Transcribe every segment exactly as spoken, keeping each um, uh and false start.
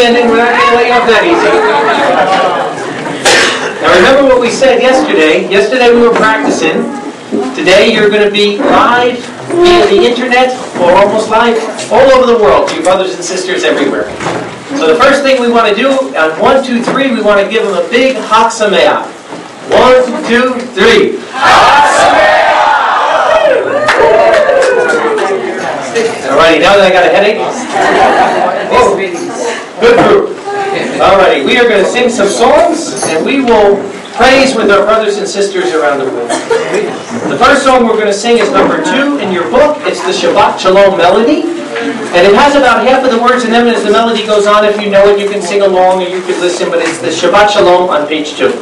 standing. We're not going to let you off that easy. Now remember what we said yesterday. Yesterday we were practicing. Today you're going to be live via the internet, or almost live, all over the world to your brothers and sisters everywhere. So the first thing we want to do, on one, two, three, we want to give them a big Chag Sameach. One, two, three. Chag Sameach! Alrighty, now that I got a headache. Oh, good group. Alrighty, we are going to sing some songs, and we will praise with our brothers and sisters around the world. The first song we're going to sing is number two in your book. It's the Shabbat Shalom melody. And it has about half of the words in them, and as the melody goes on, if you know it, you can sing along or you can listen, but it's the Shabbat Shalom on page two.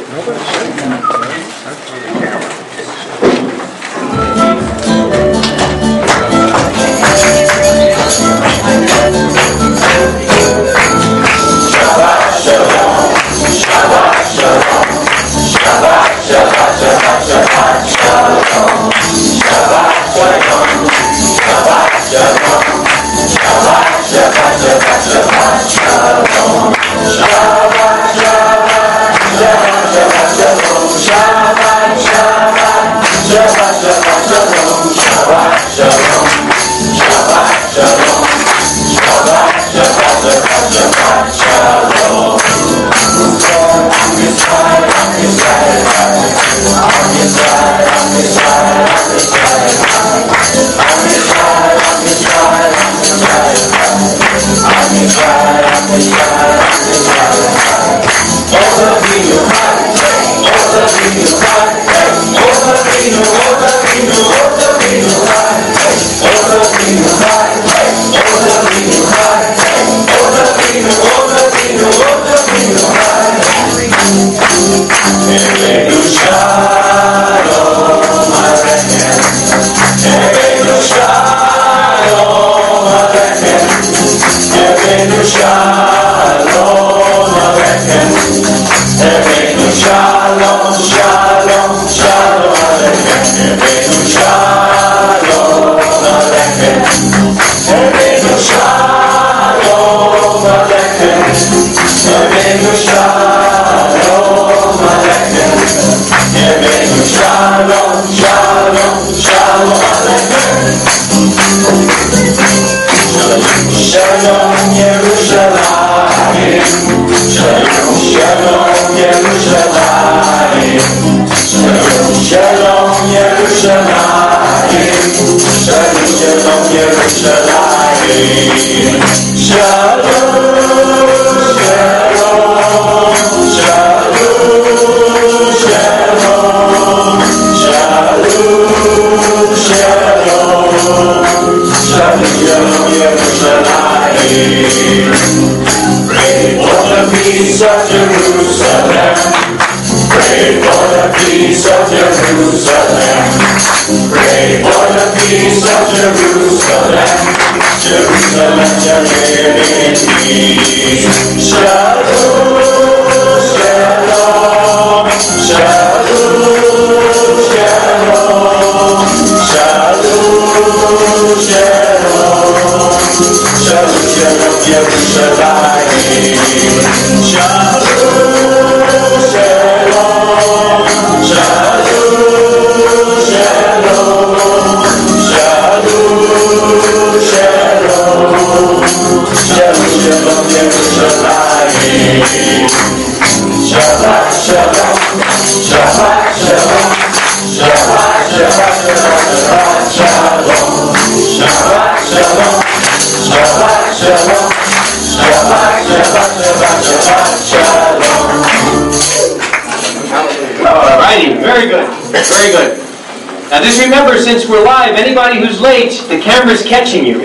Very good. Very good. Now just remember, since we're live, anybody who's late, the camera's catching you.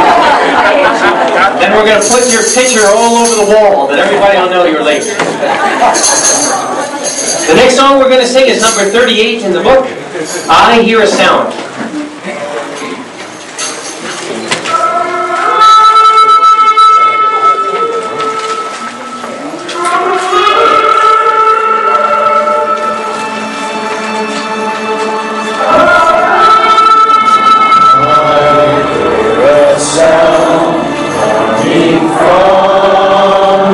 Then we're going to put your picture all over the wall, that everybody will know you're late. The next song we're going to sing is number thirty-eight in the book, I Hear a Sound. Sound coming from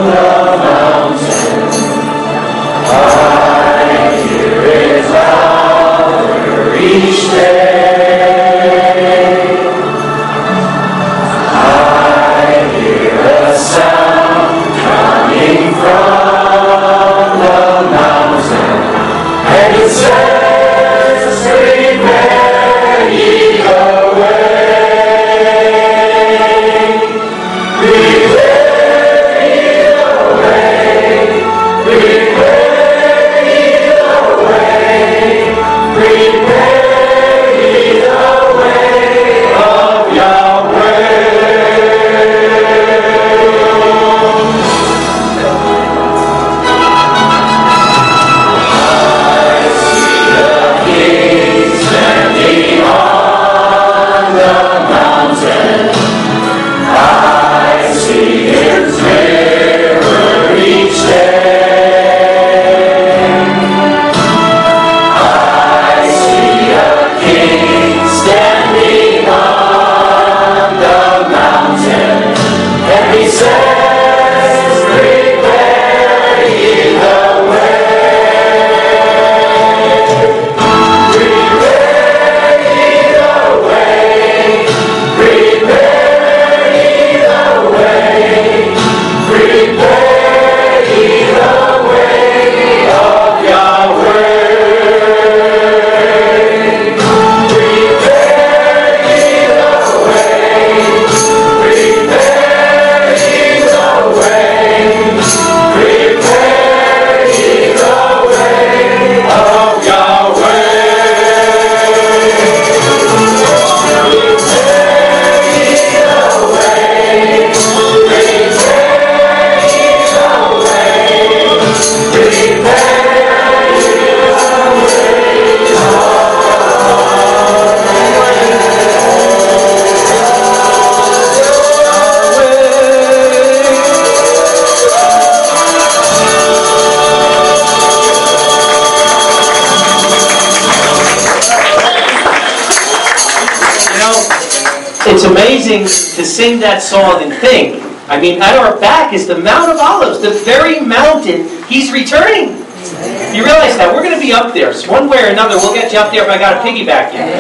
It's amazing to sing that song and think, I mean, at our back is the Mount of Olives, the very mountain He's returning. You realize that? We're going to be up there. So one way or another, we'll get you up there if I got to piggyback you.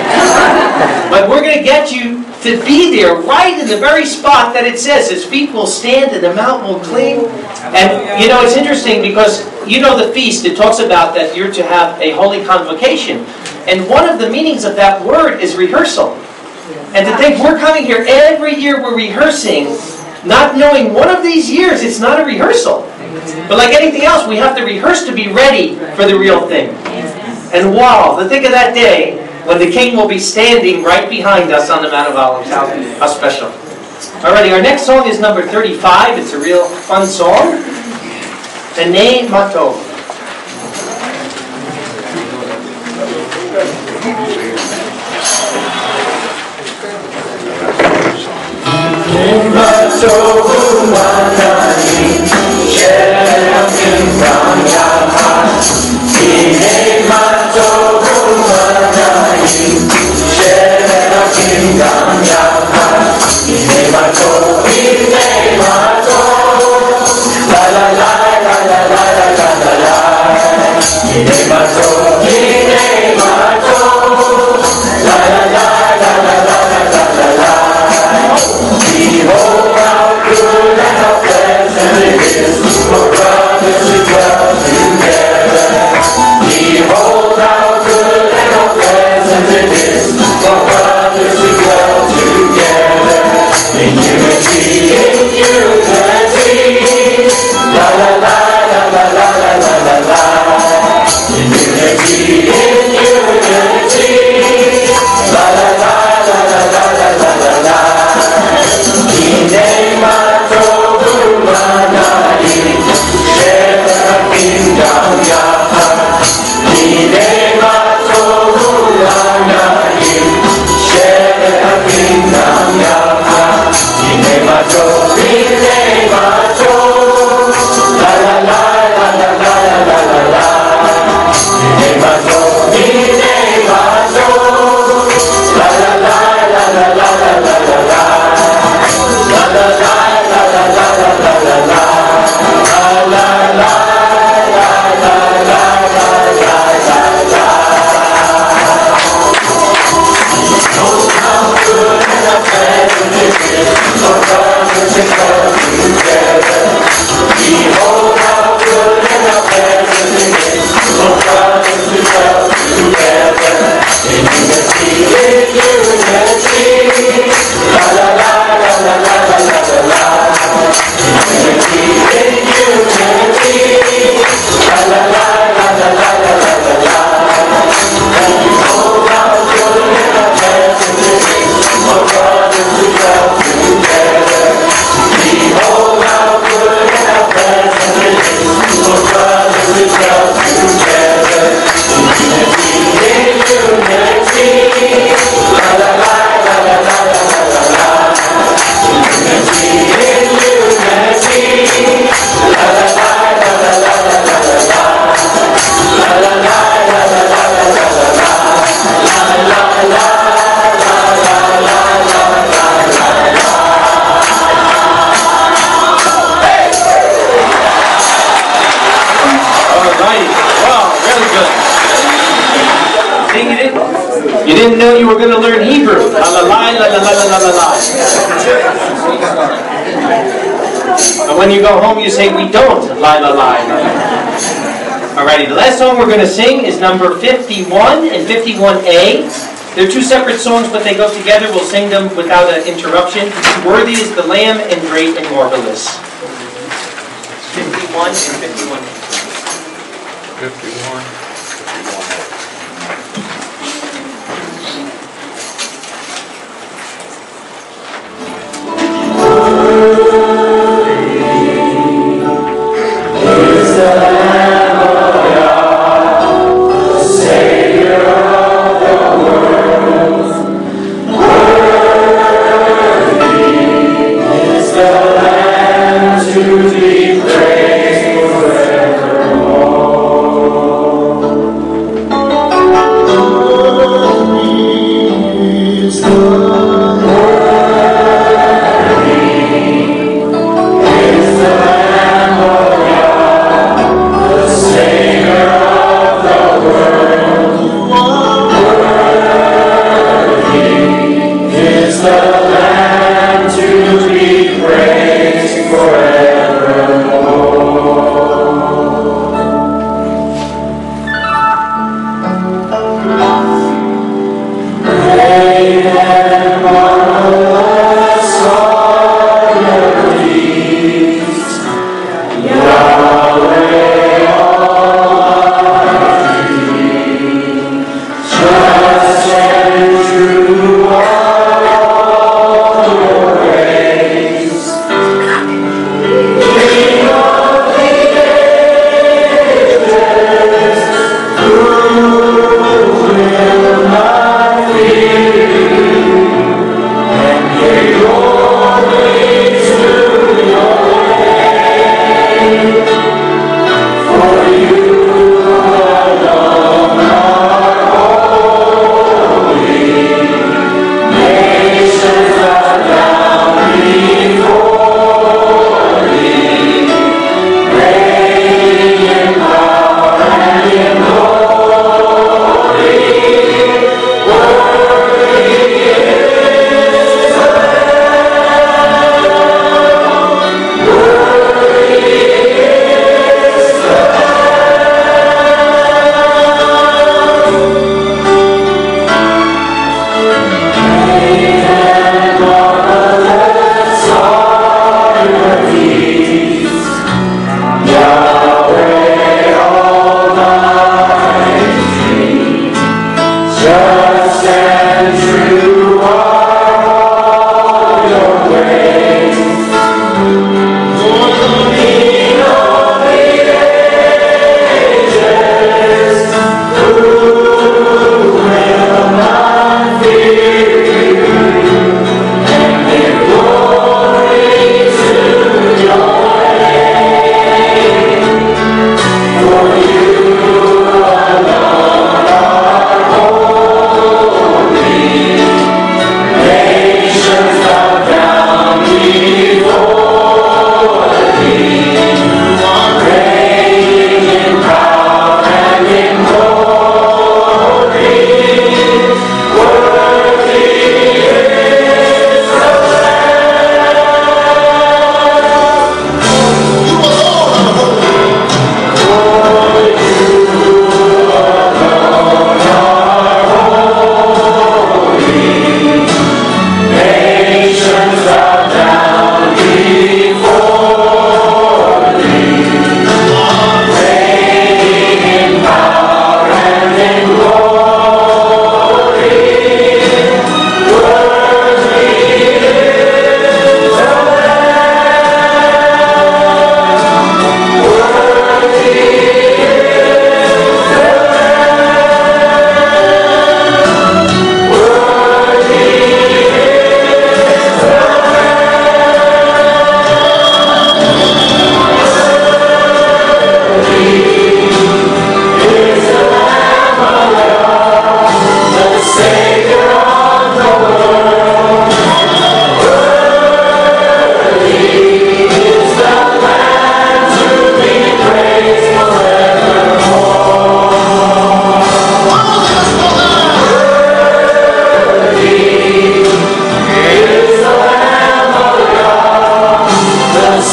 But we're going to get you to be there right in the very spot that it says, His feet will stand and the mountain will cling. And, you know, it's interesting because, you know, the feast, it talks about that you're to have a holy convocation. And one of the meanings of that word is rehearsal. And to think we're coming here every year, we're rehearsing, not knowing one of these years it's not a rehearsal. But like anything else, we have to rehearse to be ready for the real thing. And wow, to think of that day when the King will be standing right behind us on the Mount of Olives. How, how special. Alrighty, our next song is number thirty-five. It's a real fun song. B'nai Matov. Behold how good and how You didn't know you were going to learn Hebrew. La la la la la la la la la. And when you go home, you say, we don't la la la. Alrighty, the last song we're going to sing is number fifty-one and fifty-one A. They're two separate songs, but they go together. We'll sing them without an interruption. Worthy is the Lamb and great and marvelous. fifty-one and fifty-one A. fifty-one. To be praised forevermore.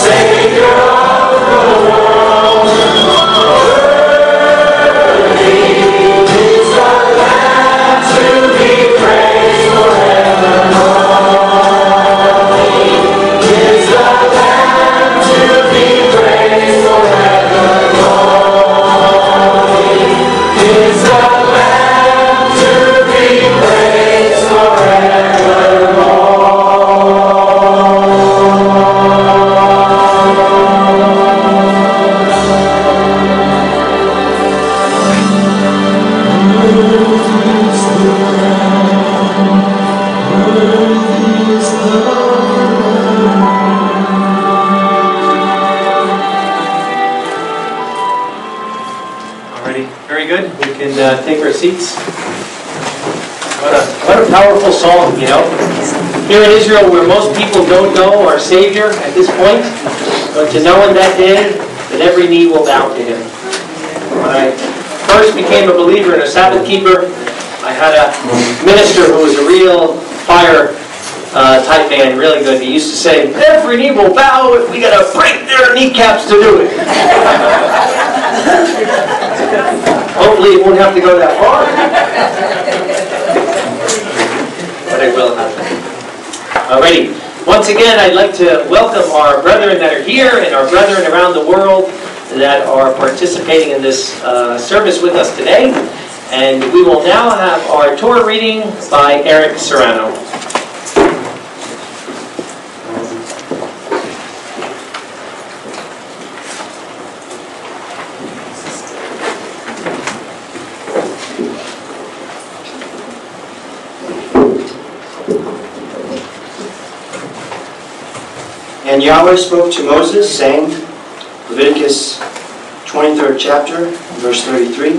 Uh, take our seats. What a, what a powerful song, you know. Here in Israel, where most people don't know our Savior at this point, but to know in that day that every knee will bow to Him. When I first became a believer and a Sabbath keeper, I had a minister who was a real fire uh, type man, really good. He used to say, every knee will bow if we got to break their kneecaps to do it. Hopefully it won't have to go that far. But it will happen. Alrighty. Once again, I'd like to welcome our brethren that are here and our brethren around the world that are participating in this uh, service with us today. And we will now have our Torah reading by Eric Serrano. And Yahweh spoke to Moses, saying, Leviticus twenty-third chapter, verse thirty-three,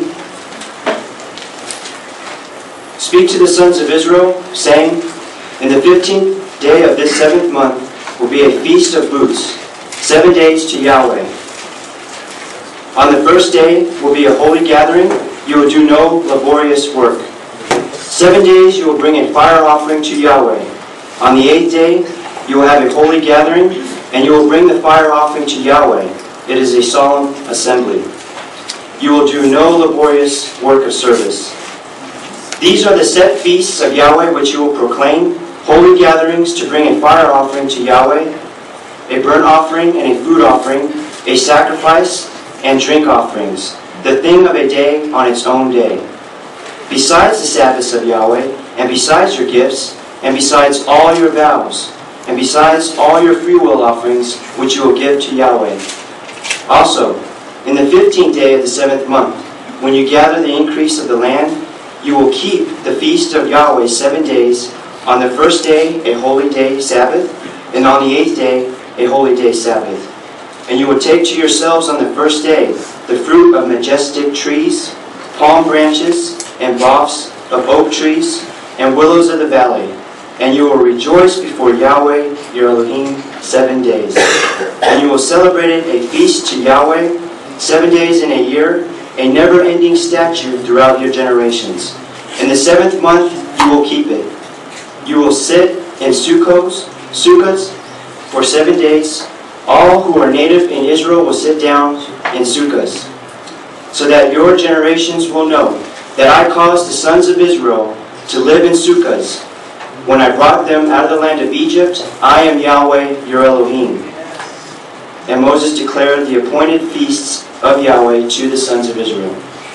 Speak to the sons of Israel, saying, In the fifteenth day of this seventh month will be a feast of booths, seven days to Yahweh. On the first day will be a holy gathering. You will do no laborious work. Seven days you will bring a fire offering to Yahweh. On the eighth day you will have a holy gathering, and you will bring the fire offering to Yahweh. It is a solemn assembly. You will do no laborious work of service. These are the set feasts of Yahweh which you will proclaim, holy gatherings to bring a fire offering to Yahweh, a burnt offering and a food offering, a sacrifice and drink offerings, the thing of a day on its own day. Besides the Sabbaths of Yahweh, and besides your gifts, and besides all your vows, and besides all your freewill offerings which you will give to Yahweh. Also, in the fifteenth day of the seventh month, when you gather the increase of the land, you will keep the feast of Yahweh seven days. On the first day, a holy day Sabbath, and on the eighth day, a holy day Sabbath. And you will take to yourselves on the first day the fruit of majestic trees, palm branches, and boughs of oak trees, and willows of the valley. And you will rejoice before Yahweh your Elohim seven days. And you will celebrate it a feast to Yahweh seven days in a year, a never-ending statute throughout your generations. In the seventh month you will keep it. You will sit in Sukkos, Sukkot for seven days. All who are native in Israel will sit down in Sukkos, so that your generations will know that I caused the sons of Israel to live in Sukkos. When I brought them out of the land of Egypt, I am Yahweh your Elohim. And Moses declared the appointed feasts of Yahweh to the sons of Israel.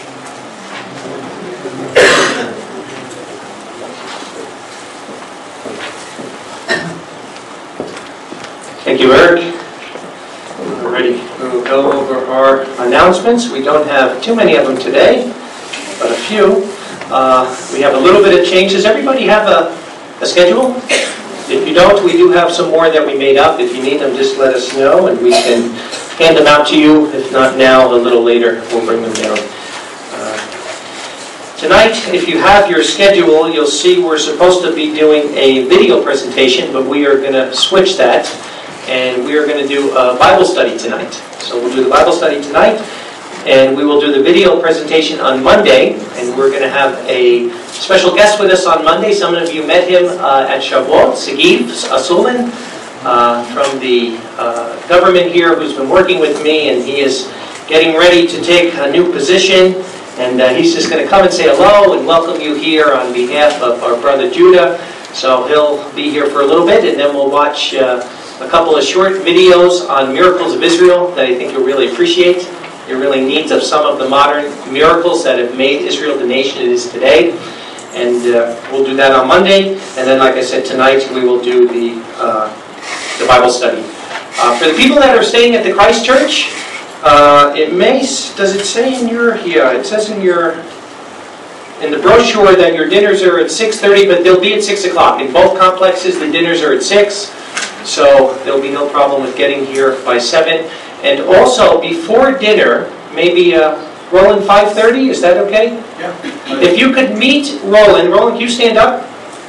Thank you, Eric. We're ready to go over our announcements. We don't have too many of them today, but a few. Uh, we have a little bit of change. Does everybody have a A schedule? If you don't, we do have some more that we made up. If you need them, just let us know, and we can hand them out to you. If not now, a little later, we'll bring them down. Uh, tonight, if you have your schedule, you'll see we're supposed to be doing a video presentation, but we are going to switch that, and we are going to do a Bible study tonight. So we'll do the Bible study tonight, and we will do the video presentation on Monday, and we're going to have a special guest with us on Monday. Some of you met him uh, at Shavuot, Sagiv Asulman. uh, from the uh, government here who's been working with me, and he is getting ready to take a new position. And uh, he's just going to come and say hello and welcome you here on behalf of our brother Judah. So he'll be here for a little bit, and then we'll watch uh, a couple of short videos on miracles of Israel that I think you'll really appreciate. Your really needs of some of the modern miracles that have made Israel the nation it is today. And uh, we'll do that on Monday. And then, like I said, tonight we will do the, uh, the Bible study. Uh, for the people that are staying at the Christ Church, uh, it may, does it say in your, yeah, it says in your, in the brochure that your dinners are at six thirty, but they'll be at six o'clock. In both complexes, the dinners are at six, so there'll be no problem with getting here by seven. And also, before dinner, maybe uh, Roland, five thirty, is that okay? Yeah. If you could meet Roland, Roland, can you stand up?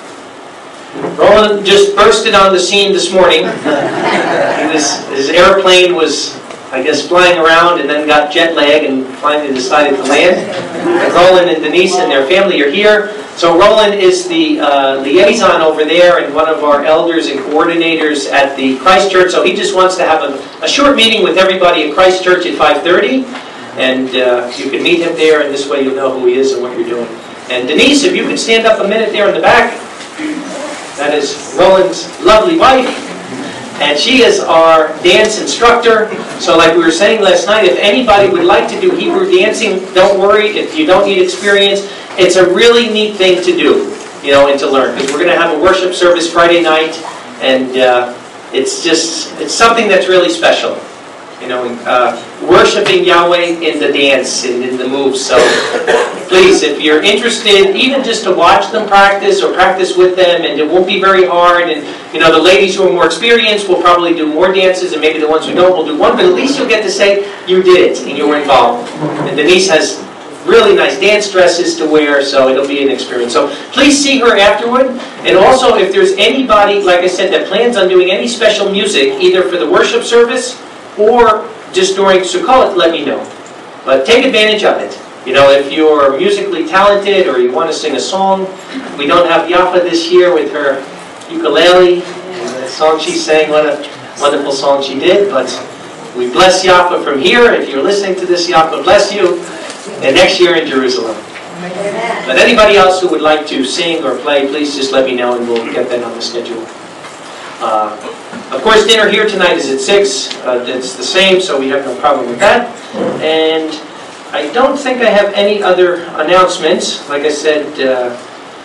Roland just bursted on the scene this morning. He was, his airplane was, I guess, flying around and then got jet lag and finally decided to land. And Roland and Denise and their family are here. So Roland is the uh, liaison over there and one of our elders and coordinators at the Christ Church. So he just wants to have a, a short meeting with everybody at Christ Church at five thirty. And uh, you can meet him there, and this way you'll know who he is and what you're doing. And Denise, if you could stand up a minute there in the back. That is Roland's lovely wife. And she is our dance instructor. So like we were saying last night, if anybody would like to do Hebrew dancing, don't worry. If you don't need experience, it's a really neat thing to do, you know, and to learn. Because we're going to have a worship service Friday night. And uh, it's just, it's something that's really special. You know, uh, worshiping Yahweh in the dance and in the moves. So please, if you're interested, even just to watch them practice or practice with them, and it won't be very hard. And, you know, the ladies who are more experienced will probably do more dances, and maybe the ones who don't will do one, but at least you'll get to say you did it and you were involved. And Denise has really nice dance dresses to wear, so it'll be an experience. So please see her afterward. And also, if there's anybody, like I said, that plans on doing any special music, either for the worship service or just during Sukkot, let me know. But take advantage of it. You know, if you're musically talented or you want to sing a song, we don't have Yafa this year with her ukulele and the song she sang. What a wonderful song she did. But we bless Yafa from here. If you're listening to this, Yafa bless you. And next year in Jerusalem. Amen. But anybody else who would like to sing or play, please just let me know and we'll get that on the schedule. Uh, Of course, dinner here tonight is at six. Uh, it's the same, so we have no problem with that. And I don't think I have any other announcements. Like I said, uh,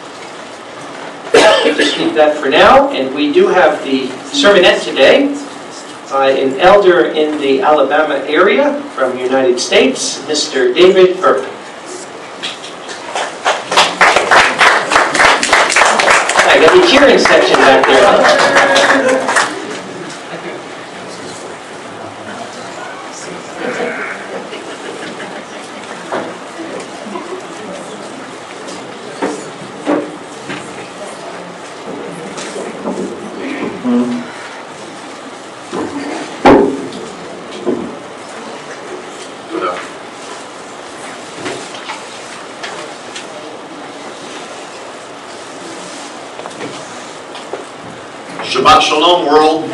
just leave that for now. And we do have the sermonette today by an elder in the Alabama area from the United States, Mister David Earp. I got the cheering section back there. Shabbat Shalom, world.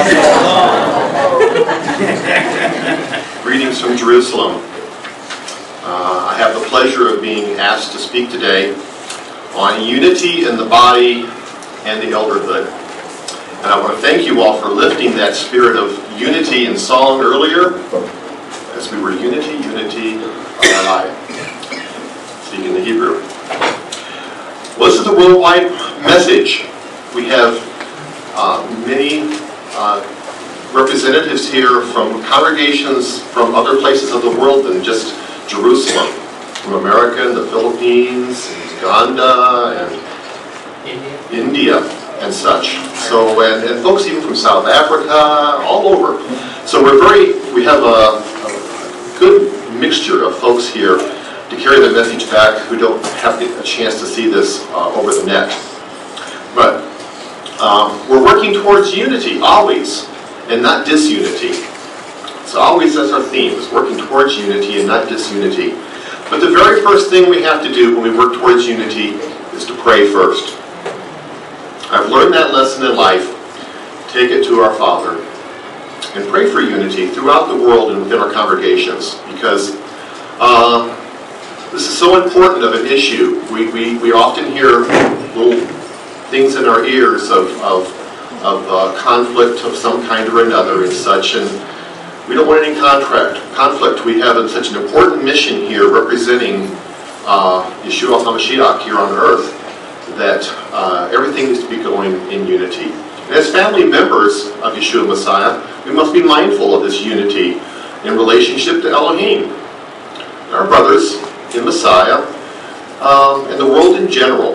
Greetings from Jerusalem. Uh, I have the pleasure of being asked to speak today on unity in the body and the elderhood. And I want to thank you all for lifting that spirit of unity in song earlier, as we were unity, unity, alive. Speaking the Hebrew. Well, this is a worldwide message. We have Uh, many uh, representatives here from congregations from other places of the world than just Jerusalem, from America and the Philippines, and Uganda, and India, India and such. So, and, and folks even from South Africa, all over. So we're very, we have a, a good mixture of folks here to carry the message back who don't have a chance to see this uh, over the net. But Um, we're working towards unity, always, and not disunity. So always that's our theme, is working towards unity and not disunity. But the very first thing we have to do when we work towards unity is to pray first. I've learned that lesson in life. take it to our Father and pray for unity throughout the world and within our congregations, because uh, this is so important of an issue. We, we, we often hear little things in our ears of, of, of uh, conflict of some kind or another and such, and we don't want any contract, conflict. We have such an important mission here representing uh, Yeshua HaMashiach here on earth, that uh, everything needs to be going in unity. And as family members of Yeshua Messiah, we must be mindful of this unity in relationship to Elohim, our brothers in Messiah, um, and the world in general.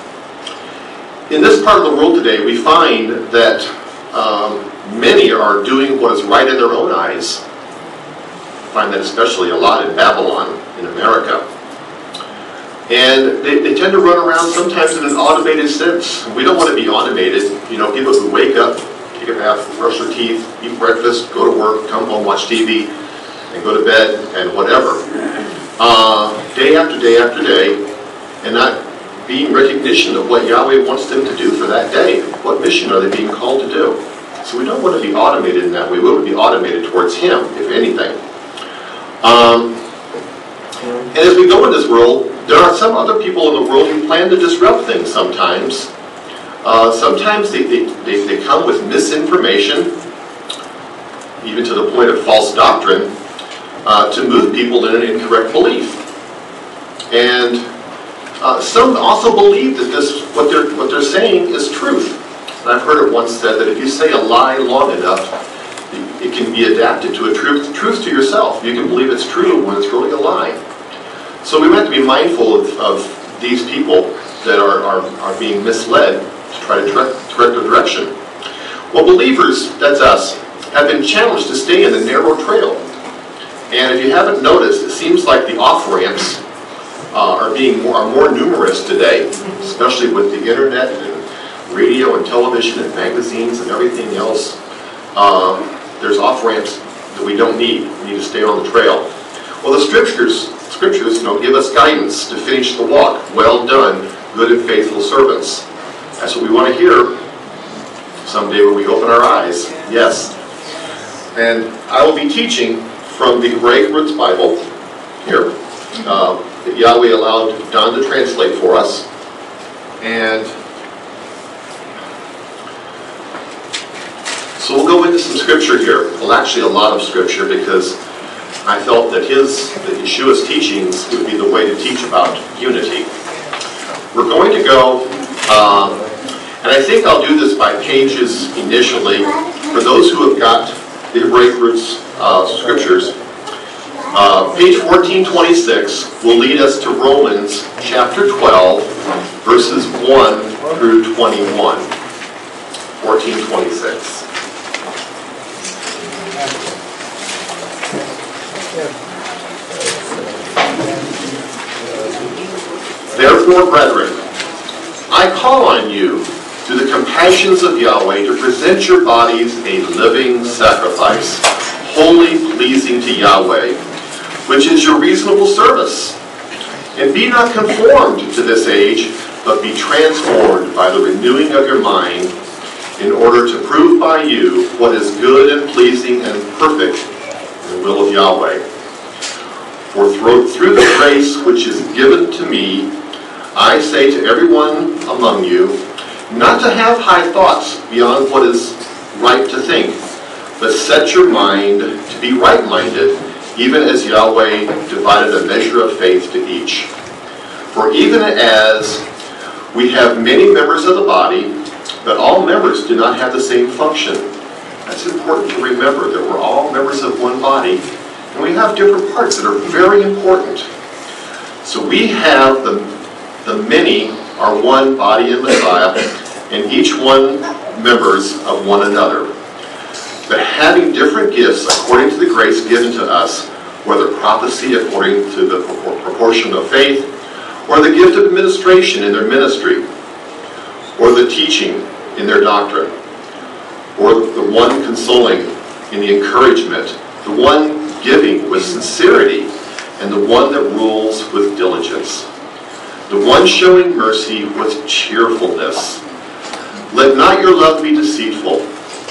In this part of the world today, we find that um, many are doing what is right in their own eyes. We find that especially a lot in Babylon, in America. And they, they tend to run around sometimes in an automated sense. We don't want to be automated. You know, people who wake up, take a bath, brush their teeth, eat breakfast, go to work, come home, watch T V, and go to bed, and whatever. Uh, day after day after day, and not being recognition of what Yahweh wants them to do for that day. What mission are they being called to do? So we don't want to be automated in that way. We want to be automated towards Him, if anything. Um, and as we go in this world, there are some other people in the world who plan to disrupt things sometimes. Uh, sometimes they, they, they, they come with misinformation, even to the point of false doctrine, uh, to move people in an incorrect belief. And uh, some also believe that this what they're what they're saying is truth. And I've heard it once said that if you say a lie long enough, it, it can be adapted to a truth truth to yourself. You can believe it's true when it's really a lie. So we have to be mindful of, of these people that are, are, are being misled to try to direct, direct their direction. Well, believers, that's us, have been challenged to stay in the narrow trail. And if you haven't noticed, it seems like the off-ramps uh, are being more, are more numerous today, especially with the internet and radio and television and magazines and everything else. Um, there's off-ramps that we don't need. We need to stay on the trail. Well, the scriptures Scriptures, you know, give us guidance to finish the walk. Well done, good and faithful servants. That's what we want to hear someday when we open our eyes. Yes. And I will be teaching from the Hebraic Roots Bible here uh, that Yahweh allowed Don to translate for us. And so we'll go into some scripture here. Well, actually a lot of scripture, because I felt that his, that Yeshua's teachings would be the way to teach about unity. We're going to go, um, and I think I'll do this by pages initially. For those who have got the Hebraic Roots uh, scriptures, uh, page fourteen twenty-six will lead us to Romans chapter twelve, verses one through twenty-one. fourteen twenty-six. Therefore, brethren, I call on you through the compassions of Yahweh to present your bodies a living sacrifice, wholly pleasing to Yahweh, which is your reasonable service. And be not conformed to this age, but be transformed by the renewing of your mind, in order to prove by you what is good and pleasing and perfect in the will of Yahweh. For through the grace which is given to me, I say to everyone among you, not to have high thoughts beyond what is right to think, but set your mind to be right-minded, even as Yahweh divided a measure of faith to each. For even as we have many members of the body, but all members do not have the same function. That's important to remember, that we're all members of one body, and we have different parts that are very important. So we have the, the many are one body in Messiah, and each one members of one another. But having different gifts according to the grace given to us, whether prophecy according to the proportion of faith, or the gift of administration in their ministry, or the teaching in their doctrine, or the one consoling in the encouragement, the one giving with sincerity, and the one that rules with diligence, the one showing mercy with cheerfulness. Let not your love be deceitful,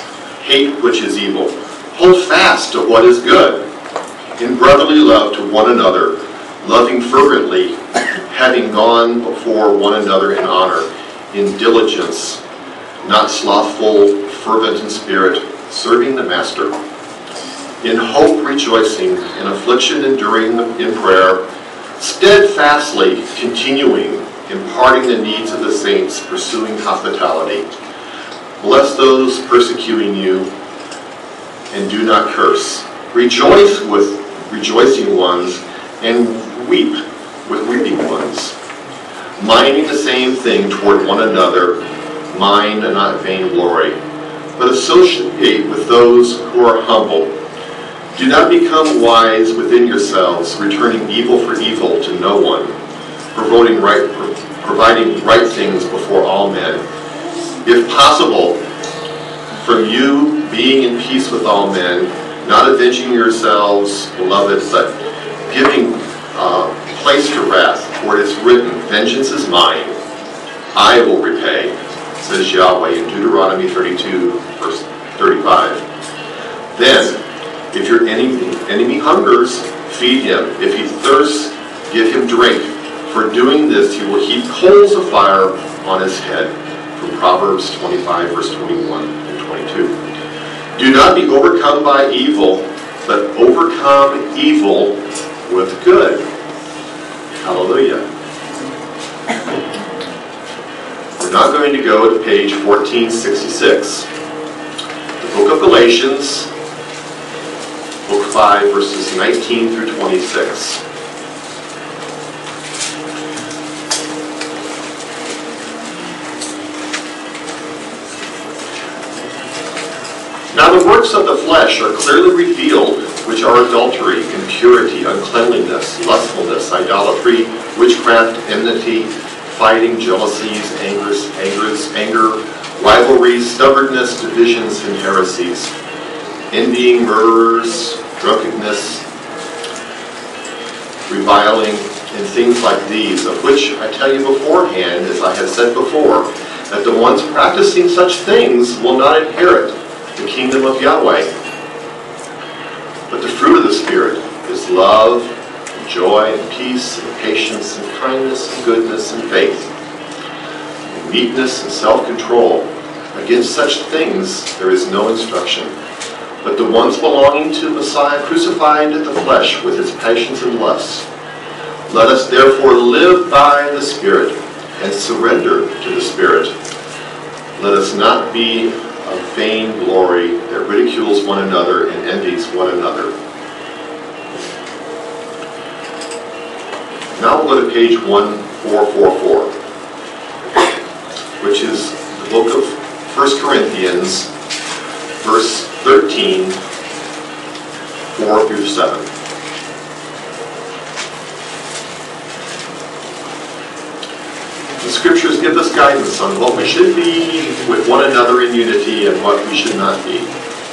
hate which is evil. Hold fast to what is good. In brotherly love to one another, loving fervently, having gone before one another in honor, in diligence, not slothful, fervent in spirit, serving the master. In hope rejoicing, in affliction enduring in prayer, steadfastly continuing, imparting the needs of the saints, pursuing hospitality. Bless those persecuting you, and do not curse. Rejoice with rejoicing ones, and weep with weeping ones. Minding the same thing toward one another, mind and not vainglory, but associate with those who are humble. Do not become wise within yourselves, returning evil for evil to no one, providing right, providing right things before all men. If possible, from you being in peace with all men, not avenging yourselves, beloved, but giving uh, place to wrath, for it is written, vengeance is mine, I will repay, says Yahweh in Deuteronomy thirty-two, verse thirty-five. Then, if your enemy, enemy hungers, feed him. If he thirsts, give him drink. For doing this, he will heap coals of fire on his head. From Proverbs twenty-five, verse twenty-one and twenty-two. Do not be overcome by evil, but overcome evil with good. Hallelujah. We're now going to go to page fourteen sixty-six. The book of Galatians, book five, verses nineteen through twenty-six. Now the works of the flesh are clearly revealed, which are adultery, impurity, uncleanliness, lustfulness, idolatry, witchcraft, enmity, fighting, jealousies, angers, angers, anger, rivalries, stubbornness, divisions, and heresies, envying, murderers, drunkenness, reviling, and things like these, of which I tell you beforehand, as I have said before, that the ones practicing such things will not inherit the kingdom of Yahweh. But the fruit of the Spirit is love, and joy, and peace, and patience, and kindness, and goodness, and faith, and meekness, and self-control. Against such things there is no instruction. But the ones belonging to Messiah crucified the flesh with its passions and lusts. Let us therefore live by the Spirit, and surrender to the Spirit. Let us not be of vain glory that ridicules one another and envies one another. Now we'll go to page one four four four, which is the book of First Corinthians, verse thirteen, four through seven. The scriptures give us guidance on what we should be with one another in unity and what we should not be.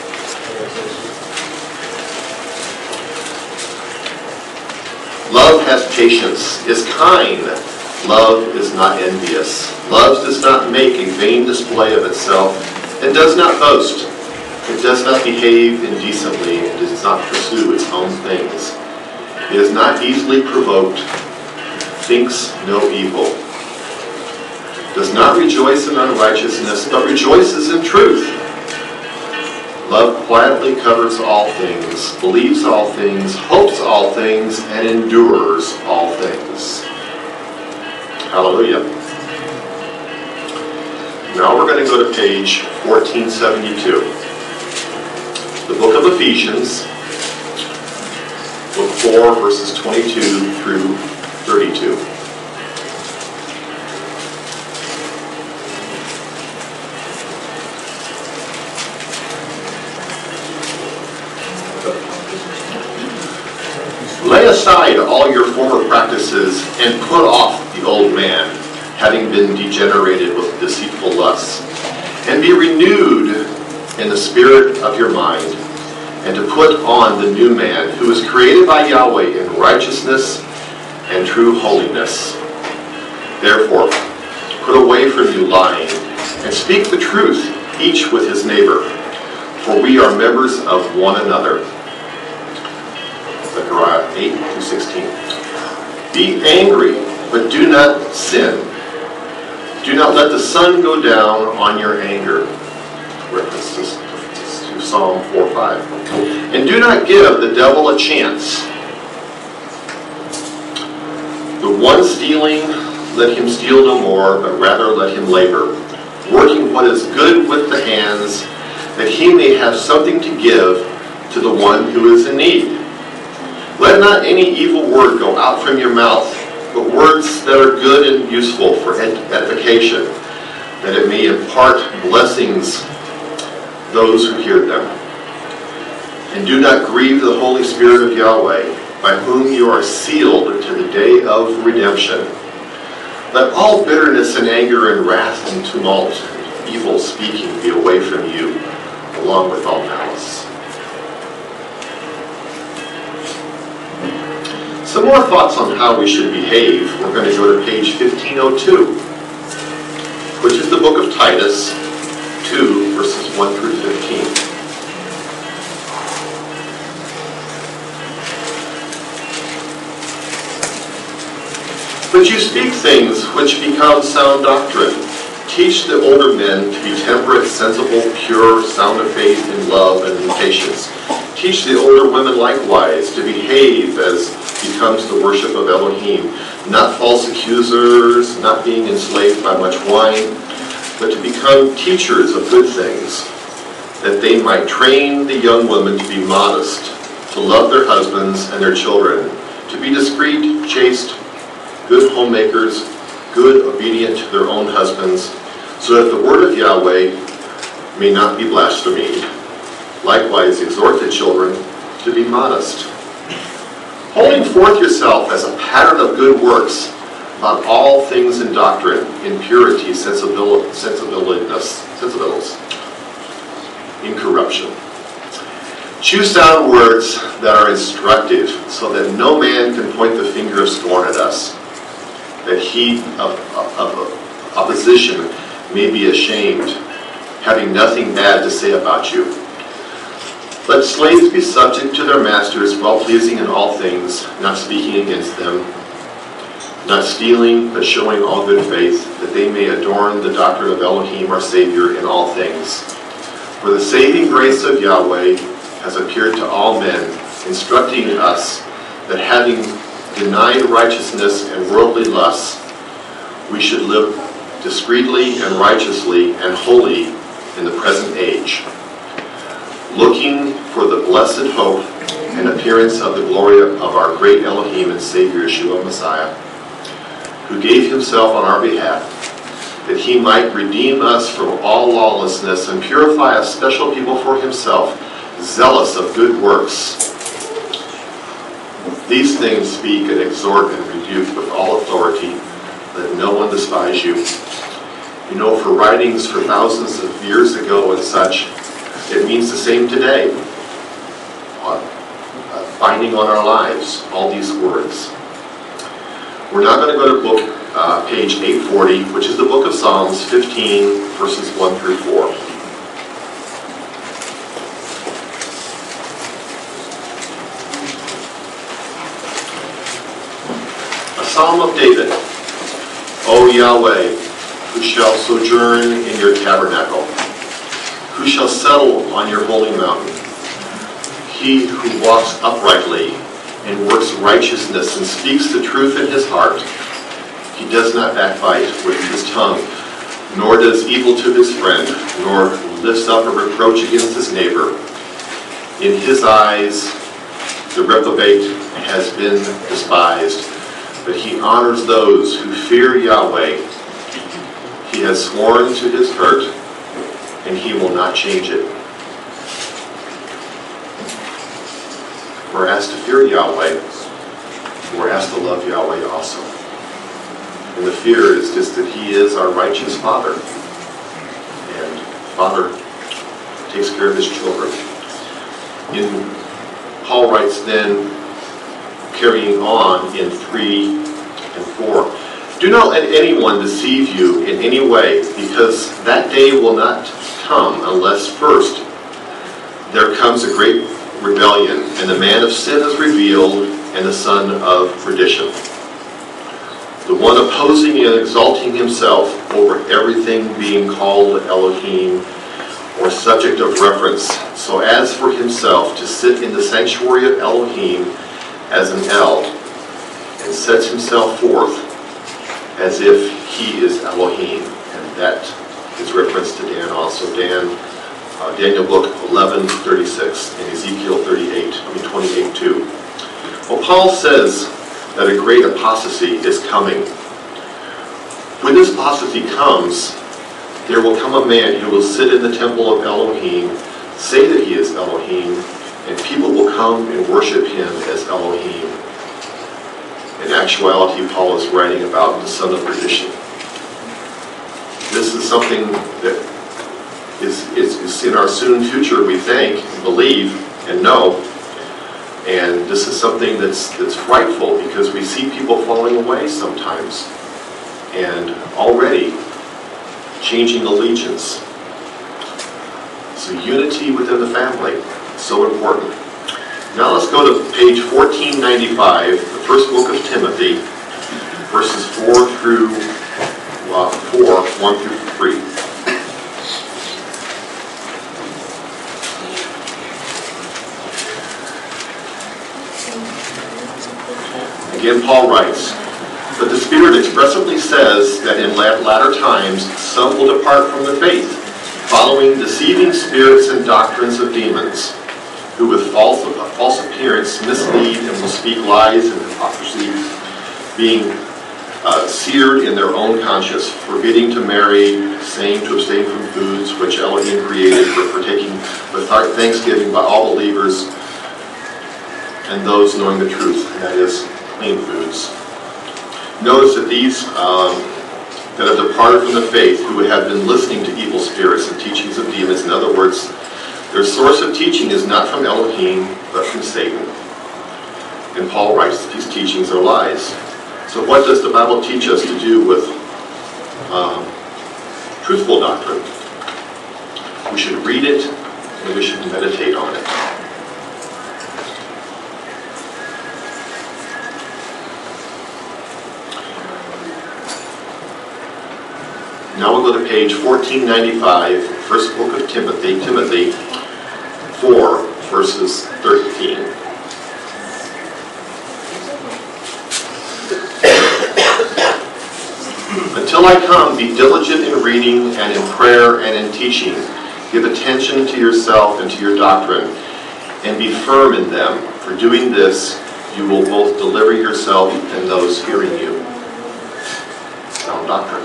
Love has patience, is kind. Love is not envious. Love does not make a vain display of itself, and does not boast. It does not behave indecently, and does not pursue its own things. It is not easily provoked, thinks no evil. Does not rejoice in unrighteousness, but rejoices in truth. Love quietly covers all things, believes all things, hopes all things, and endures all things. Hallelujah. Now we're going to go to page fourteen seventy-two. The book of Ephesians, book four, verses twenty-two through thirty-two. Lay aside all your former practices and put off the old man, having been degenerated with deceitful lusts, and be renewed in the spirit of your mind, and to put on the new man, who is created by Yahweh in righteousness and true holiness. Therefore, put away from you lying, and speak the truth, each with his neighbor. for we are members of one another. Zechariah eight to sixteen. Be angry, but do not sin. Do not let the sun go down on your anger. Reference to, to Psalm four five. And do not give the devil a chance. The one stealing, let him steal no more, but rather let him labor, working what is good with the hands, that he may have something to give to the one who is in need. Let not any evil word go out from your mouth, but words that are good and useful for edification, that it may impart blessings to those who hear them. And do not grieve the Holy Spirit of Yahweh, by whom you are sealed to the day of redemption. Let all bitterness and anger and wrath and tumult and evil speaking be away from you, along with all malice. Some more thoughts on how we should behave. We're going to go to page fifteen oh two, which is the book of Titus two, verses one through fifteen. But you speak things which become sound doctrine. Teach the older men to be temperate, sensible, pure, sound of faith, in love, and in patience. Teach the older women likewise to behave as becomes the worship of Elohim, not false accusers, not being enslaved by much wine, but to become teachers of good things, that they might train the young women to be modest, to love their husbands and their children, to be discreet, chaste, good homemakers, good, obedient to their own husbands, so that the word of Yahweh may not be blasphemed. Likewise, exhort the children to be modest. Holding forth yourself as a pattern of good works on all things in doctrine, in purity, sensibility, sensibilityness, sensibilities, incorruption. Choose sound words that are instructive, so that no man can point the finger of scorn at us, that he of, of, of opposition may be ashamed, having nothing bad to say about you. Let slaves be subject to their masters, well-pleasing in all things, not speaking against them, not stealing, but showing all good faith, that they may adorn the doctrine of Elohim our Savior in all things. For the saving grace of Yahweh has appeared to all men, instructing us that having denied righteousness and worldly lusts, we should live discreetly and righteously and holy in the present age, looking for the blessed hope and appearance of the glory of our great Elohim and Savior Yeshua Messiah, who gave himself on our behalf, that he might redeem us from all lawlessness and purify a special people for himself, zealous of good works. These things speak and exhort and rebuke with all authority. Let no one despise you. You know, for writings for thousands of years ago and such, it means the same today. Uh, binding on our lives, all these words. We're now going to go to book, uh, page eight forty, which is the book of Psalms fifteen, verses one through four. A Psalm of David. O Yahweh, who shall sojourn in your tabernacle? Who shall settle on your holy mountain? He who walks uprightly and works righteousness and speaks the truth in his heart. He does not backbite with his tongue, nor does evil to his friend, nor lifts up a reproach against his neighbor. In his eyes, the reprobate has been despised, but he honors those who fear Yahweh. He has sworn to his hurt, and he will not change it. We're asked to fear Yahweh. We're asked to love Yahweh also. And the fear is just that he is our righteous Father. And Father takes care of his children. In Paul writes then, carrying on in three and four, do not let anyone deceive you in any way, because that day will not come unless first there comes a great rebellion, and the man of sin is revealed, and the son of perdition. The one opposing and exalting himself over everything being called Elohim, or subject of reference, so as for himself to sit in the sanctuary of Elohim as an El, and sets himself forth as if he is Elohim. And that is reference to Dan also. Dan, uh, Daniel book eleven thirty-six and Ezekiel thirty-eight, I mean twenty-eight two. Well, Paul says that a great apostasy is coming. When this apostasy comes, there will come a man who will sit in the temple of Elohim, say that he is Elohim, and people will come and worship him as Elohim. In actuality, Paul is writing about the son of perdition. This is something that is, is, is in our soon future, we think, believe, and know. And this is something that's, that's frightful because we see people falling away sometimes. And already changing allegiance. So unity within the family is so important. Now let's go to page fourteen ninety-five, the first book of Timothy, verses four through uh, four, one through three. Again, Paul writes, "But the Spirit expressly says that in latter times some will depart from the faith, following deceiving spirits and doctrines of demons, who with false, false appearance mislead and will speak lies and hypocrisy, being uh, seared in their own conscience, forbidding to marry, saying to abstain from foods which Elohim created for partaking with thanksgiving by all believers and those knowing the truth," that is, clean foods. Notice that these um, that have departed from the faith, who have been listening to evil spirits and teachings of demons, in other words, their source of teaching is not from Elohim, but from Satan. And Paul writes that these teachings are lies. So what does the Bible teach us to do with um, truthful doctrine? We should read it, and we should meditate on it. Now we'll go to page fourteen ninety-five, first book of Timothy, Timothy four, verses thirteen. "Until I come, be diligent in reading and in prayer and in teaching. Give attention to yourself and to your doctrine, and be firm in them. For doing this, you will both deliver yourself and those hearing you." Sound doctrine.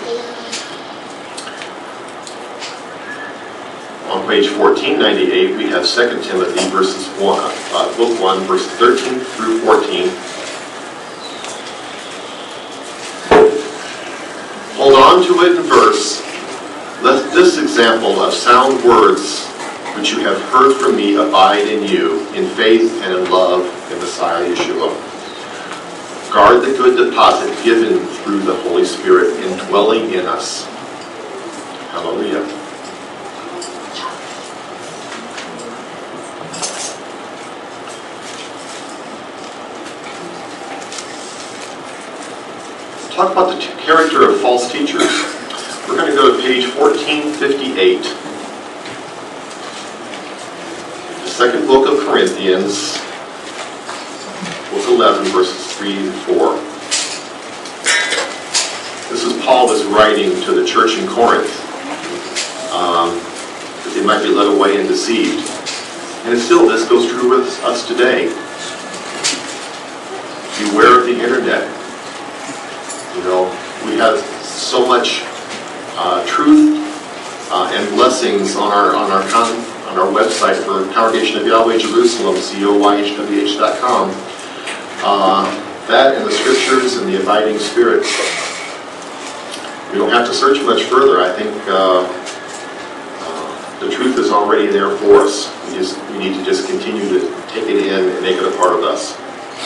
On page fourteen ninety-eight, we have Second Timothy, verses one, uh, book one, verses thirteen through fourteen. "Hold on to it in verse. Let this example of sound words which you have heard from me abide in you, in faith and in love in Messiah Yeshua. Guard the good deposit given through the Holy Spirit indwelling in us." Hallelujah. Talk about the t- character of false teachers. We're going to go to page fourteen fifty-eight. The second book of Corinthians, book eleven, verses three and four. This is Paul that's writing to the church in Corinth, um, that they might be led away and deceived. And still, this goes true with us today. Beware of the internet. You know, we have so much uh, truth uh, and blessings on our on our con- on our website for Congregation of Yahweh Jerusalem, C O Y H W H dot com. Uh, that and the Scriptures and the abiding Spirit. We don't have to search much further. I think uh, uh, the truth is already there for us. We just we need to just continue to take it in and make it a part of us.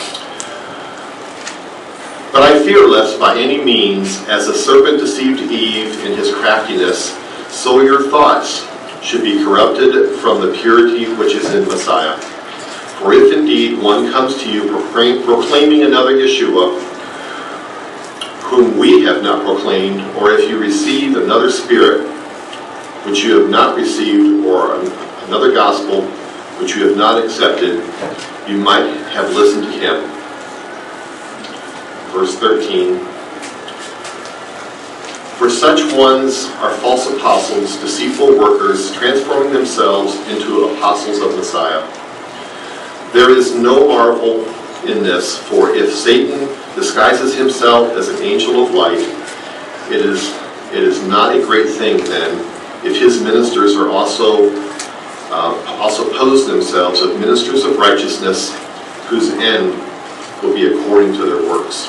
"But I fear lest by any means, as the serpent deceived Eve in his craftiness, so your thoughts, should be corrupted from the purity which is in Messiah. For if indeed one comes to you proclaim, proclaiming another Yeshua, whom we have not proclaimed, or if you receive another spirit, which you have not received, or another gospel, which you have not accepted, you might have listened to him. Verse thirteen. For such ones are false apostles, deceitful workers, transforming themselves into apostles of Messiah. There is no marvel in this, for if Satan disguises himself as an angel of light, it is, it is not a great thing then if his ministers are also, uh, also pose themselves as ministers of righteousness, whose end will be according to their works.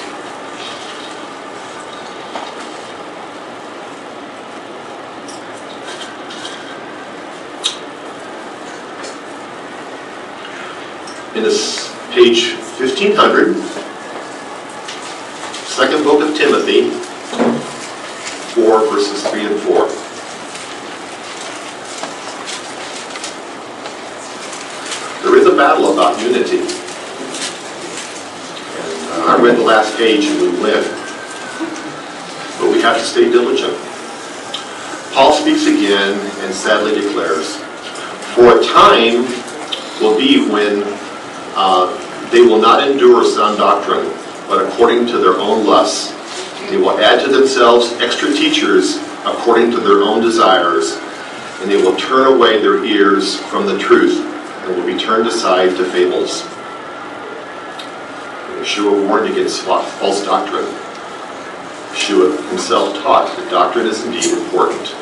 In this page fifteen hundred, second book of Timothy, four verses three and four. There is a battle about unity. And, uh, I read the last page and we win. But we have to stay diligent. Paul speaks again and sadly declares, for a time will be when Uh, they will not endure sound doctrine, but according to their own lusts. They will add to themselves extra teachers according to their own desires, and they will turn away their ears from the truth and will be turned aside to fables. And Yeshua warned against false doctrine. Yeshua himself taught that doctrine is indeed important.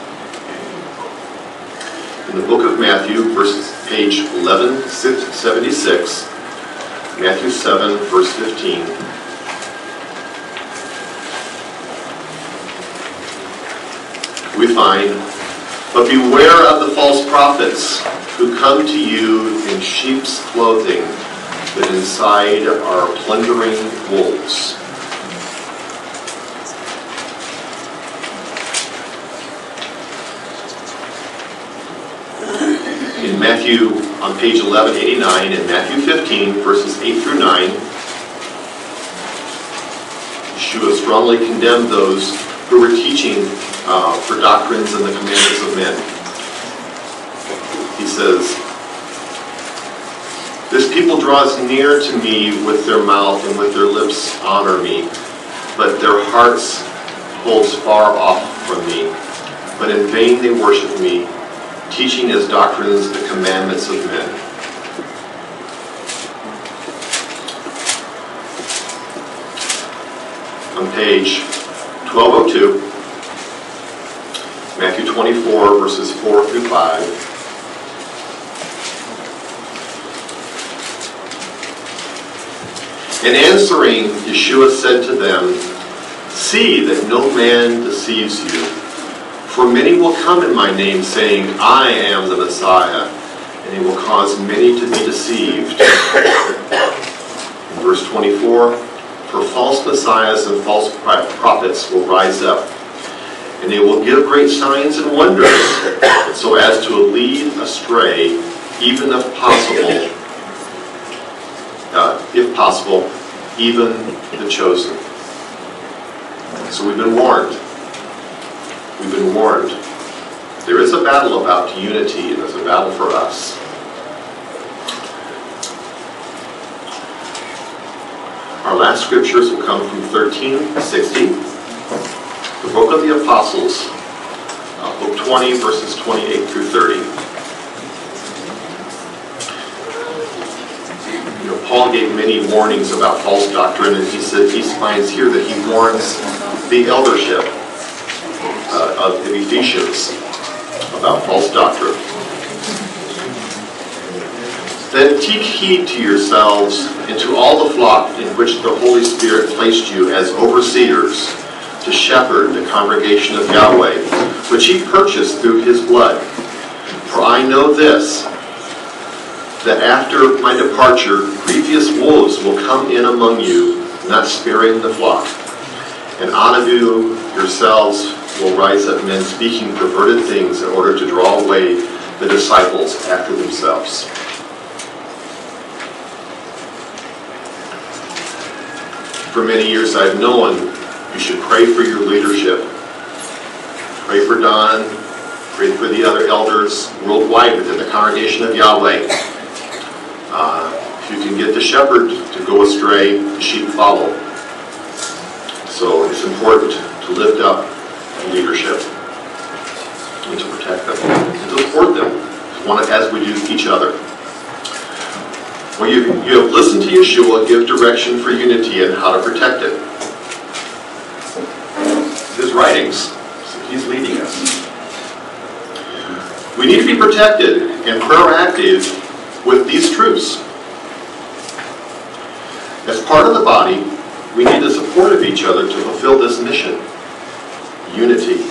In the book of Matthew, verses page eleven seventy-six, Matthew seven, verse fifteen. We find, but beware of the false prophets who come to you in sheep's clothing, but inside are plundering wolves. In Matthew, on page eleven eighty-nine, and Matthew fifteen, verses eight through nine, Yeshua strongly condemned those who were teaching uh, for doctrines and the commandments of men. He says, this people draws near to me with their mouth and with their lips honor me, but their hearts holds far off from me. But in vain they worship me, teaching as doctrines the commandments of men. On page twelve oh two, Matthew twenty-four, verses four through five. In answering, Yeshua said to them, see that no man deceives you. For many will come in my name, saying, I am the Messiah, and he will cause many to be deceived. In verse twenty-four, for false messiahs and false prophets will rise up, and they will give great signs and wonders, so as to lead astray, even if possible, uh, if possible, even the chosen. So we've been warned. We've been warned. There is a battle about unity, and there's a battle for us. Our last scriptures will come from thirteen sixty, the book of the Apostles, uh, book twenty, verses twenty-eight through thirty. You know, Paul gave many warnings about false doctrine, and he said he finds here that he warns the eldership Uh, of the Ephesians about false doctrine. Then take heed to yourselves and to all the flock in which the Holy Spirit placed you as overseers to shepherd the congregation of Yahweh, which he purchased through his blood. For I know this, that after my departure, grievous wolves will come in among you, not sparing the flock. And out of you yourselves will rise up men speaking perverted things in order to draw away the disciples after themselves. For many years I've known you should pray for your leadership. Pray for Don, pray for the other elders worldwide within the congregation of Yahweh. Uh, if you can get the shepherd to go astray, the sheep follow. So it's important to lift up leadership and to protect them and to support them as we do each other. Well, you, you have listened to Yeshua give direction for unity and how to protect it. His writings, so he's leading us. We need to be protected and proactive with these truths. As part of the body, we need the support of each other to fulfill this mission. Unity.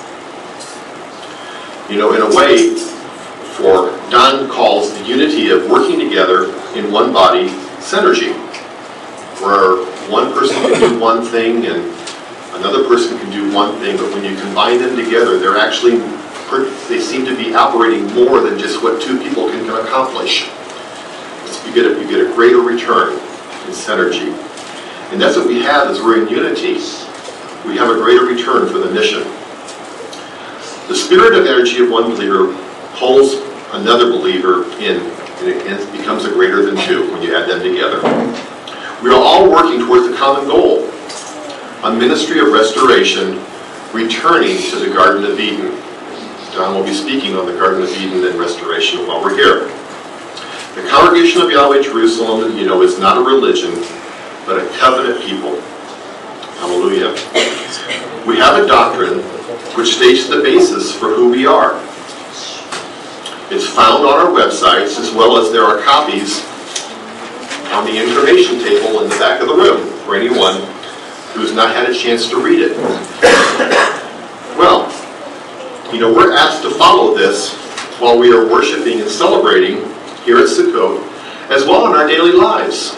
You know, in a way, for Don calls the unity of working together in one body synergy, where one person can do one thing and another person can do one thing, but when you combine them together, they're actually, they seem to be operating more than just what two people can accomplish. You get a, you get a greater return in synergy. And that's what we have as we're in unity. We have a greater return for the mission. The spirit of energy of one believer pulls another believer in, and it becomes a greater than two when you add them together. We are all working towards the common goal, a ministry of restoration, returning to the Garden of Eden. Don will be speaking on the Garden of Eden and restoration while we're here. The congregation of Yahweh Jerusalem, you know, is not a religion, but a covenant people. Hallelujah. We have a doctrine which states the basis for who we are. It's found on our websites, as well as there are copies on the information table in the back of the room for anyone who's not had a chance to read it. Well, you know, we're asked to follow this while we are worshiping and celebrating here at Sukkot, as well in our daily lives.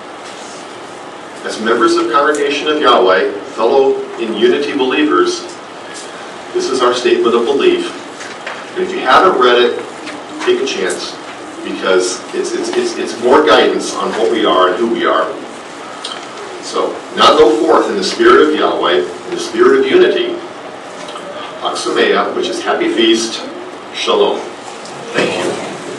As members of Congregation of Yahweh, fellow in unity believers, this is our statement of belief. And if you haven't read it, take a chance, because it's, it's, it's, it's more guidance on what we are and who we are. So, now go forth in the spirit of Yahweh, in the spirit of unity. Chag Sameach, which is Happy Feast, Shalom. Thank you.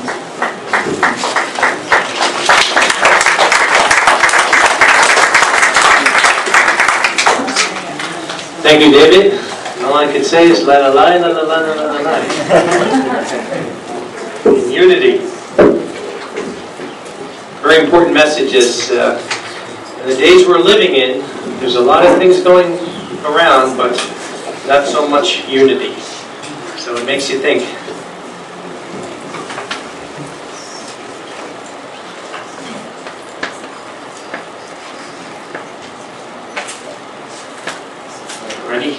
Thank you, David. All I can say is la la la la la la la la. In unity. Very important messages. Uh, in the days we're living in, there's a lot of things going around, but not so much unity. So it makes you think. Ready?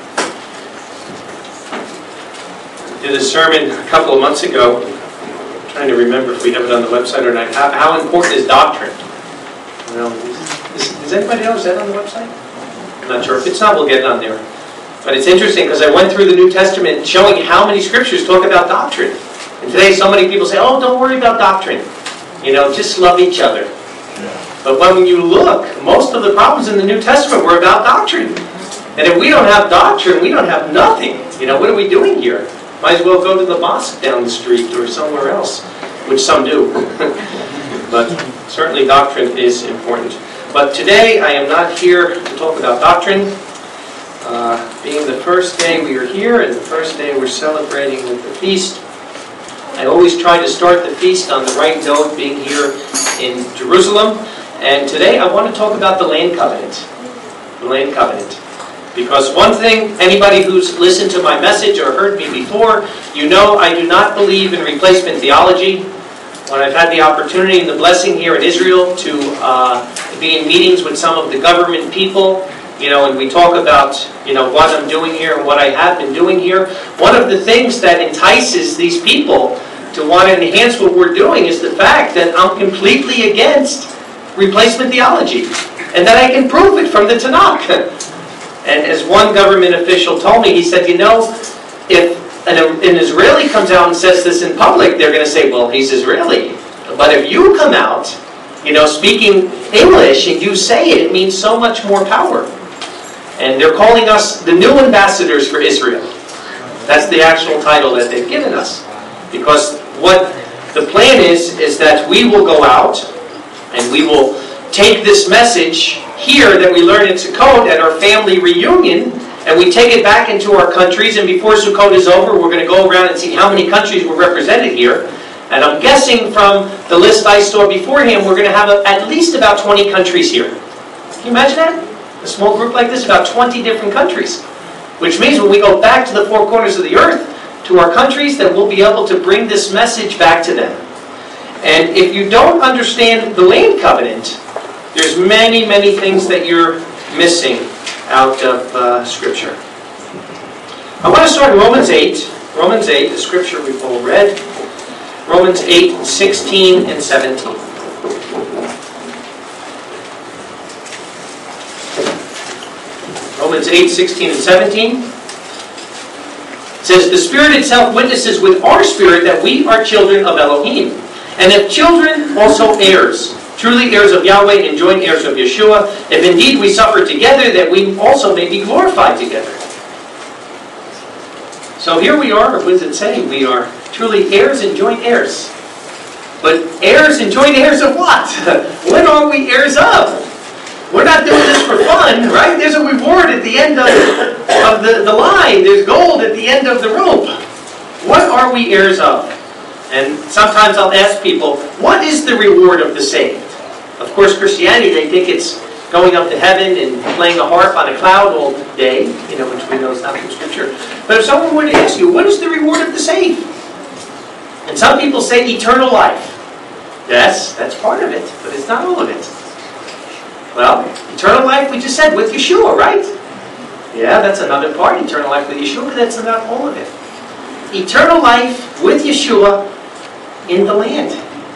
I did a sermon a couple of months ago. I'm trying to remember if we have it on the website or not. How, how important is doctrine? You know, is, is anybody else that on the website? I'm not sure. If it's not, we'll get it on there. But it's interesting because I went through the New Testament showing how many scriptures talk about doctrine. And today so many people say, oh, don't worry about doctrine. You know, just love each other. But when you look, most of the problems in the New Testament were about doctrine. And if we don't have doctrine, we don't have nothing. You know, what are we doing here? Might as well go to the mosque down the street or somewhere else, which some do. But certainly doctrine is important. But today I am not here to talk about doctrine. Uh, being the first day we are here and the first day we're celebrating with the feast, I always try to start the feast on the right note, being here in Jerusalem. And today I want to talk about the land covenant. The land covenant. Because one thing, anybody who's listened to my message or heard me before, you know I do not believe in replacement theology. When I've had the opportunity and the blessing here in Israel to uh, be in meetings with some of the government people, you know, and we talk about, you know, what I'm doing here and what I have been doing here, one of the things that entices these people to want to enhance what we're doing is the fact that I'm completely against replacement theology, and that I can prove it from the Tanakh. And as one government official told me, he said, you know, if an, an Israeli comes out and says this in public, they're going to say, well, he's Israeli. But if you come out, you know, speaking English and you say it, it means so much more power. And they're calling us the new ambassadors for Israel. That's the actual title that they've given us. Because what the plan is, is that we will go out and we will take this message here that we learned in Sukkot at our family reunion, and we take it back into our countries, and before Sukkot is over, we're going to go around and see how many countries were represented here. And I'm guessing from the list I saw beforehand, we're going to have a, at least about twenty countries here. Can you imagine that? A small group like this, about twenty different countries. Which means when we go back to the four corners of the earth, to our countries, that we'll be able to bring this message back to them. And if you don't understand the land covenant, there's many, many things that you're missing out of uh, Scripture. I want to start in Romans eight. Romans eight, the Scripture we've all read. Romans eight, sixteen and seventeen. Romans eight, sixteen and seventeen. It says, the Spirit itself witnesses with our spirit that we are children of Elohim. And if children, also heirs. Truly heirs of Yahweh and joint heirs of Yeshua. If indeed we suffer together, that we also may be glorified together. So here we are, what does it say? We are truly heirs and joint heirs. But heirs and joint heirs of what? What are we heirs of? We're not doing this for fun, right? There's a reward at the end of, of the, the line. There's gold at the end of the rope. What are we heirs of? And sometimes I'll ask people, what is the reward of the saved? Of course, Christianity, they think it's going up to heaven and playing a harp on a cloud all day, you know, which we know is not from Scripture. But if someone were to ask you, what is the reward of the saved? And some people say eternal life. Yes, that's part of it, but it's not all of it. Well, eternal life, we just said, with Yeshua, right? Yeah, that's another part, eternal life with Yeshua, but that's not all of it. Eternal life with Yeshua in the land.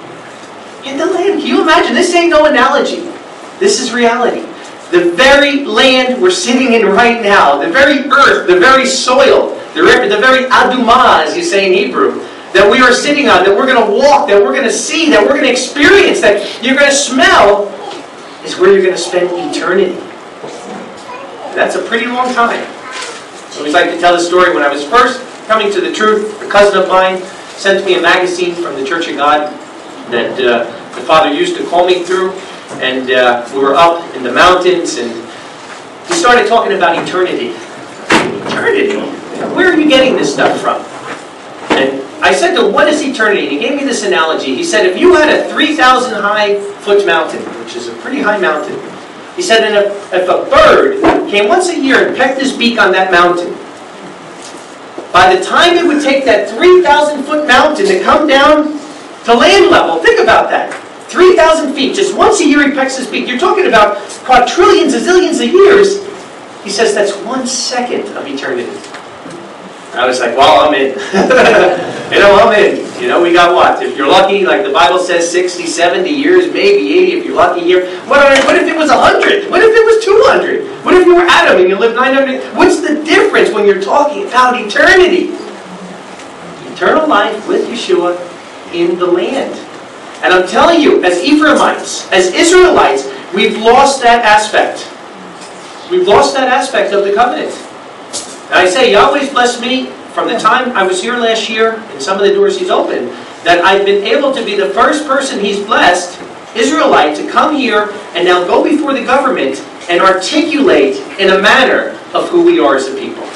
In the land. Can you imagine? This ain't no analogy. This is reality. The very land we're sitting in right now, the very earth, the very soil, the, the very adumah, as you say in Hebrew, that we are sitting on, that we're going to walk, that we're going to see, that we're going to experience, that you're going to smell, is where you're going to spend eternity. That's a pretty long time. I always like to tell the story. When I was first coming to the truth, a cousin of mine sent me a magazine from the Church of God that uh, the Father used to call me through. And uh, we were up in the mountains, and he started talking about eternity. Eternity? Where are you getting this stuff from? And I said to him, what is eternity? And he gave me this analogy. He said, if you had a three thousand high foot mountain, which is a pretty high mountain, he said, and if, if a bird came once a year and pecked his beak on that mountain, by the time it would take that three thousand foot mountain to come down to land level, think about that. three thousand feet, just once a year he pecks his beak. You're talking about quadrillions and zillions of years. He says that's one second of eternity. I was like, well, I'm in. you know, I'm in. You know, we got what? If you're lucky, like the Bible says, sixty, seventy years, maybe eighty if you're lucky here. What, are, what if it was one hundred? What if it was two hundred? What if you were Adam and you lived nine hundred? What's the difference when you're talking about eternity? Eternal life with Yeshua in the land. And I'm telling you, as Ephraimites, as Israelites, we've lost that aspect. We've lost that aspect of the covenant. And I say, Yahweh's blessed me from the time I was here last year, and some of the doors He's opened, that I've been able to be the first person He's blessed, Israelite, to come here and now go before the government and articulate in a manner of who we are as a people.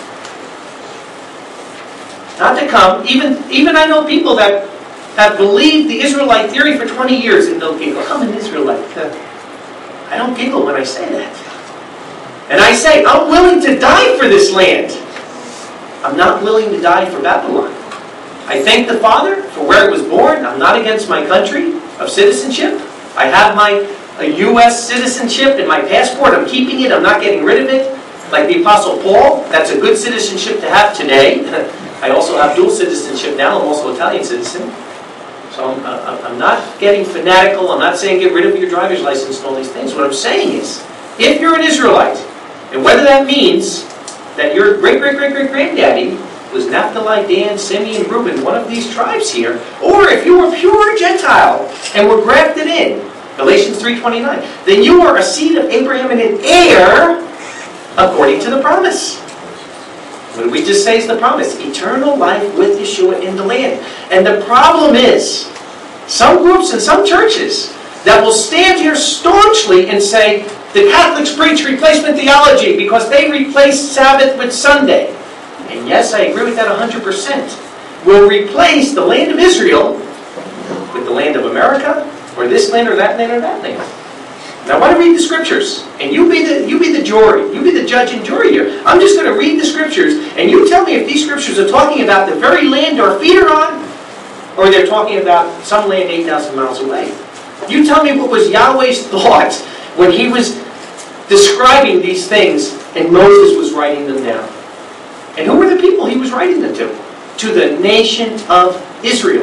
Not to come, even, even I know people that have believed the Israelite theory for twenty years, and they'll giggle. I'm an Israelite. I don't giggle when I say that. And I say, I'm willing to die for this land. I'm not willing to die for Babylon. I thank the Father for where I was born. I'm not against my country of citizenship. I have my a U S citizenship in my passport. I'm keeping it. I'm not getting rid of it. Like the Apostle Paul, that's a good citizenship to have today. I also have dual citizenship now. I'm also Italian citizen. So I'm, uh, I'm not getting fanatical. I'm not saying get rid of your driver's license and all these things. What I'm saying is, if you're an Israelite, And whether that means that your great-great-great-great-granddaddy was Naphtali, Dan, Simeon, Reuben, one of these tribes here, or if you were pure Gentile and were grafted in, Galatians three twenty-nine, then you are a seed of Abraham and an heir according to the promise. What did we just say is the promise? Eternal life with Yeshua in the land. And the problem is, some groups and some churches that will stand here staunchly and say, the Catholics preach replacement theology because they replace Sabbath with Sunday. And yes, I agree with that one hundred percent. We'll replace the land of Israel with the land of America, or this land, or that land, or that land. Now I want to read the scriptures, and you be the you be the jury, you be the judge and jury here. I'm just going to read the scriptures, and you tell me if these scriptures are talking about the very land our feet are on, or they're talking about some land eight thousand miles away. You tell me what was Yahweh's thought when He was describing these things, and Moses was writing them down. And who were the people He was writing them to? To the nation of Israel.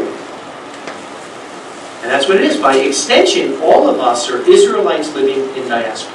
And that's what it is. By extension, all of us are Israelites living in diaspora.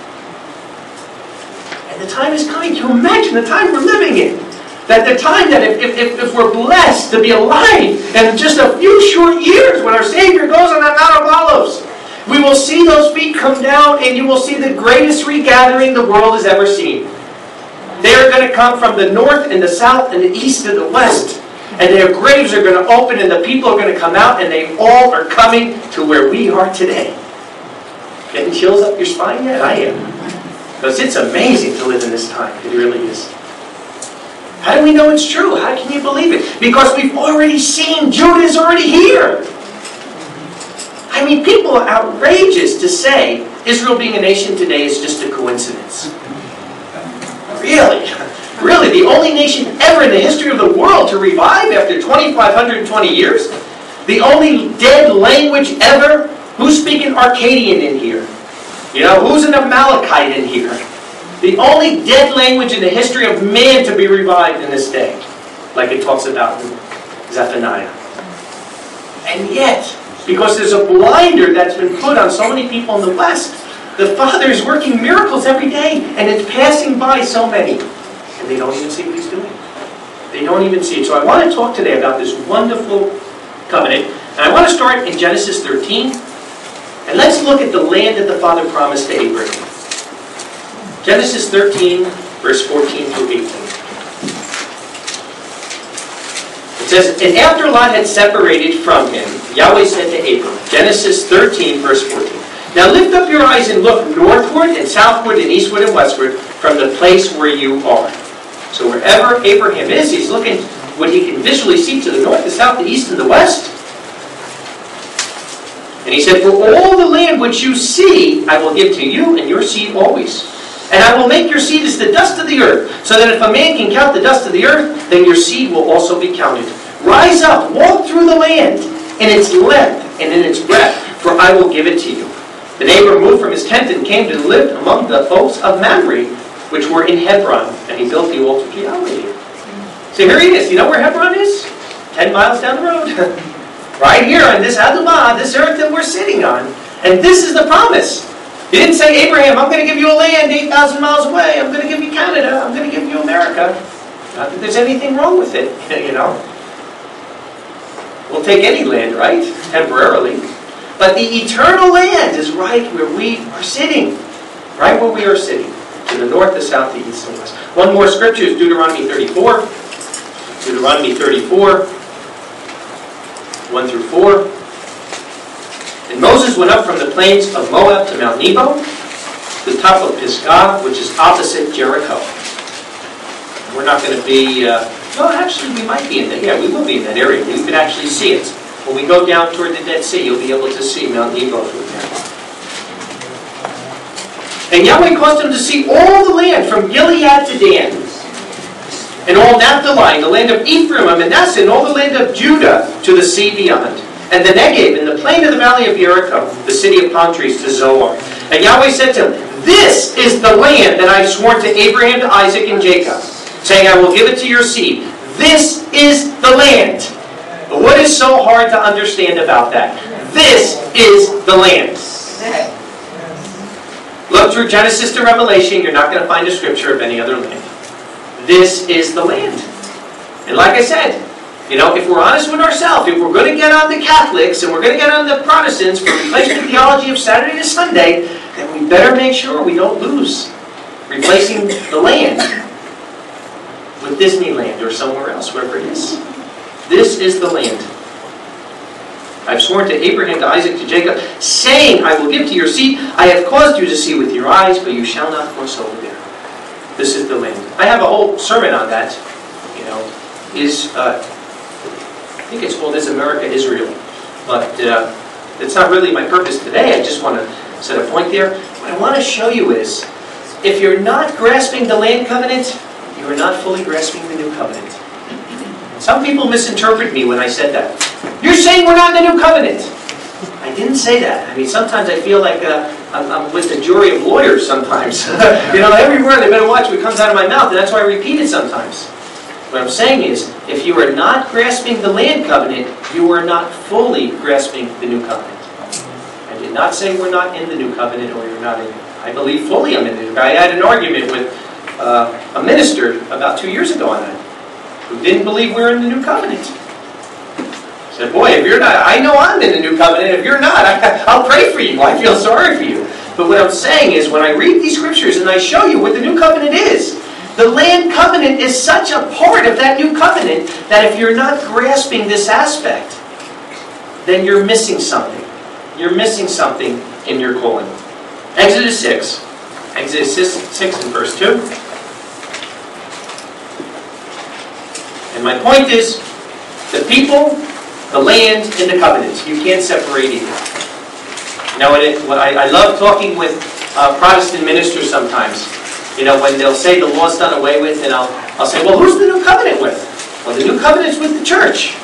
And the time is coming. Can you imagine the time we're living in? That the time that if, if, if we're blessed to be alive in just a few short years when our Savior goes on that Mount of Olives, we will see those feet come down and you will see the greatest regathering the world has ever seen. They are going to come from the north and the south and the east and the west. And their graves are going to open and the people are going to come out and they all are coming to where we are today. Getting chills up your spine yet? I am. Because it's amazing to live in this time. It really is. How do we know it's true? How can you believe it? Because we've already seen Judah is already here. I mean, people are outrageous to say Israel being a nation today is just a coincidence. Really? Really? The only nation ever in the history of the world to revive after two thousand five hundred twenty years? The only dead language ever? Who's speaking Akkadian in here? You know, who's an Amalekite in here? The only dead language in the history of man to be revived in this day. Like it talks about in Zephaniah. And yet, because there's a blinder that's been put on so many people in the West, the Father is working miracles every day, and it's passing by so many. And they don't even see what He's doing. They don't even see it. So I want to talk today about this wonderful covenant. And I want to start in Genesis thirteen. And let's look at the land that the Father promised to Abraham. Genesis thirteen, verse fourteen through eighteen. It says, and after Lot had separated from him, Yahweh said to Abram, Genesis thirteen, verse fourteen. Now lift up your eyes and look northward and southward and eastward and westward from the place where you are. So wherever Abraham is, he's looking what he can visually see to the north, the south, the east, and the west. And he said, for all the land which you see, I will give to you and your seed always. And I will make your seed as the dust of the earth, so that if a man can count the dust of the earth, then your seed will also be counted. Rise up, walk through the land, in its length and in its breadth, for I will give it to you. The neighbor moved from his tent and came to live among the folks of Mamre, which were in Hebron, and he built the altar to Yahweh. So here he is. You know where Hebron is? Ten miles down the road. Right here on this Adamah, this earth that we're sitting on. And this is the promise. He didn't say, Abraham, I'm going to give you a land eight thousand miles away. I'm going to give you Canada. I'm going to give you America. Not that there's anything wrong with it, you know. We'll take any land, right? Temporarily. But the eternal land is right where we are sitting. Right where we are sitting. To the north, the south, the east, and west. One more scripture is Deuteronomy thirty-four. Deuteronomy thirty-four. one through four. And Moses went up from the plains of Moab to Mount Nebo, the top of Pisgah, which is opposite Jericho. We're not going to be... Uh, no, actually, we might be in that. Yeah, we will be in that area. We can actually see it. When we go down toward the Dead Sea, you'll be able to see Mount Nebo from there. And Yahweh caused them to see all the land from Gilead to Dan, and all Naphtali, the land of Ephraim and Manasseh, and all the land of Judah to the sea beyond, and the Negev, and the plain of the valley of Jericho, the city of palm trees, to Zoar. And Yahweh said to him, this is the land that I have sworn to Abraham, to Isaac, and Jacob, saying, I will give it to your seed. This is the land. But what is so hard to understand about that? This is the land. Look look through Genesis to Revelation, you're not going to find a scripture of any other land. This is the land. And like I said, you know, if we're honest with ourselves, if we're going to get on the Catholics and we're going to get on the Protestants for replacement theology of Saturday to Sunday, then we better make sure we don't lose replacing the land with Disneyland or somewhere else, wherever it is. This is the land. I've sworn to Abraham, to Isaac, to Jacob, saying, I will give to your seed. I have caused you to see with your eyes, but you shall not cross over there. This is the land. I have a whole sermon on that. You know, is uh, I think it's called "Is America Israel?" But uh, it's not really my purpose today. I just want to set a point there. What I want to show you is, if you're not grasping the land covenant, you are not fully grasping the new covenant. Some people misinterpret me when I said that. You're saying we're not in the new covenant. I didn't say that. I mean, sometimes I feel like uh, I'm, I'm with a jury of lawyers sometimes. You know, every word they better watch what comes out of my mouth, and that's why I repeat it sometimes. What I'm saying is, if you are not grasping the land covenant, you are not fully grasping the new covenant. I did not say we're not in the new covenant or you're not in it. I believe fully I'm in the new covenant. I had an argument with uh, a minister about two years ago on that, who didn't believe we're in the new covenant. I said, boy, if you're not, I know I'm in the new covenant. If you're not, I, I'll pray for you. I feel sorry for you. But what I'm saying is, when I read these scriptures and I show you what the new covenant is, the land covenant is such a part of that new covenant that if you're not grasping this aspect, then you're missing something. You're missing something in your calling. Exodus six. Exodus six and verse two. And my point is, the people, the land, and the covenant. You can't separate either. You know, what it, what I, I love talking with uh, Protestant ministers sometimes. You know, when they'll say the law's done away with, and I'll, I'll say, well, who's the new covenant with? Well, the new covenant's with the church.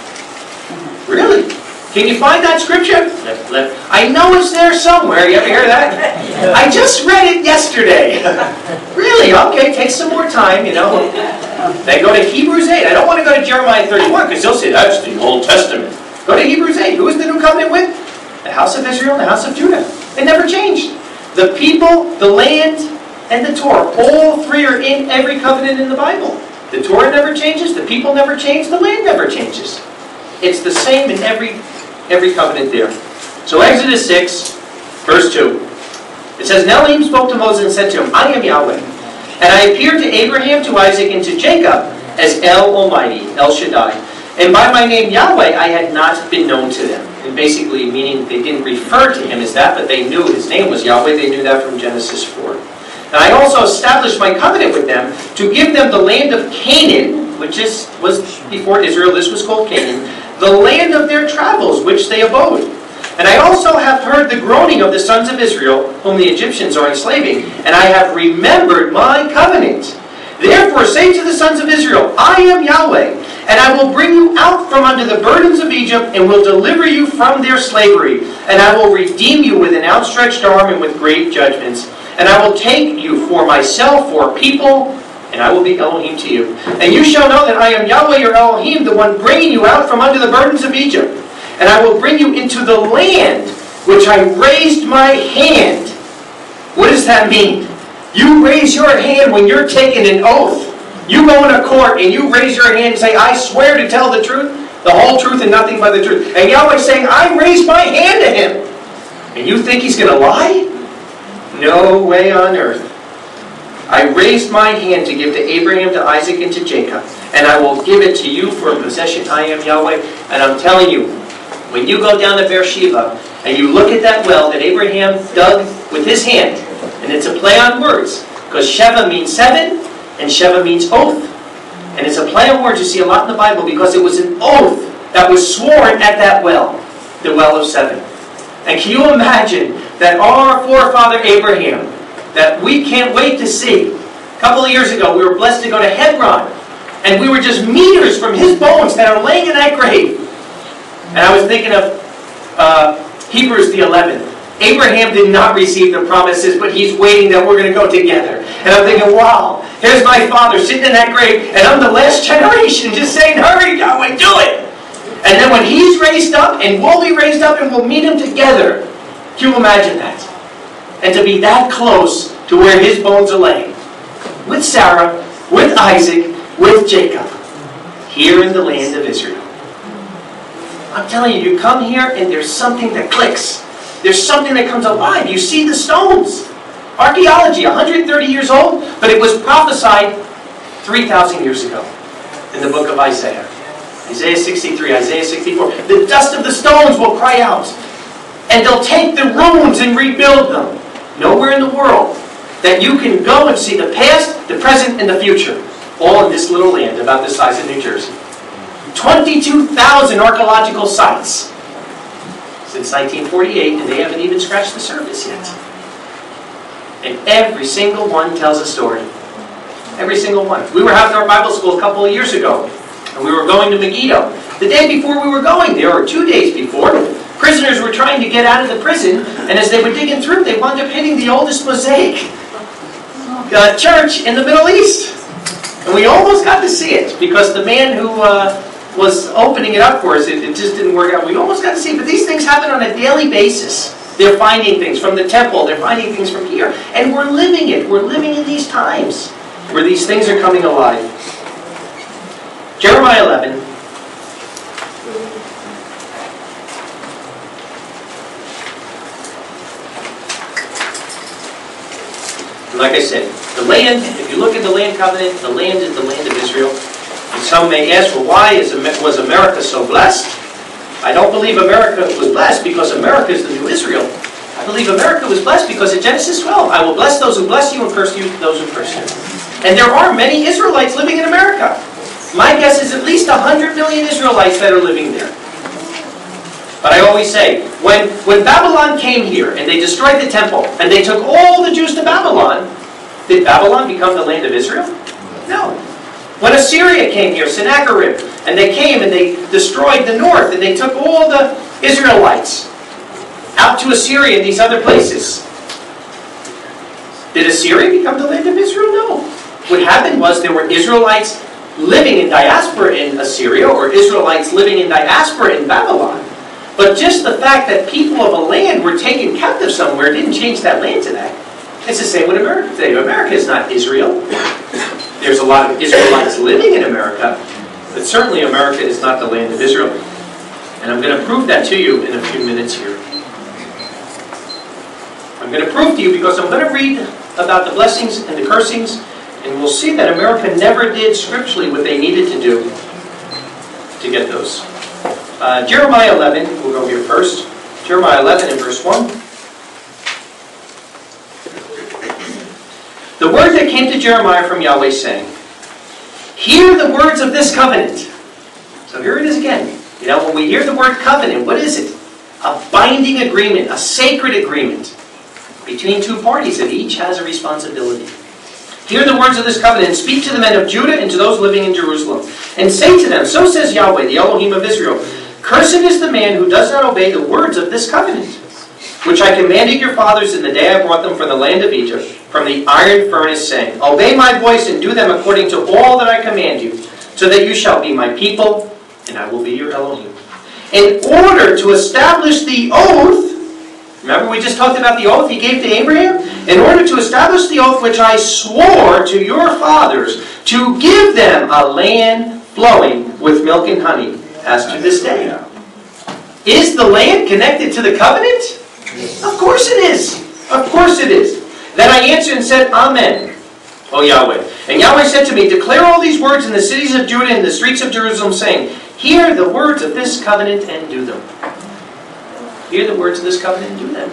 Really? Can you find that scripture? Let, let, I know it's there somewhere. You ever hear that? I just read it yesterday. Really? Okay, take some more time, you know. Then go to Hebrews eight. I don't want to go to Jeremiah thirty-one, because they'll say, that's the Old Testament. Go to Hebrews eight. Who is the new covenant with? The house of Israel and the house of Judah. It never changed. The people, the land, and the Torah. All three are in every covenant in the Bible. The Torah never changes. The people never change. The land never changes. It's the same in every every covenant there. So Exodus six, verse two. It says, Now Elohim spoke to Moses and said to him, I am Yahweh. And I appeared to Abraham, to Isaac, and to Jacob as El Almighty, El Shaddai. And by my name Yahweh I had not been known to them. And basically meaning they didn't refer to him as that, but they knew his name was Yahweh. They knew that from Genesis four. And I also established my covenant with them to give them the land of Canaan, which is was before Israel, this was called Canaan, the land of their travels, which they abode. And I also have heard the groaning of the sons of Israel, whom the Egyptians are enslaving, and I have remembered my covenant. Therefore say to the sons of Israel, I am Yahweh, and I will bring you out from under the burdens of Egypt, and will deliver you from their slavery, and I will redeem you with an outstretched arm and with great judgments. And I will take you for myself for people, and I will be Elohim to you. And you shall know that I am Yahweh your Elohim, the one bringing you out from under the burdens of Egypt. And I will bring you into the land which I raised my hand. What does that mean? You raise your hand when you're taking an oath. You go in a court and you raise your hand and say, I swear to tell the truth, the whole truth and nothing but the truth. And Yahweh's saying, I raised my hand to him. And you think he's going to lie? No way on earth. I raised my hand to give to Abraham, to Isaac, and to Jacob, and I will give it to you for a possession. I am Yahweh. And I'm telling you, when you go down to Beersheba and you look at that well that Abraham dug with his hand, and it's a play on words, because Sheva means seven, and Sheva means oath. And it's a play on words you see a lot in the Bible, because it was an oath that was sworn at that well, the well of seven. And can you imagine that our forefather Abraham, that we can't wait to see. A couple of years ago, we were blessed to go to Hebron, and we were just meters from his bones that are laying in that grave. And I was thinking of uh, Hebrews the eleventh. Abraham did not receive the promises, but he's waiting that we're going to go together. And I'm thinking, wow, here's my father sitting in that grave, and I'm the last generation just saying, hurry, Yahweh, do it! And then when he's raised up, and we'll be raised up, and we'll meet him together. Can you imagine that? and to be that close to where his bones are laying. With Sarah, with Isaac, with Jacob, here in the land of Israel. I'm telling you, you come here and there's something that clicks. There's something that comes alive. You see the stones. Archaeology, one hundred thirty years old, but it was prophesied three thousand years ago in the book of Isaiah. Isaiah sixty-three, Isaiah sixty-four. The dust of the stones will cry out, and they'll take the ruins and rebuild them. Nowhere in the world that you can go and see the past, the present, and the future, all in this little land about the size of New Jersey. twenty-two thousand archaeological sites since nineteen forty-eight, and they haven't even scratched the surface yet. And every single one tells a story. Every single one. We were having our Bible school a couple of years ago, and we were going to Megiddo. The day before we were going there, or two days before, prisoners were trying to get out of the prison, and as they were digging through, they wound up hitting the oldest mosaic uh, church in the Middle East. And we almost got to see it, because the man who uh, was opening it up for us, it, it just didn't work out. We almost got to see it, but these things happen on a daily basis. They're finding things from the temple, they're finding things from here, and we're living it. We're living in these times where these things are coming alive. Jeremiah eleven. Like I said, the land, if you look at the land covenant, the land is the land of Israel. And some may ask, well, why is, was America so blessed? I don't believe America was blessed because America is the new Israel. I believe America was blessed because in Genesis twelve, I will bless those who bless you and curse you those who curse you. And there are many Israelites living in America. My guess is at least one hundred million Israelites that are living there. But I always say, when, when Babylon came here and they destroyed the temple and they took all the Jews to Babylon, did Babylon become the land of Israel? No. When Assyria came here, Sennacherib, and they came and they destroyed the north and they took all the Israelites out to Assyria and these other places. Did Assyria become the land of Israel? No. What happened was there were Israelites living in diaspora in Assyria or Israelites living in diaspora in Babylon. But just the fact that people of a land were taken captive somewhere didn't change that land to that. It's the same with America today. America is not Israel. There's a lot of Israelites living in America, but certainly America is not the land of Israel. And I'm going to prove that to you in a few minutes here. I'm going to prove to you because I'm going to read about the blessings and the cursings, and we'll see that America never did scripturally what they needed to do to get those. Uh, Jeremiah eleven, we'll go here first. Jeremiah eleven and verse one. The word that came to Jeremiah from Yahweh saying, hear the words of this covenant. So here it is again. You know, when we hear the word covenant, what is it? A binding agreement, a sacred agreement between two parties that each has a responsibility. Hear the words of this covenant and speak to the men of Judah and to those living in Jerusalem. And say to them, so says Yahweh, the Elohim of Israel, cursed is the man who does not obey the words of this covenant, which I commanded your fathers in the day I brought them from the land of Egypt, from the iron furnace, saying, obey my voice and do them according to all that I command you, so that you shall be my people, and I will be your Elohim. In order to establish the oath, remember we just talked about the oath he gave to Abraham? In order to establish the oath which I swore to your fathers, to give them a land flowing with milk and honey, as to this day. Is the land connected to the covenant? Of course it is. Of course it is. Then I answered and said, Amen, O Yahweh. And Yahweh said to me, declare all these words in the cities of Judah and the streets of Jerusalem, saying, hear the words of this covenant and do them. Hear the words of this covenant and do them.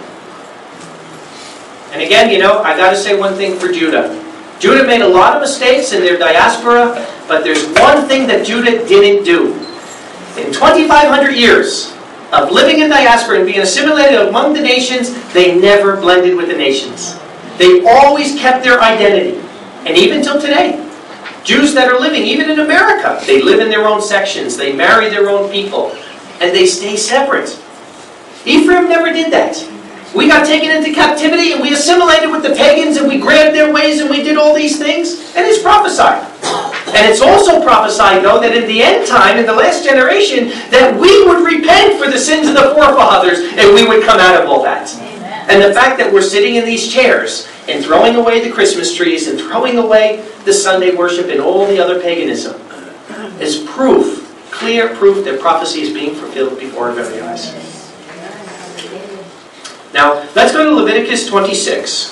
And again, you know, I got to say one thing for Judah. Judah made a lot of mistakes in their diaspora, but there's one thing that Judah didn't do. In twenty-five hundred years of living in diaspora and being assimilated among the nations, they never blended with the nations. They always kept their identity. And even till today, Jews that are living, even in America, they live in their own sections, they marry their own people, and they stay separate. Ephraim never did that. We got taken into captivity and we assimilated with the pagans and we grabbed their ways and we did all these things, and it's prophesied. And it's also prophesied, though, that in the end time, in the last generation, that we would repent for the sins of the forefathers and we would come out of all that. Amen. And the fact that we're sitting in these chairs and throwing away the Christmas trees and throwing away the Sunday worship and all the other paganism is proof, clear proof that prophecy is being fulfilled before our very eyes. Now, let's go to Leviticus twenty-six.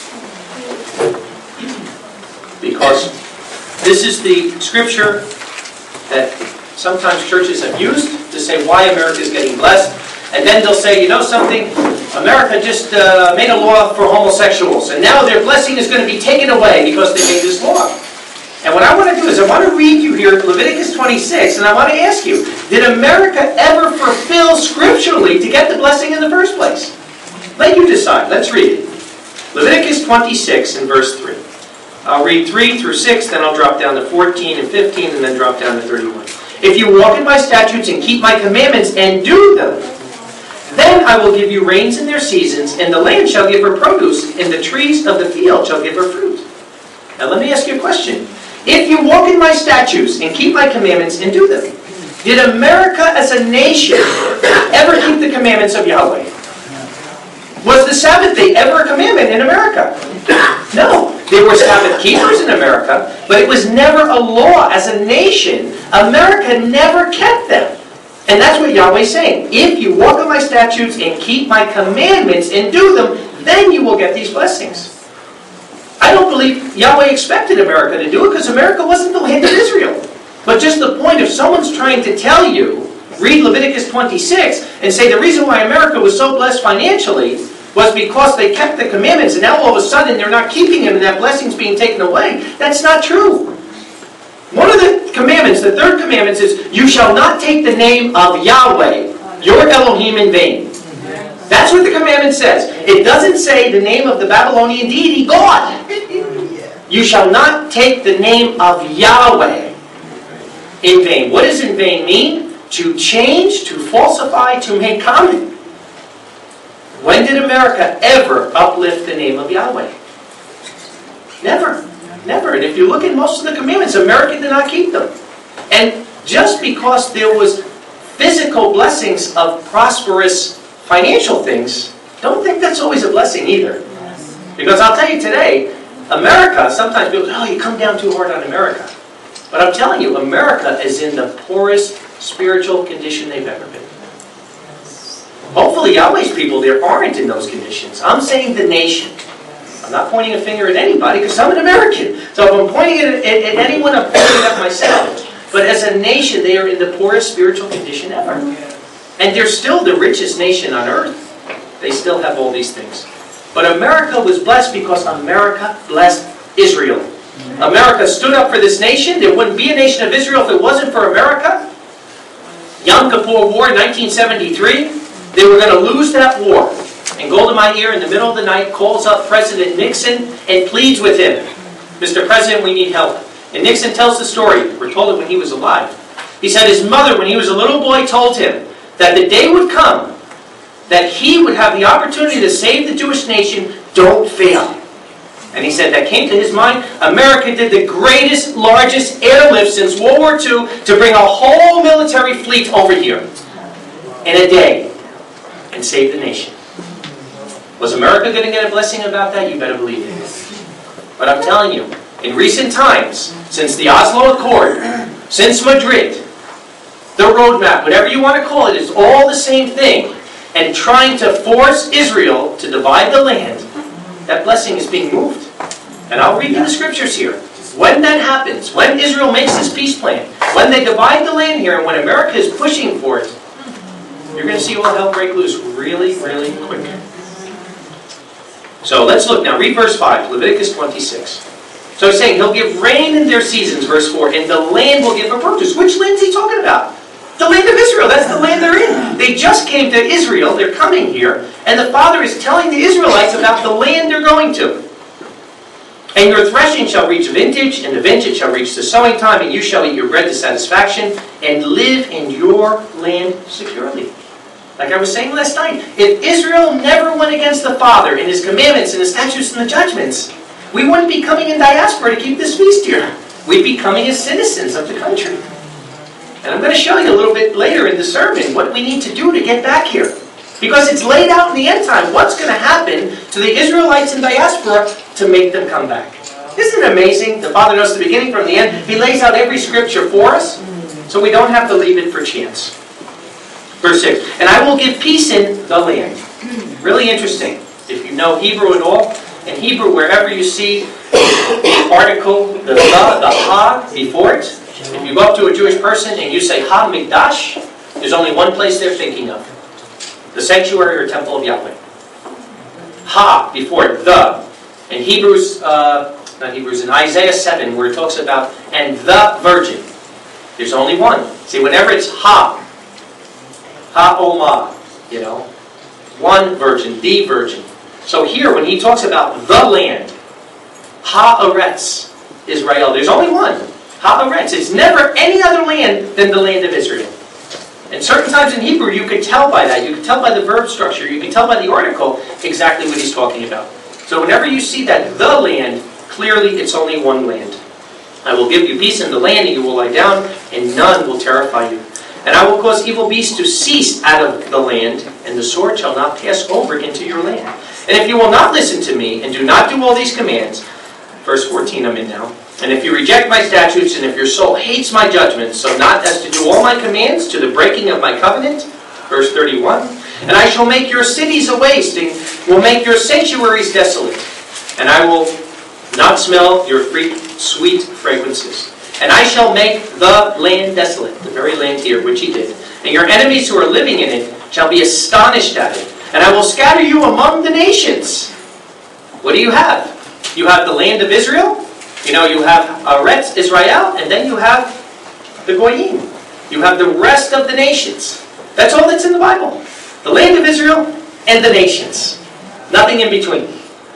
Because this is the scripture that sometimes churches have used to say why America is getting blessed. And then they'll say, you know something? America just uh, made a law for homosexuals, and now their blessing is going to be taken away because they made this law. And what I want to do is I want to read you here Leviticus twenty-six, and I want to ask you, did America ever fulfill scripturally to get the blessing in the first place? Let you decide. Let's read it. Leviticus twenty-six and verse three. I'll read three through six, then I'll drop down to fourteen and fifteen, and then drop down to thirty-one. If you walk in my statutes and keep my commandments and do them, then I will give you rains in their seasons, and the land shall give her produce, and the trees of the field shall give her fruit. Now let me ask you a question. If you walk in my statutes and keep my commandments and do them, did America as a nation ever keep the commandments of Yahweh? Was the Sabbath day ever a commandment in America? No. There were Sabbath keepers in America, but it was never a law. As a nation, America never kept them. And that's what Yahweh's saying. If you walk in my statutes and keep my commandments and do them, then you will get these blessings. I don't believe Yahweh expected America to do it because America wasn't the land of Israel. But just the point, if someone's trying to tell you, read Leviticus twenty-six and say the reason why America was so blessed financially was because they kept the commandments, and now all of a sudden they're not keeping them and that blessing's being taken away. That's not true. One of the commandments, the third commandment is, you shall not take the name of Yahweh, your Elohim, in vain. That's what the commandment says. It doesn't say the name of the Babylonian deity, God. You shall not take the name of Yahweh in vain. What does in vain mean? To change, to falsify, to make common. When did America ever uplift the name of Yahweh? Never. Never. And if you look at most of the commandments, America did not keep them. And just because there was physical blessings of prosperous financial things, don't think that's always a blessing either. Because I'll tell you today, America, sometimes people say, oh, you come down too hard on America. But I'm telling you, America is in the poorest spiritual condition they've ever been. Hopefully Yahweh's people there aren't in those conditions. I'm saying the nation. I'm not pointing a finger at anybody because I'm an American. So if I'm pointing at, at, at anyone, I'm pointing at myself. But as a nation, they are in the poorest spiritual condition ever. And they're still the richest nation on earth. They still have all these things. But America was blessed because America blessed Israel. America stood up for this nation. There wouldn't be a nation of Israel if it wasn't for America. Yom Kippur War, nineteen seventy-three. They were going to lose that war. And Golda Meir, in the middle of the night, calls up President Nixon and pleads with him. Mister President, we need help. And Nixon tells the story. We're told it when he was alive. He said his mother, when he was a little boy, told him that the day would come that he would have the opportunity to save the Jewish nation. Don't fail. And he said that came to his mind. America did the greatest, largest airlift since World War Two to bring a whole military fleet over here in a day and save the nation. Was America going to get a blessing about that? You better believe it. But I'm telling you, in recent times, since the Oslo Accord, since Madrid, the roadmap, whatever you want to call it, is all the same thing. And trying to force Israel to divide the land, that blessing is being moved. And I'll read you the scriptures here. When that happens, when Israel makes this peace plan, when they divide the land here, and when America is pushing for it, you're going to see all hell break loose really, really quick. So let's look now. Read verse five, Leviticus twenty-six. So he's saying he'll give rain in their seasons, verse four, and the land will give her produce. Which land is he talking about? The land of Israel. That's the land they're in. They just came to Israel. They're coming here. And the Father is telling the Israelites about the land they're going to. And your threshing shall reach vintage, and the vintage shall reach the sowing time, and you shall eat your bread to satisfaction, and live in your land securely. Like I was saying last night, if Israel never went against the Father in His commandments and His statutes and the judgments, we wouldn't be coming in diaspora to keep this feast here. We'd be coming as citizens of the country. And I'm going to show you a little bit later in the sermon what we need to do to get back here. Because it's laid out in the end time. What's going to happen to the Israelites in diaspora to make them come back? Isn't it amazing? The Father knows the beginning from the end. He lays out every scripture for us, so we don't have to leave it for chance. Verse six, and I will give peace in the land. Really interesting. If you know Hebrew at all, in Hebrew, wherever you see the article, the the, the ha before it, if you go up to a Jewish person and you say ha mikdash, there's only one place they're thinking of. The sanctuary or temple of Yahweh. Ha before it, the. In Hebrews, uh, not Hebrews, in Isaiah seven, where it talks about, and the virgin. There's only one. See, whenever it's ha, ha-oma, you know, one virgin, the virgin. So here, when he talks about the land, ha-aretz, Israel, there's only one. Ha-aretz. It's never any other land than the land of Israel. And certain times in Hebrew, you could tell by that. You could tell by the verb structure. You could tell by the article exactly what he's talking about. So whenever you see that the land, clearly it's only one land. I will give you peace in the land, and you will lie down, and none will terrify you. And I will cause evil beasts to cease out of the land, and the sword shall not pass over into your land. And if you will not listen to me, and do not do all these commands, verse fourteen I'm in now, and if you reject my statutes, and if your soul hates my judgments, so not as to do all my commands, to the breaking of my covenant, verse thirty-one, and I shall make your cities a waste, and will make your sanctuaries desolate, and I will not smell your free, sweet fragrances. And I shall make the land desolate, the very land here, which he did. And your enemies who are living in it shall be astonished at it. And I will scatter you among the nations. What do you have? You have the land of Israel. You know, you have Eretz Israel, and then you have the Goyim. You have the rest of the nations. That's all that's in the Bible. The land of Israel and the nations. Nothing in between.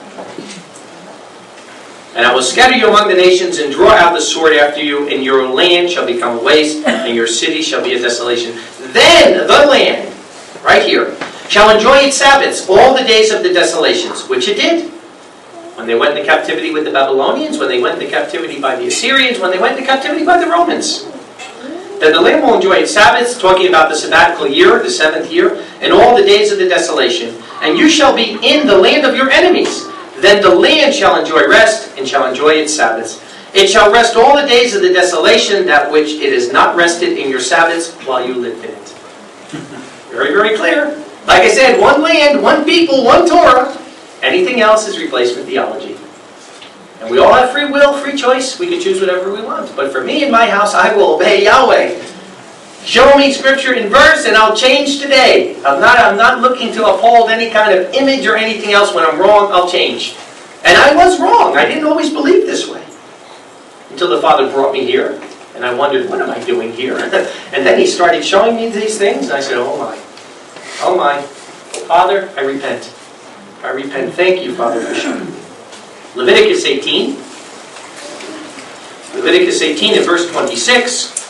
And I will scatter you among the nations and draw out the sword after you, and your land shall become a waste, and your city shall be a desolation. Then the land, right here, shall enjoy its Sabbaths all the days of the desolations, which it did. When they went into captivity with the Babylonians, when they went into captivity by the Assyrians, when they went into captivity by the Romans. Then the land will enjoy its Sabbaths, talking about the sabbatical year, the seventh year, and all the days of the desolation. And you shall be in the land of your enemies. Then the land shall enjoy rest, and shall enjoy its Sabbaths. It shall rest all the days of the desolation, that which it is not rested in your Sabbaths while you lived in it. Very, very clear. Like I said, one land, one people, one Torah. Anything else is replacement theology. And we all have free will, free choice. We can choose whatever we want. But for me and my house, I will obey Yahweh. Show me scripture in verse and I'll change today. I'm not, I'm not looking to uphold any kind of image or anything else. When I'm wrong, I'll change. And I was wrong. I didn't always believe this way. Until the Father brought me here. And I wondered, what am I doing here? And then He started showing me these things. And I said, oh my. Oh my. Father, I repent. I repent. Thank you, Father, for showing me. Leviticus eighteen. Leviticus eighteen and verse twenty-six.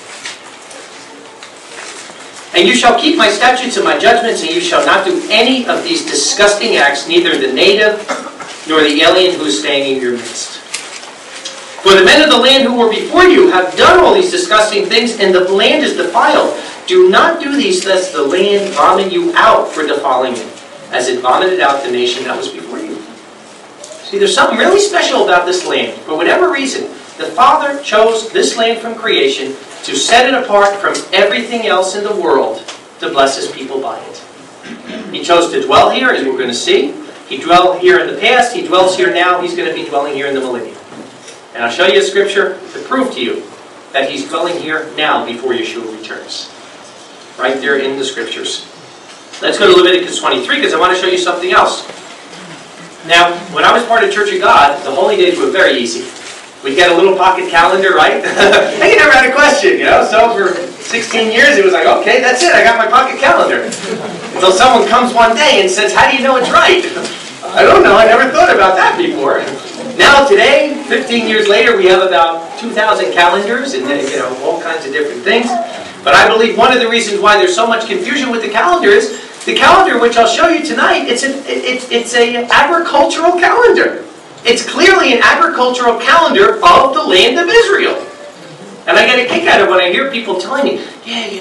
And you shall keep my statutes and my judgments, and you shall not do any of these disgusting acts, neither the native nor the alien who is staying in your midst. For the men of the land who were before you have done all these disgusting things, and the land is defiled. Do not do these, lest the land vomit you out for defiling it, as it vomited out the nation that was before you. See, there's something really special about this land. For whatever reason, the Father chose this land from creation to set it apart from everything else in the world to bless His people by it. He chose to dwell here, as we're going to see. He dwelled here in the past. He dwells here now. He's going to be dwelling here in the millennium. And I'll show you a scripture to prove to you that He's dwelling here now before Yeshua returns. Right there in the scriptures. Let's go to Leviticus twenty-three, because I want to show you something else. Now, when I was part of Church of God, the holy days were very easy. We'd get a little pocket calendar, right? And you never had a question, you know? So for sixteen years, it was like, okay, that's it, I got my pocket calendar. Until someone comes one day and says, how do you know it's right? I don't know, I never thought about that before. Now today, fifteen years later, we have about two thousand calendars and you know all kinds of different things. But I believe one of the reasons why there's so much confusion with the calendar is the calendar, which I'll show you tonight, it's an it's it's a agricultural calendar. It's clearly an agricultural calendar of the land of Israel. And I get a kick out of it when I hear people telling me, yeah, you know,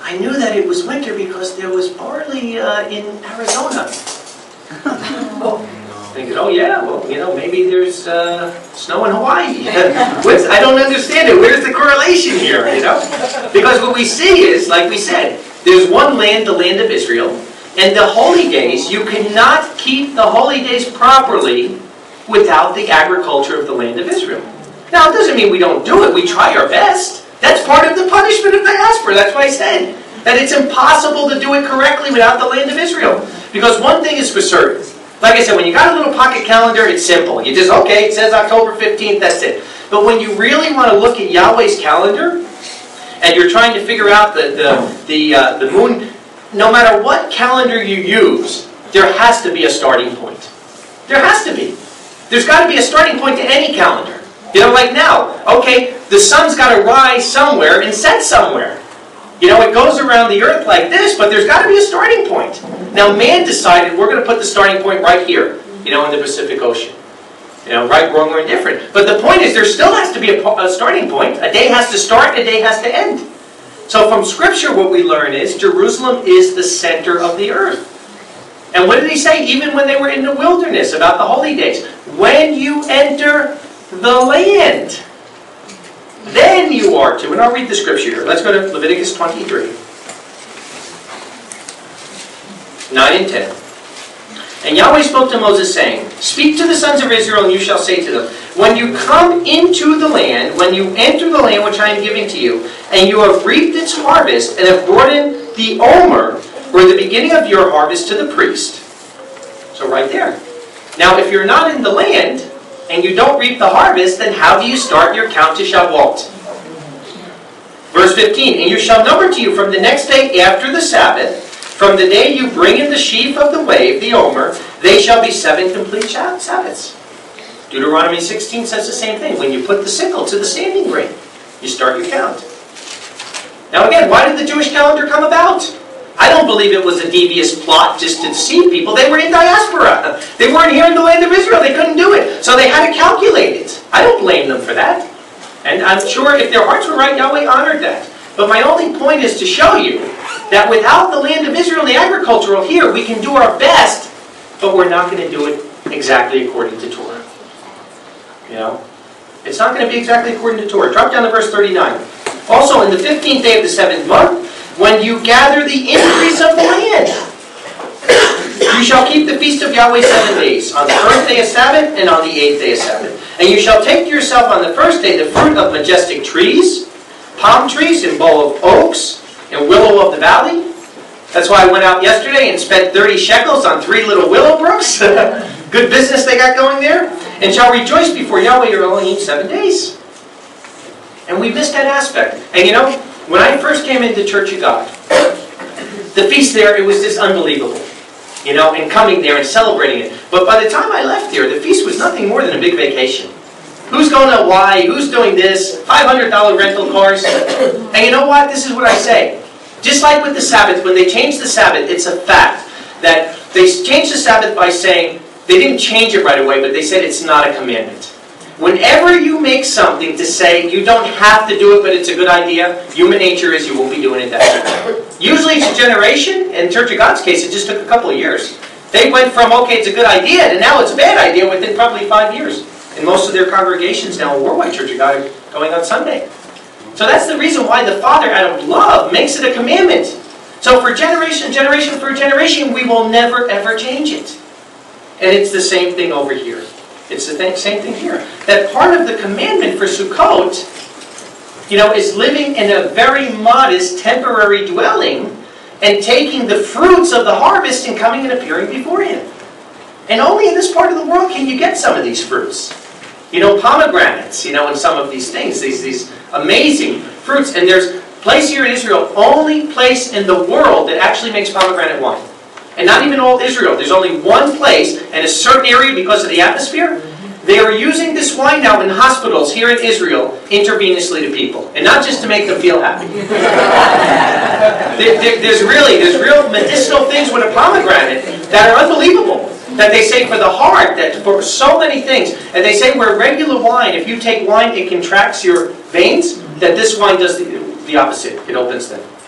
I knew that it was winter because there was barley uh, in Arizona. Oh, thinking, oh yeah, well, you know, maybe there's uh, snow in Hawaii. What's, I don't understand it. Where's the correlation here, you know? Because what we see is, like we said, there's one land, the land of Israel, and the holy days, you cannot keep the holy days properly without the agriculture of the land of Israel. Now, it doesn't mean we don't do it. We try our best. That's part of the punishment of diaspora. That's why I said that it's impossible to do it correctly without the land of Israel. Because one thing is for certain. Like I said, when you got a little pocket calendar, it's simple. You just, okay, it says October fifteenth, that's it. But when you really want to look at Yahweh's calendar, and you're trying to figure out the, the, the, uh, the moon, no matter what calendar you use, there has to be a starting point. There has to be. There's got to be a starting point to any calendar. You know, like now, okay, the sun's got to rise somewhere and set somewhere. You know, it goes around the earth like this, but there's got to be a starting point. Now, man decided we're going to put the starting point right here, you know, in the Pacific Ocean. You know, right, wrong, or indifferent. But the point is, there still has to be a, a starting point. A day has to start, a day has to end. So from Scripture, what we learn is, Jerusalem is the center of the earth. And what did he say, even when they were in the wilderness, about the holy days? When you enter the land, then you are to, and I'll read the scripture here. Let's go to Leviticus twenty-three. nine and ten. And Yahweh spoke to Moses, saying, Speak to the sons of Israel, and you shall say to them, When you come into the land, when you enter the land which I am giving to you, and you have reaped its harvest, and have brought in the omer, or the beginning of your harvest, to the priest. So right there. Now, if you're not in the land, and you don't reap the harvest, then how do you start your count to Shavuot? Verse fifteen, And you shall number to you from the next day after the Sabbath, from the day you bring in the sheaf of the wave, the omer, they shall be seven complete Sabbaths. Deuteronomy sixteen says the same thing. When you put the sickle to the sanding grain, you start your count. Now again, why did the Jewish calendar come about? I don't believe it was a devious plot just to deceive people. They were in diaspora. They weren't here in the land of Israel. They couldn't do it. So they had to calculate it. I don't blame them for that. And I'm sure if their hearts were right, Yahweh honored that. But my only point is to show you that without the land of Israel and the agricultural here, we can do our best, but we're not going to do it exactly according to Torah. You know? It's not going to be exactly according to Torah. Drop down to verse thirty-nine. Also, in the fifteenth day of the seventh month, when you gather the increase of the land, you shall keep the feast of Yahweh seven days, on the first day of Sabbath and on the eighth day of Sabbath. And you shall take to yourself on the first day the fruit of majestic trees, palm trees and bow of oaks, and willow of the valley. That's why I went out yesterday and spent thirty shekels on three little willow brooks. Good business they got going there. And shall rejoice before Yahweh your Elohim seven days. And we missed that aspect. And you know, when I first came into Church of God, the feast there, it was just unbelievable. You know, and coming there and celebrating it. But by the time I left there, the feast was nothing more than a big vacation. Who's going to Hawaii? Who's doing this? five hundred dollars rental cars. And you know what? This is what I say. Just like with the Sabbath, when they changed the Sabbath, it's a fact that they changed the Sabbath by saying, they didn't change it right away, but they said it's not a commandment. Whenever you make something to say you don't have to do it, but it's a good idea, human nature is you won't be doing it that way. Usually it's a generation. In Church of God's case, it just took a couple of years. They went from, okay, it's a good idea, to now it's a bad idea within probably five years. And most of their congregations now in Worldwide Church of God are going on Sunday. So that's the reason why the Father, out of love, makes it a commandment. So for generation, generation for generation, we will never, ever change it. And it's the same thing over here. It's the th- same thing here. That part of the commandment for Sukkot, you know, is living in a very modest, temporary dwelling and taking the fruits of the harvest and coming and appearing before Him. And only in this part of the world can you get some of these fruits. You know, pomegranates, you know, and some of these things, these, these amazing fruits. And there's a place here in Israel, only place in the world that actually makes pomegranate wine. And not even all Israel. There's only one place and a certain area because of the atmosphere. They are using this wine now in hospitals here in Israel intravenously to people. And not just to make them feel happy. there, there, there's really, there's real medicinal things with a pomegranate that are unbelievable. That they say for the heart, that for so many things. And they say where regular wine, if you take wine, it contracts your veins. That this wine does the, the opposite. It opens them.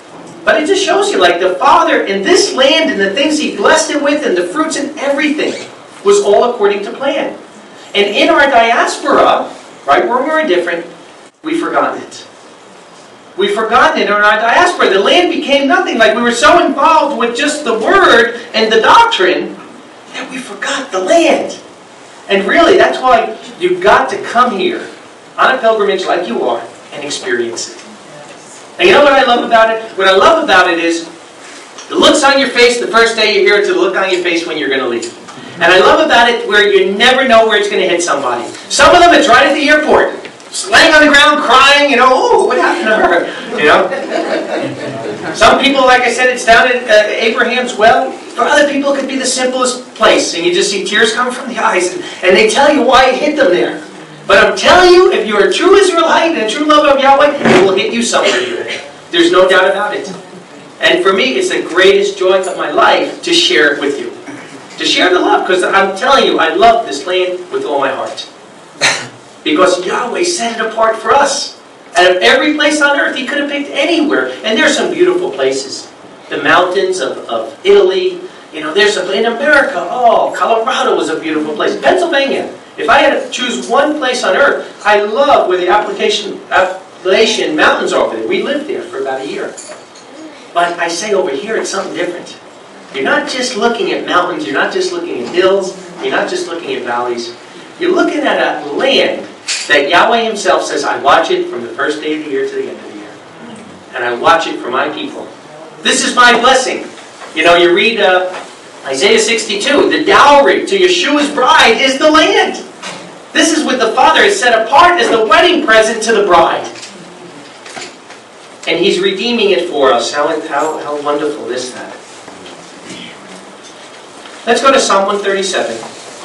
But it just shows you, like the Father in this land and the things He blessed it with and the fruits and everything was all according to plan. And in our diaspora, right, where we're indifferent, we've forgotten it. We've forgotten it in our diaspora. The land became nothing. Like we were so involved with just the Word and the doctrine that we forgot the land. And really, that's why you've got to come here on a pilgrimage like you are and experience it. And you know what I love about it? What I love about it is the looks on your face the first day you're here to the look on your face when you're going to leave. And I love about it where you never know where it's going to hit somebody. Some of them, it's right at the airport. Just laying on the ground crying, you know, oh, what happened to her? You know? Some people, like I said, it's down at uh, Abraham's well. For other people, it could be the simplest place. And you just see tears come from the eyes. And, and they tell you why it hit them there. But I'm telling you, if you're a true Israelite and a true lover of Yahweh, it will hit you somewhere here. There's no doubt about it. And for me, it's the greatest joy of my life to share it with you. To share the love. Because I'm telling you, I love this land with all my heart. Because Yahweh set it apart for us. Out of every place on earth, He could have picked anywhere. And there's some beautiful places. The mountains of, of Italy. You know, there's a, in America, oh, Colorado was a beautiful place. Pennsylvania. If I had to choose one place on earth, I love where the application, Appalachian Mountains are over there. We lived there for about a year. But I say over here, it's something different. You're not just looking at mountains. You're not just looking at hills. You're not just looking at valleys. You're looking at a land that Yahweh Himself says, I watch it from the first day of the year to the end of the year. And I watch it for my people. This is my blessing. You know, you read uh, Isaiah sixty-two. The dowry to Yeshua's bride is the land. This is what the Father has set apart as the wedding present to the bride. And He's redeeming it for us. How, how, how wonderful is that? Let's go to Psalm one thirty-seven.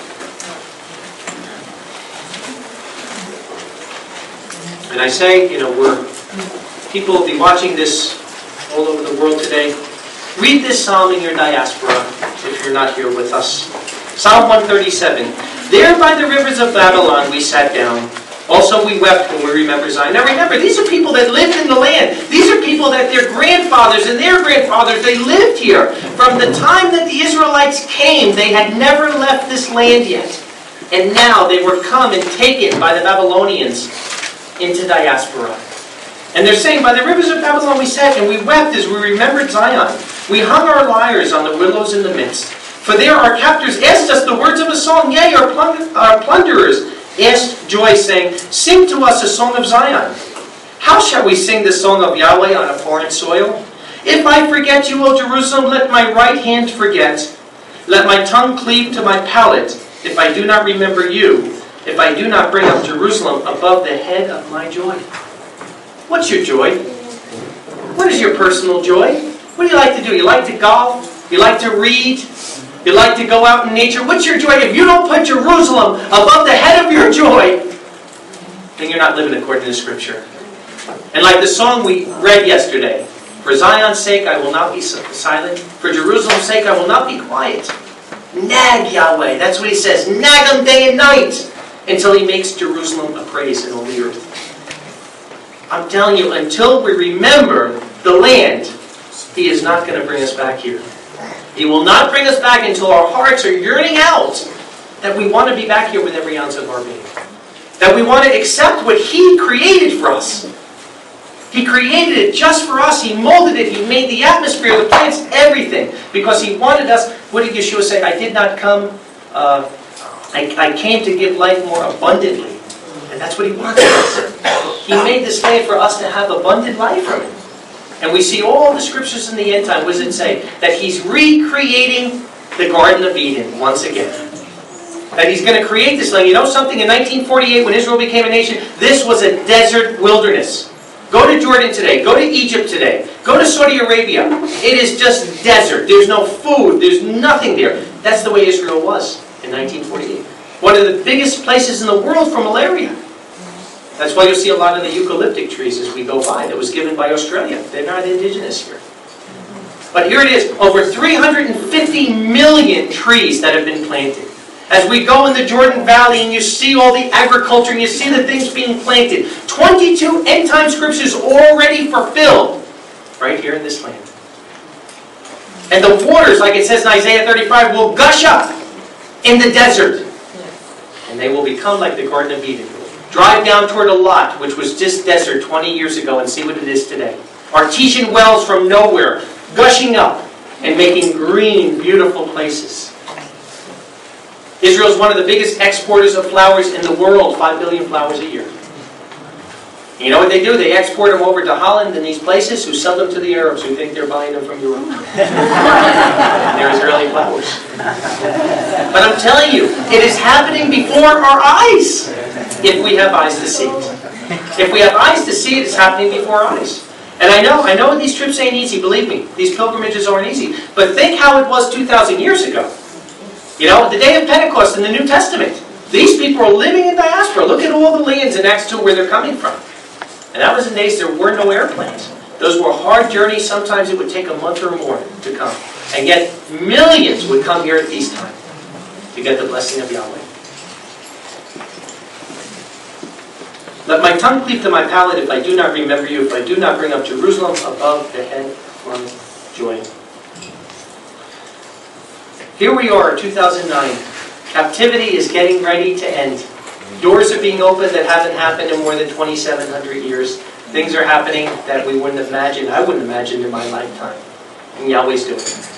And I say, you know, we're people will be watching this all over the world today. Read this psalm in your diaspora if you're not here with us. Psalm one thirty-seven. There by the rivers of Babylon we sat down. Also we wept when we remember Zion. Now remember, these are people that lived in the land. These are people that their grandfathers and their grandfathers, they lived here. From the time that the Israelites came, they had never left this land yet. And now they were come and taken by the Babylonians into diaspora. And they're saying, by the rivers of Babylon we sat and we wept as we remembered Zion. We hung our lyres on the willows in the midst. For there our captors asked us the words of a song. Yea, our, plund- our plunderers asked joy, saying, sing to us a song of Zion. How shall we sing the song of Yahweh on a foreign soil? If I forget you, O Jerusalem, let my right hand forget. Let my tongue cleave to my palate, if I do not remember you. If I do not bring up Jerusalem above the head of my joy. What's your joy? What is your personal joy? What do you like to do? You like to golf? You like to read? You like to go out in nature? What's your joy? If you don't put Jerusalem above the head of your joy, then you're not living according to Scripture. And like the song we read yesterday, for Zion's sake I will not be silent. For Jerusalem's sake I will not be quiet. Nag Yahweh. That's what He says. Nag Him day and night. Until He makes Jerusalem a praise in all the earth. I'm telling you, until we remember the land, He is not going to bring us back here. He will not bring us back until our hearts are yearning out that we want to be back here with every ounce of our being. That we want to accept what He created for us. He created it just for us. He molded it. He made the atmosphere, the plants, everything. Because He wanted us. What did Yeshua say? I did not come... Uh, I, I came to give life more abundantly. And that's what He wants us. He made this land for us to have abundant life from Him. And we see all the Scriptures in the end time. What does it say? That He's recreating the Garden of Eden once again. That He's going to create this land. You know something? In nineteen forty-eight, when Israel became a nation, this was a desert wilderness. Go to Jordan today. Go to Egypt today. Go to Saudi Arabia. It is just desert. There's no food. There's nothing there. That's the way Israel was in nineteen forty-eight. One of the biggest places in the world for malaria. That's why you'll see a lot of the eucalyptic trees as we go by. That was given by Australia. They're not indigenous here. But here it is. Over three hundred fifty million trees that have been planted. As we go in the Jordan Valley and you see all the agriculture and you see the things being planted. twenty-two end-time scriptures already fulfilled right here in this land. And the waters, like it says in Isaiah thirty-five, will gush up in the desert. And they will become like the Garden of Eden. Drive down toward Eilat, which was just desert twenty years ago, and see what it is today. Artesian wells from nowhere, gushing up and making green, beautiful places. Israel is one of the biggest exporters of flowers in the world, five billion flowers a year. You know what they do? They export them over to Holland and these places who sell them to the Arabs who think they're buying them from Europe. They're Israeli flowers. But I'm telling you, it is happening before our eyes if we have eyes to see it. If we have eyes to see it, it's happening before our eyes. And I know, I know these trips ain't easy, believe me. These pilgrimages aren't easy. But think how it was two thousand years ago. You know, the day of Pentecost in the New Testament. These people are living in diaspora. Look at all the lands in Acts two where they're coming from. And that was in days there were no airplanes. Those were hard journeys. Sometimes it would take a month or more to come. And yet millions would come here at these times to get the blessing of Yahweh. Let my tongue cleave to my palate if I do not remember you, if I do not bring up Jerusalem above the head from joy. Here we are, two thousand nine. Captivity is getting ready to end. Doors are being opened that haven't happened in more than twenty-seven hundred years. Things are happening that we wouldn't imagine, I wouldn't imagine in my lifetime. And Yahweh's doing it.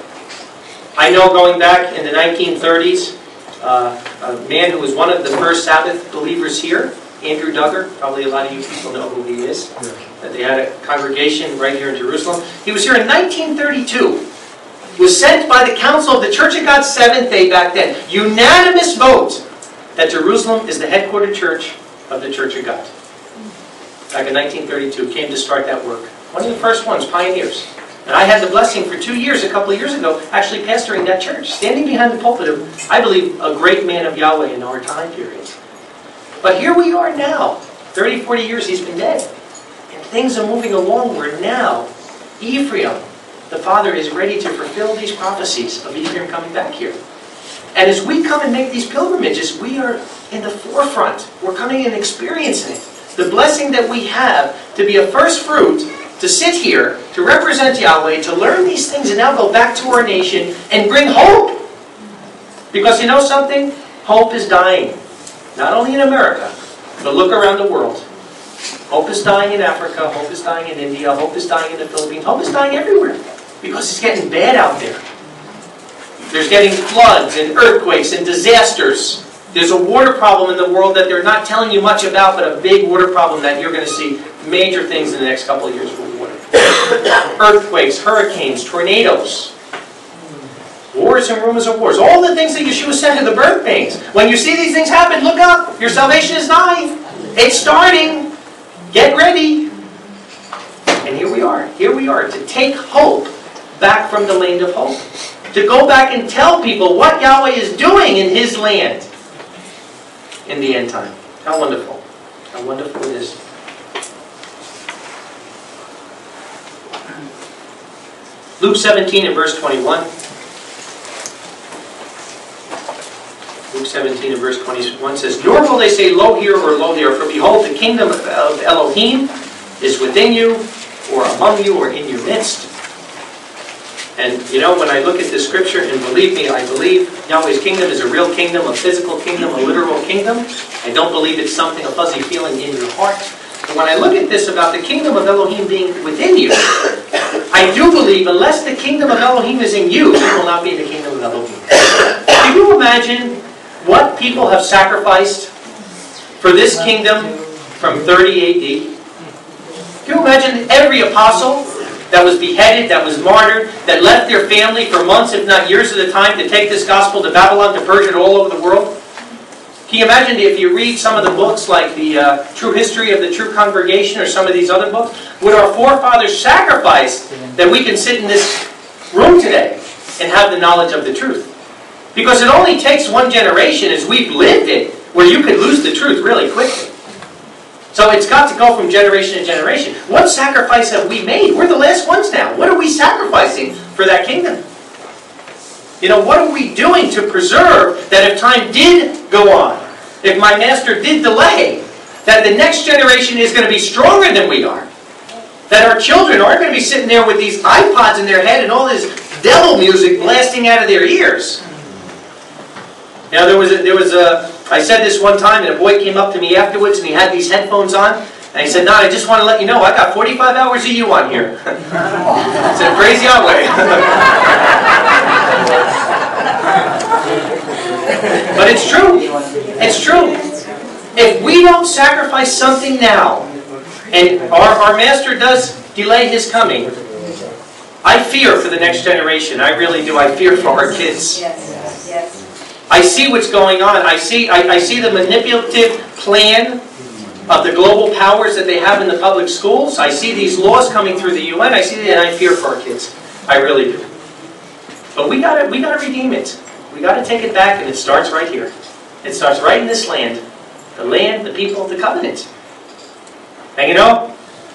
I know going back in the nineteen thirties, uh, a man who was one of the first Sabbath believers here, Andrew Duggar, probably a lot of you people know who he is, that they had a congregation right here in Jerusalem. He was here in nineteen thirty-two. Was sent by the Council of the Church of God Seventh Day back then. Unanimous vote that Jerusalem is the headquartered church of the Church of God. Back in nineteen thirty-two, came to start that work. One of the first ones, pioneers. And I had the blessing for two years, a couple of years ago, actually pastoring that church, standing behind the pulpit of, I believe, a great man of Yahweh in our time period. But here we are now, thirty, forty years he's been dead. And things are moving along where now, Ephraim, the father, is ready to fulfill these prophecies of Ephraim coming back here. And as we come and make these pilgrimages, we are in the forefront. We're coming and experiencing it. The blessing that we have to be a first fruit, to sit here, to represent Yahweh, to learn these things, and now go back to our nation and bring hope. Because you know something? Hope is dying. Not only in America, but look around the world. Hope is dying in Africa, hope is dying in India, hope is dying in the Philippines, hope is dying everywhere. Because it's getting bad out there. There's getting floods and earthquakes and disasters. There's a water problem in the world that they're not telling you much about, but a big water problem that you're going to see major things in the next couple of years with water. Earthquakes, hurricanes, tornadoes. Wars and rumors of wars. All the things that Yeshua said to the birth pains. When you see these things happen, look up. Your salvation is nigh. It's starting. Get ready. And here we are. Here we are to take hope back from the land of hope. To go back and tell people what Yahweh is doing in His land in the end time. How wonderful. How wonderful it is. Luke seventeen and verse twenty-one. Luke seventeen and verse twenty-one says, "Nor will they say, Lo here or Lo there, for behold, the kingdom of Elohim is within you, or among you, or in your midst." And you know, when I look at this scripture, and believe me, I believe Yahweh's kingdom is a real kingdom, a physical kingdom, a literal kingdom. I don't believe it's something, a fuzzy feeling in your heart. But when I look at this about the kingdom of Elohim being within you, I do believe unless the kingdom of Elohim is in you, you will not be in the kingdom of Elohim. Can you imagine what people have sacrificed for this kingdom from thirty A D? Can you imagine every apostle that was beheaded, that was martyred, that left their family for months, if not years at a time, to take this gospel to Babylon, to purge it all over the world? Can you imagine if you read some of the books like the uh, True History of the True Congregation or some of these other books, what our forefathers sacrificed that we can sit in this room today and have the knowledge of the truth? Because it only takes one generation, as we've lived it, where you could lose the truth really quickly. So it's got to go from generation to generation. What sacrifice have we made? We're the last ones now. What are we sacrificing for that kingdom? You know, what are we doing to preserve that if time did go on, if my master did delay, that the next generation is going to be stronger than we are? That our children aren't going to be sitting there with these iPods in their head and all this devil music blasting out of their ears. Now there was a, there was a, I said this one time, and a boy came up to me afterwards, and he had these headphones on, and he said, "Nod, I just want to let you know, I got forty-five hours of you on here." I said, "Praise Yahweh." But it's true. It's true. If we don't sacrifice something now, and our, our Master does delay His coming, I fear for the next generation. I really do. I fear for our kids. Yes, yes. I see what's going on. I see, I, I see the manipulative plan of the global powers that they have in the public schools. I see these laws coming through the U N. I see that, and I fear for our kids. I really do. But we got to, we got to redeem it. We got to take it back, and it starts right here. It starts right in this land, the land, the people, the covenant. And you know,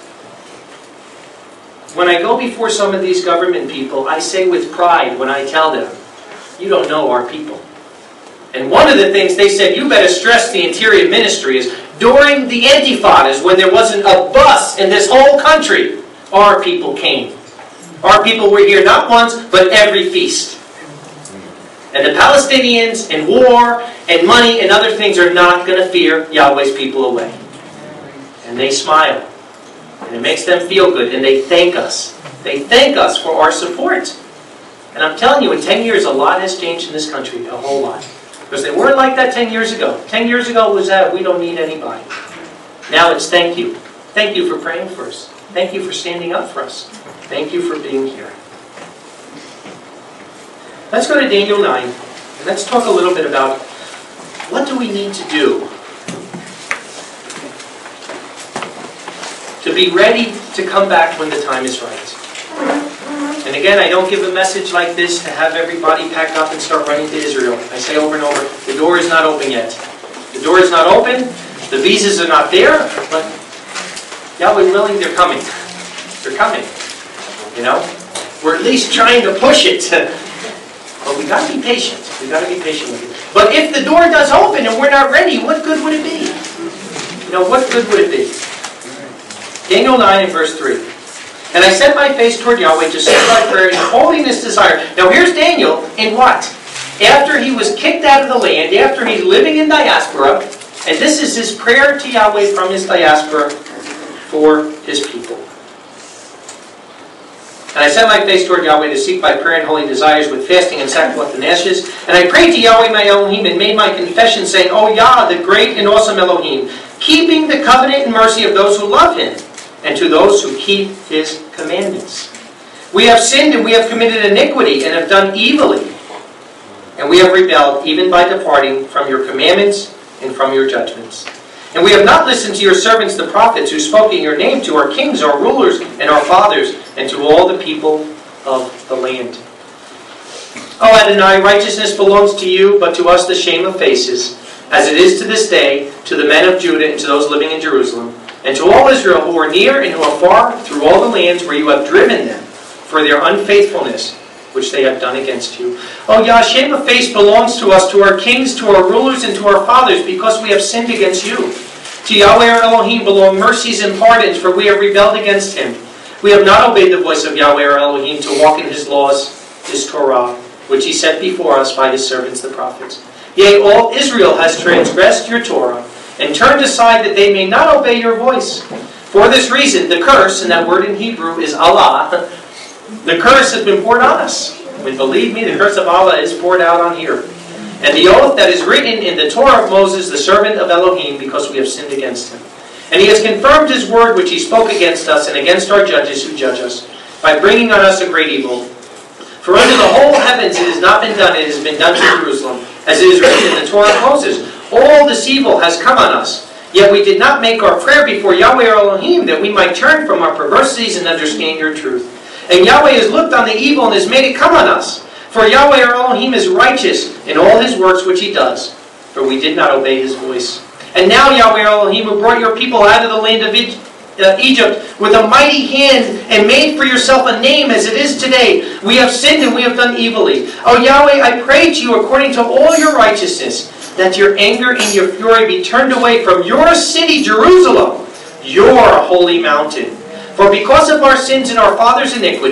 when I go before some of these government people, I say with pride when I tell them, "You don't know our people." And one of the things they said, "You better stress the Interior Ministry," is during the Intifadas, when there wasn't a bus in this whole country, our people came. Our people were here not once, but every feast. And the Palestinians and war and money and other things are not going to fear Yahweh's people away. And they smile. And it makes them feel good. And they thank us. They thank us for our support. And I'm telling you, in ten years, a lot has changed in this country. A whole lot. Because they weren't like that ten years ago. ten years ago was that we don't need anybody. Now it's thank you. Thank you for praying for us. Thank you for standing up for us. Thank you for being here. Let's go to Daniel nine. And let's talk a little bit about what do we need to do to be ready to come back when the time is right. And again, I don't give a message like this to have everybody pack up and start running to Israel. I say over and over, the door is not open yet. The door is not open, the visas are not there, but Yahweh willing, they're coming. They're coming. You know? We're at least trying to push it. But we got to be patient. We got to be patient with it. But if the door does open and we're not ready, what good would it be? You know, what good would it be? Daniel nine and verse three. "And I set my face toward Yahweh to seek my prayer in holiness desire." Now here's Daniel in what? After he was kicked out of the land, after he's living in diaspora, and this is his prayer to Yahweh from his diaspora for his people. "And I set my face toward Yahweh to seek by prayer and holy desires with fasting and sackcloth and ashes. And I prayed to Yahweh my Elohim and made my confession, saying, O Yah, the great and awesome Elohim, keeping the covenant and mercy of those who love Him, and to those who keep His commandments. We have sinned and we have committed iniquity and have done evilly. And we have rebelled even by departing from your commandments and from your judgments. And we have not listened to your servants the prophets who spoke in your name to our kings, our rulers, and our fathers, and to all the people of the land. O Adonai, righteousness belongs to you, but to us the shame of faces, as it is to this day, to the men of Judah and to those living in Jerusalem, and to all Israel who are near and who are far, through all the lands where you have driven them, for their unfaithfulness, which they have done against you. O Yah, shame of face belongs to us, to our kings, to our rulers, and to our fathers, because we have sinned against you. To Yahweh our Elohim belong mercies and pardons, for we have rebelled against Him. We have not obeyed the voice of Yahweh our Elohim to walk in His laws, His Torah, which He set before us by His servants the prophets. Yea, all Israel has transgressed your Torah, and turned aside that they may not obey your voice. For this reason, the curse, and that word in Hebrew is Allah, the curse has been poured on us. And believe me, the curse of Allah is poured out on here. And the oath that is written in the Torah of Moses, the servant of Elohim, because we have sinned against Him. And He has confirmed His word which He spoke against us and against our judges who judge us, by bringing on us a great evil. For under the whole heavens it has not been done, it has been done to Jerusalem, as it is written in the Torah of Moses. All this evil has come on us. Yet we did not make our prayer before Yahweh our Elohim, that we might turn from our perversities and understand your truth. And Yahweh has looked on the evil and has made it come on us. For Yahweh our Elohim is righteous in all His works which He does, for we did not obey His voice. And now Yahweh our Elohim, who brought your people out of the land of Egypt with a mighty hand and made for yourself a name as it is today, we have sinned and we have done evilly. O Yahweh, I pray to you according to all your righteousness, that your anger and your fury be turned away from your city, Jerusalem, your holy mountain. For because of our sins and our fathers' iniquity,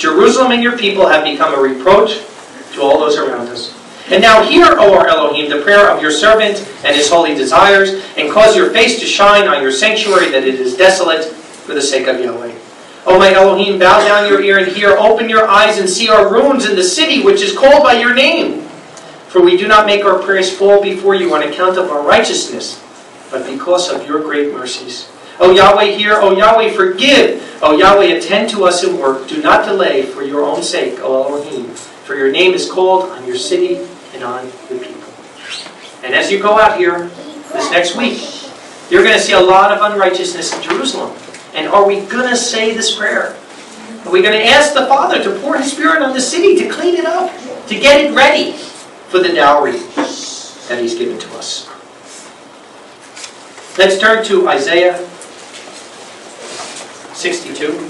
Jerusalem and your people have become a reproach to all those around us. And now hear, O our Elohim, the prayer of your servant and his holy desires, and cause your face to shine on your sanctuary, that it is desolate for the sake of Yahweh. O my Elohim, bow down your ear and hear, open your eyes and see our ruins in the city which is called by your name. For we do not make our prayers fall before you on account of our righteousness, but because of your great mercies. O Yahweh, hear. O Yahweh, forgive. O Yahweh, attend to us in work. Do not delay for your own sake, O Elohim. For your name is called on your city and on the people. And as you go out here this next week, you're going to see a lot of unrighteousness in Jerusalem. And are we going to say this prayer? Are we going to ask the Father to pour His Spirit on the city, to clean it up, to get it ready for the dowry that He's given to us? Let's turn to Isaiah sixty-two.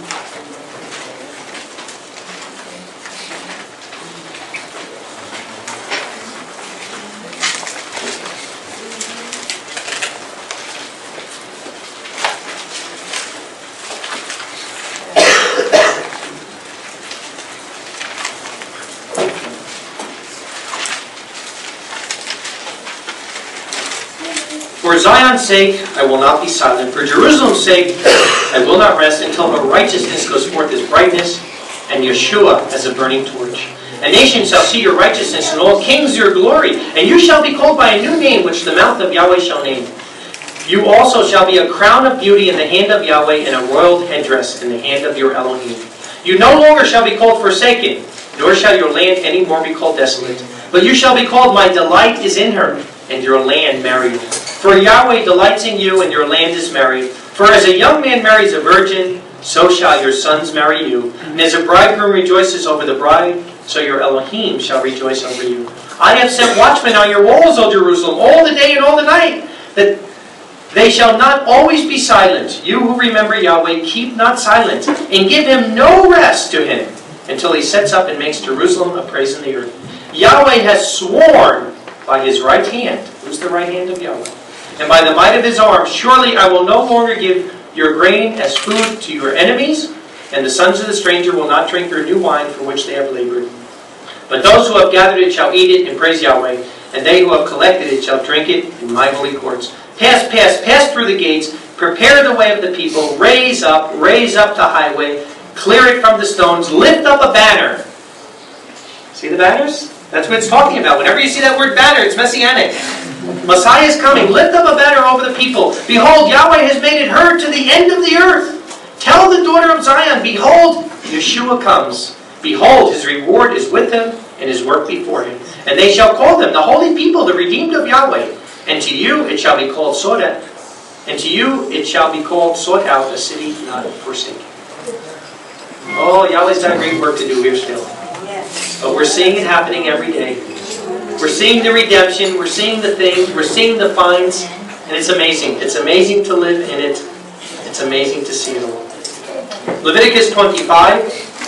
For Zion's sake, I will not be silent. For Jerusalem's sake, I will not rest until her righteousness goes forth as brightness, and Yeshua as a burning torch. A nation shall see your righteousness, and all kings your glory. And you shall be called by a new name, which the mouth of Yahweh shall name. You also shall be a crown of beauty in the hand of Yahweh, and a royal headdress in the hand of your Elohim. You no longer shall be called forsaken, nor shall your land any more be called desolate. But you shall be called, my delight is in her, and your land married. For Yahweh delights in you, and your land is married. For as a young man marries a virgin, so shall your sons marry you. And as a bridegroom rejoices over the bride, so your Elohim shall rejoice over you. I have set watchmen on your walls, O Jerusalem, all the day and all the night, that they shall not always be silent. You who remember Yahweh, keep not silent, and give Him no rest to Him, until He sets up and makes Jerusalem a praise in the earth. Yahweh has sworn by His right hand. Who's the right hand of Yahweh? And by the might of His arm, surely I will no longer give your grain as food to your enemies, and the sons of the stranger will not drink your new wine for which they have labored. But those who have gathered it shall eat it and praise Yahweh, and they who have collected it shall drink it in my holy courts. Pass, pass, pass through the gates, prepare the way of the people, raise up, raise up the highway, clear it from the stones, lift up a banner. See the banners? That's what it's talking about. Whenever you see that word banner, it's messianic. Messiah is coming. Lift up a banner over the people. Behold, Yahweh has made it heard to the end of the earth. Tell the daughter of Zion, behold, Yeshua comes. Behold, His reward is with Him, and His work before Him. And they shall call them the holy people, the redeemed of Yahweh. And to you it shall be called sought out. And to you it shall be called sought out, a city not forsaken. Oh, Yahweh's got a great work to do here still. But we're seeing it happening every day. We're seeing the redemption. We're seeing the things. We're seeing the finds. And it's amazing. It's amazing to live in it. It's amazing to see it all. Leviticus twenty-five.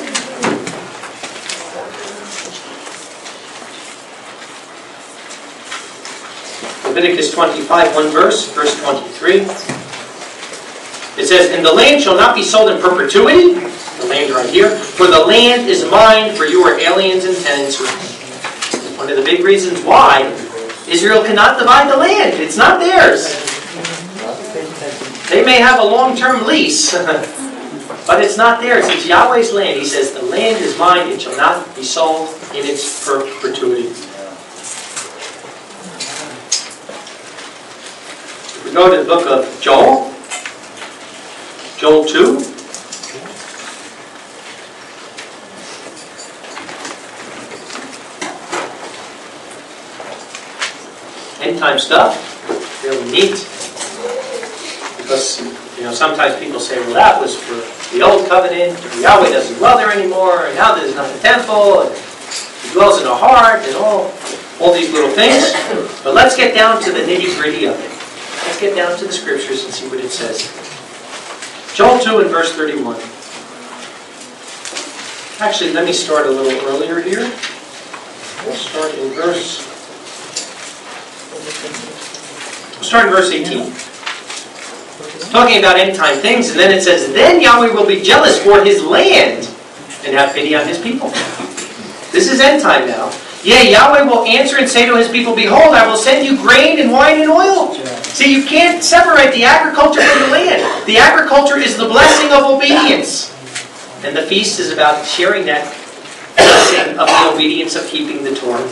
Leviticus twenty-five, one verse, verse twenty-three. It says, and the land shall not be sold in perpetuity. The land right here. For the land is mine, for you are aliens and tenants. One of the big reasons why Israel cannot divide the land. It's not theirs. They may have a long-term lease, but it's not theirs. It's Yahweh's land. He says, the land is mine, it shall not be sold in its perpetuity. If we go to the book of Joel, Joel two. End time stuff, really neat. Because, you know, sometimes people say, well, that was for the old covenant, Yahweh doesn't dwell there anymore, and now there's not a temple, and He dwells in our heart, and all, all these little things. But let's get down to the nitty-gritty of it. Let's get down to the scriptures and see what it says. Joel two and verse thirty-one. Actually, let me start a little earlier here. We'll start in verse... We'll start in verse eighteen. It's talking about end time things, and then it says, then Yahweh will be jealous for His land and have pity on his people. This is end time now. Yea, Yahweh will answer and say to his people, behold, I will send you grain and wine and oil. See, you can't separate the agriculture from the land. The agriculture is the blessing of obedience. And the feast is about sharing that blessing of the obedience of keeping the Torah.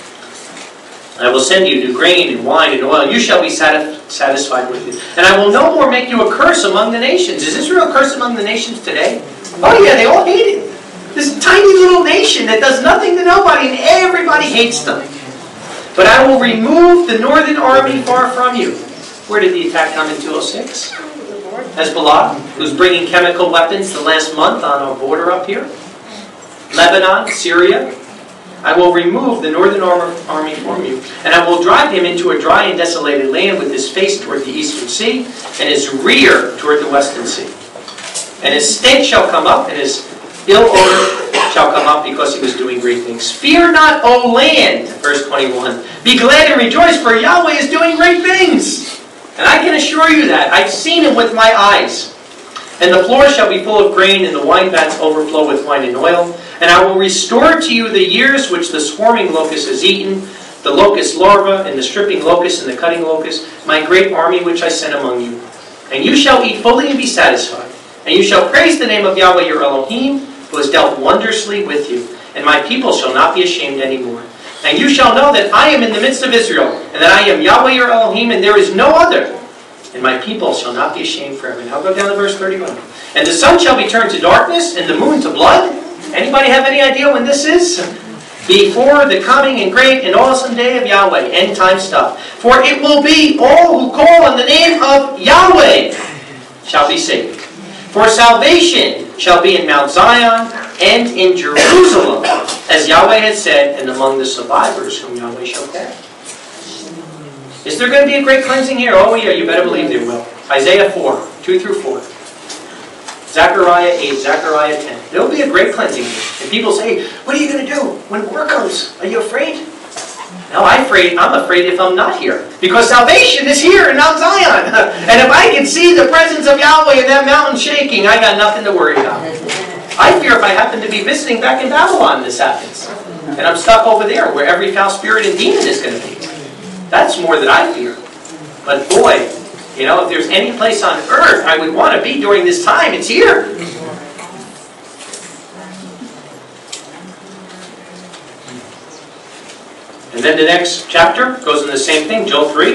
I will send you new grain and wine and oil. You shall be satisfied with it. And I will no more make you a curse among the nations. Is Israel a curse among the nations today? Oh yeah, they all hate it. This tiny little nation that does nothing to nobody and everybody hates them. But I will remove the northern army far from you. Where did the attack come in two oh six? Hezbollah, who's bringing chemical weapons the last month on our border up here. Lebanon, Syria. I will remove the northern army from you, and I will drive him into a dry and desolated land with his face toward the eastern sea, and his rear toward the western sea. And his stench shall come up, and his ill odor shall come up, because he was doing great things. Fear not, O land, verse twenty-one. Be glad and rejoice, for Yahweh is doing great things. And I can assure you that. I've seen him with my eyes. And the floor shall be full of grain, and the wine vats overflow with wine and oil. And I will restore to you the years which the swarming locust has eaten, the locust larva, and the stripping locust, and the cutting locust, my great army which I sent among you. And you shall eat fully and be satisfied. And you shall praise the name of Yahweh your Elohim, who has dealt wondrously with you. And my people shall not be ashamed anymore. And you shall know that I am in the midst of Israel, and that I am Yahweh your Elohim, and there is no other. And my people shall not be ashamed forever. Now go down to verse thirty-one. And the sun shall be turned to darkness, and the moon to blood. Anybody have any idea when this is? Before the coming and great and awesome day of Yahweh. End time stuff. For it will be all who call on the name of Yahweh shall be saved. For salvation shall be in Mount Zion and in Jerusalem, as Yahweh had said, and among the survivors whom Yahweh shall pay. Is there going to be a great cleansing here? Oh yeah, you better believe there will. Isaiah four, two through four. Zechariah eight, Zechariah ten. There will be a great cleansing here. And people say, what are you going to do when war comes? Are you afraid? No, I'm afraid. I'm afraid if I'm not here. Because salvation is here in Mount Zion. And if I can see the presence of Yahweh in that mountain shaking, I got nothing to worry about. I fear if I happen to be visiting back in Babylon this happens. And I'm stuck over there where every foul spirit and demon is going to be. That's more than I fear. But boy, you know, if there's any place on earth I would want to be during this time, it's here. And then the next chapter goes in the same thing, Joel three,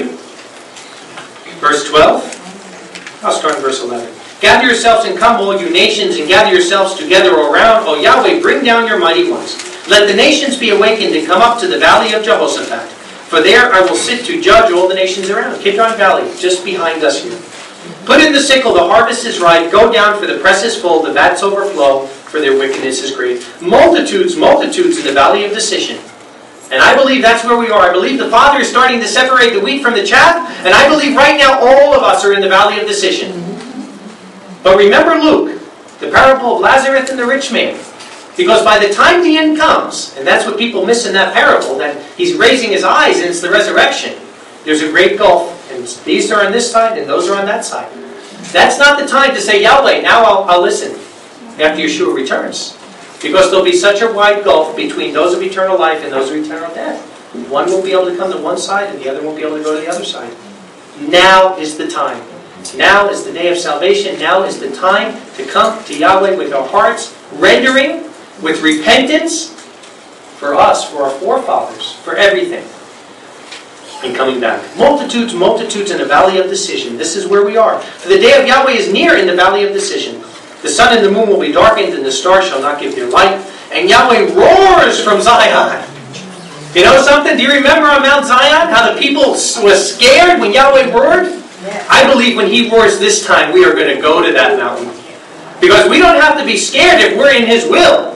verse twelve. I'll start in verse eleven. Gather yourselves and come, all you nations, and gather yourselves together around. O Yahweh, bring down your mighty ones. Let the nations be awakened and come up to the valley of Jehoshaphat. For there I will sit to judge all the nations around. Kidron Valley, just behind us here. Put in the sickle, the harvest is ripe. Go down, for the press is full, the vats overflow, for their wickedness is great. Multitudes, multitudes in the valley of decision. And I believe that's where we are. I believe the Father is starting to separate the wheat from the chaff. And I believe right now all of us are in the valley of decision. But remember Luke, the parable of Lazarus and the rich man. Because by the time the end comes, and that's what people miss in that parable, that he's raising his eyes and it's the resurrection, there's a great gulf. And these are on this side and those are on that side. That's not the time to say, Yahweh, now I'll, I'll listen after Yeshua returns. Because there'll be such a wide gulf between those of eternal life and those of eternal death. One won't be able to come to one side and the other won't be able to go to the other side. Now is the time. Now is the day of salvation. Now is the time to come to Yahweh with our hearts, rendering with repentance for us, for our forefathers, for everything. And coming back. Multitudes, multitudes in the valley of decision. This is where we are. For the day of Yahweh is near in the valley of decision. The sun and the moon will be darkened, and the stars shall not give their light. And Yahweh roars from Zion. You know something? Do you remember on Mount Zion how the people were scared when Yahweh roared? Yeah. I believe when He roars this time, we are going to go to that mountain. Because we don't have to be scared if we're in His will.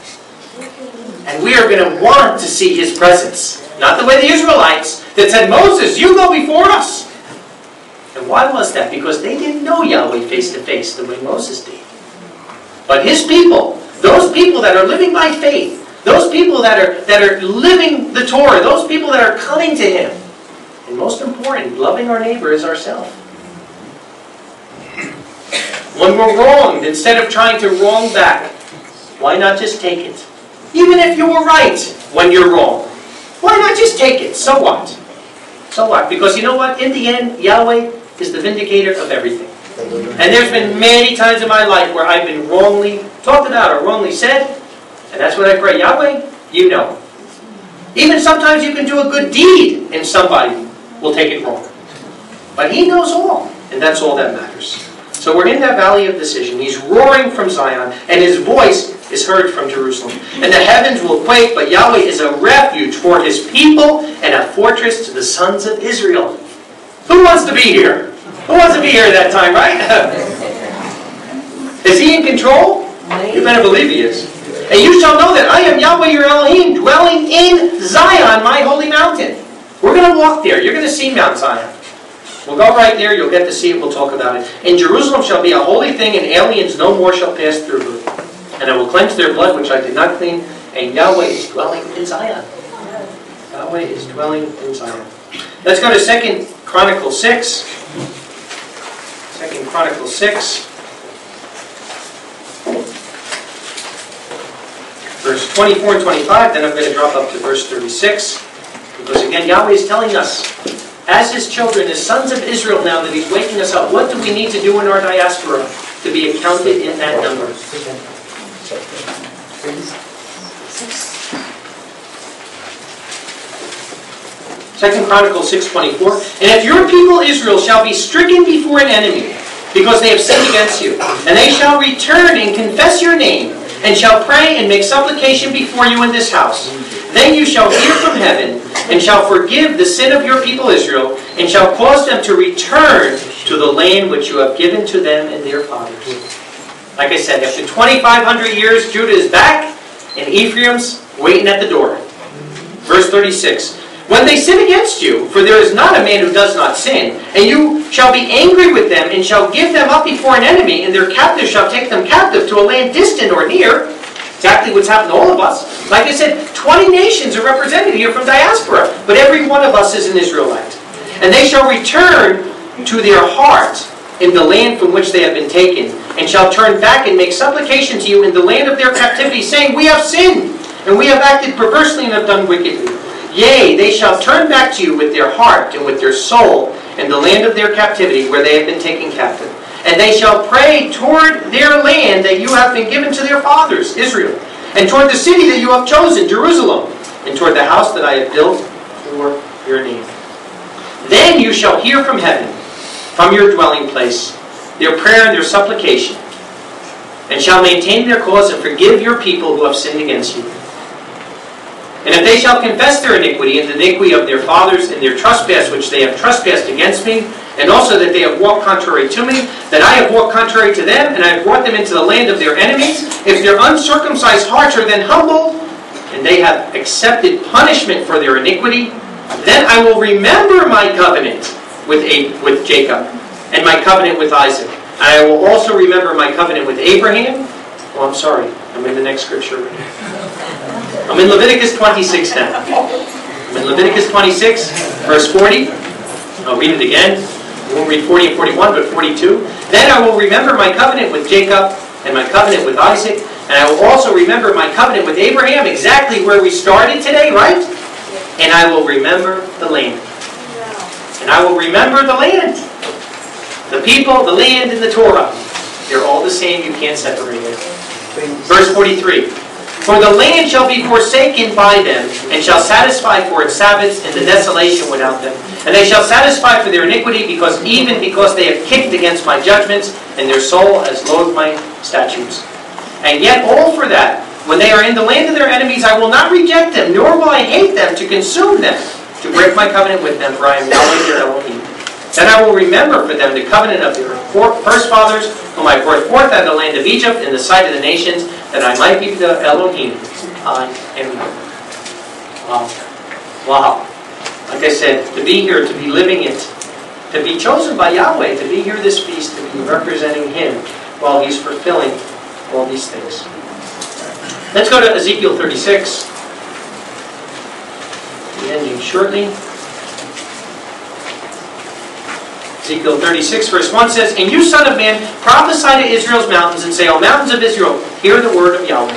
And we are going to want to see His presence. Not the way the Israelites that said, Moses, you go before us. And why was that? Because they didn't know Yahweh face to face the way Moses did. But His people, those people that are living by faith, those people that are, that are living the Torah, those people that are coming to Him, and most important, loving our neighbor as ourselves. When we're wronged, instead of trying to wrong back, Why not just take it? Even if you were right when you're wrong. Why not just take it? So what? So what? Because you know what? In the end, Yahweh is the vindicator of everything. And there's been many times in my life where I've been wrongly talked about or wrongly said. And that's what I pray. Yahweh, you know. Even sometimes you can do a good deed and somebody will take it wrong. But He knows all. And that's all that matters. So we're in that valley of decision. He's roaring from Zion, and His voice is heard from Jerusalem. And the heavens will quake, but Yahweh is a refuge for His people and a fortress to the sons of Israel. Who wants to be here? Who wants to be here at that time, right? Is He in control? You better believe He is. And you shall know that I am Yahweh your Elohim, dwelling in Zion, my holy mountain. We're going to walk there. You're going to see Mount Zion. We'll go right there. You'll get to see it. We'll talk about it. And Jerusalem shall be a holy thing, and aliens no more shall pass through her. And I will cleanse their blood, which I did not clean. And Yahweh is dwelling in Zion. Yahweh is dwelling in Zion. Let's go to Second Chronicles six. Second Chronicles six. Verse twenty-four and twenty-five. Then I'm going to drop up to verse thirty-six. Because again, Yahweh is telling us, as His children, as sons of Israel now, that He's waking us up. What do we need to do in our diaspora to be accounted in that number? Second Chronicles six twenty-four. And if your people Israel shall be stricken before an enemy, because they have sinned against you, and they shall return and confess your name, and shall pray and make supplication before you in this house, then you shall hear from heaven, and shall forgive the sin of your people Israel, and shall cause them to return to the land which you have given to them and their fathers. Like I said, after twenty-five hundred years, Judah is back, and Ephraim's waiting at the door. Verse thirty-six. When they sin against you, for there is not a man who does not sin, and you shall be angry with them, and shall give them up before an enemy, and their captives shall take them captive to a land distant or near. Exactly what's happened to all of us. Like I said, twenty nations are represented here from diaspora, but every one of us is an Israelite. And they shall return to their heart in the land from which they have been taken, and shall turn back and make supplication to you in the land of their captivity, saying, we have sinned, and we have acted perversely and have done wickedly. Yea, they shall turn back to you with their heart and with their soul in the land of their captivity where they have been taken captive. And they shall pray toward their land that you have been given to their fathers, Israel, and toward the city that you have chosen, Jerusalem, and toward the house that I have built for your name. Then you shall hear from heaven, from your dwelling place, their prayer and their supplication, and shall maintain their cause and forgive your people who have sinned against you. And if they shall confess their iniquity and the iniquity of their fathers and their trespass which they have trespassed against me, and also that they have walked contrary to me, that I have walked contrary to them, and I have brought them into the land of their enemies, if their uncircumcised hearts are then humbled, and they have accepted punishment for their iniquity, then I will remember my covenant with, A- with Jacob, and my covenant with Isaac. And I will also remember my covenant with Abraham. Oh, I'm sorry. I'm in the next scripture. I'm in Leviticus twenty-six now. I'm in Leviticus twenty-six, verse forty. I'll read it again. We won't read forty and forty-one, but forty-two. Then I will remember my covenant with Jacob and my covenant with Isaac, and I will also remember my covenant with Abraham, exactly where we started today, right? And I will remember the land. And I will remember the land. The people, the land, and the Torah. They're all the same. You can't separate it. Verse forty-three. For the land shall be forsaken by them, and shall satisfy for its Sabbaths and the desolation without them. And they shall satisfy for their iniquity, because even because they have kicked against my judgments, and their soul has loathed my statutes. And yet all for that, when they are in the land of their enemies, I will not reject them, nor will I hate them to consume them, to break my covenant with them, for I am Yahweh their Elohim. Then I will remember for them the covenant of their first fathers, whom I brought forth out of the land of Egypt in the sight of the nations, that I might be the Elohim. I am Wow. Wow. Like I said, to be here, to be living it, to be chosen by Yahweh, to be here this feast, to be representing Him while He's fulfilling all these things. Let's go to Ezekiel thirty-six. We're ending shortly. Ezekiel thirty-six verse one says, "And you, son of man, prophesy to Israel's mountains and say, O mountains of Israel, hear the word of Yahweh."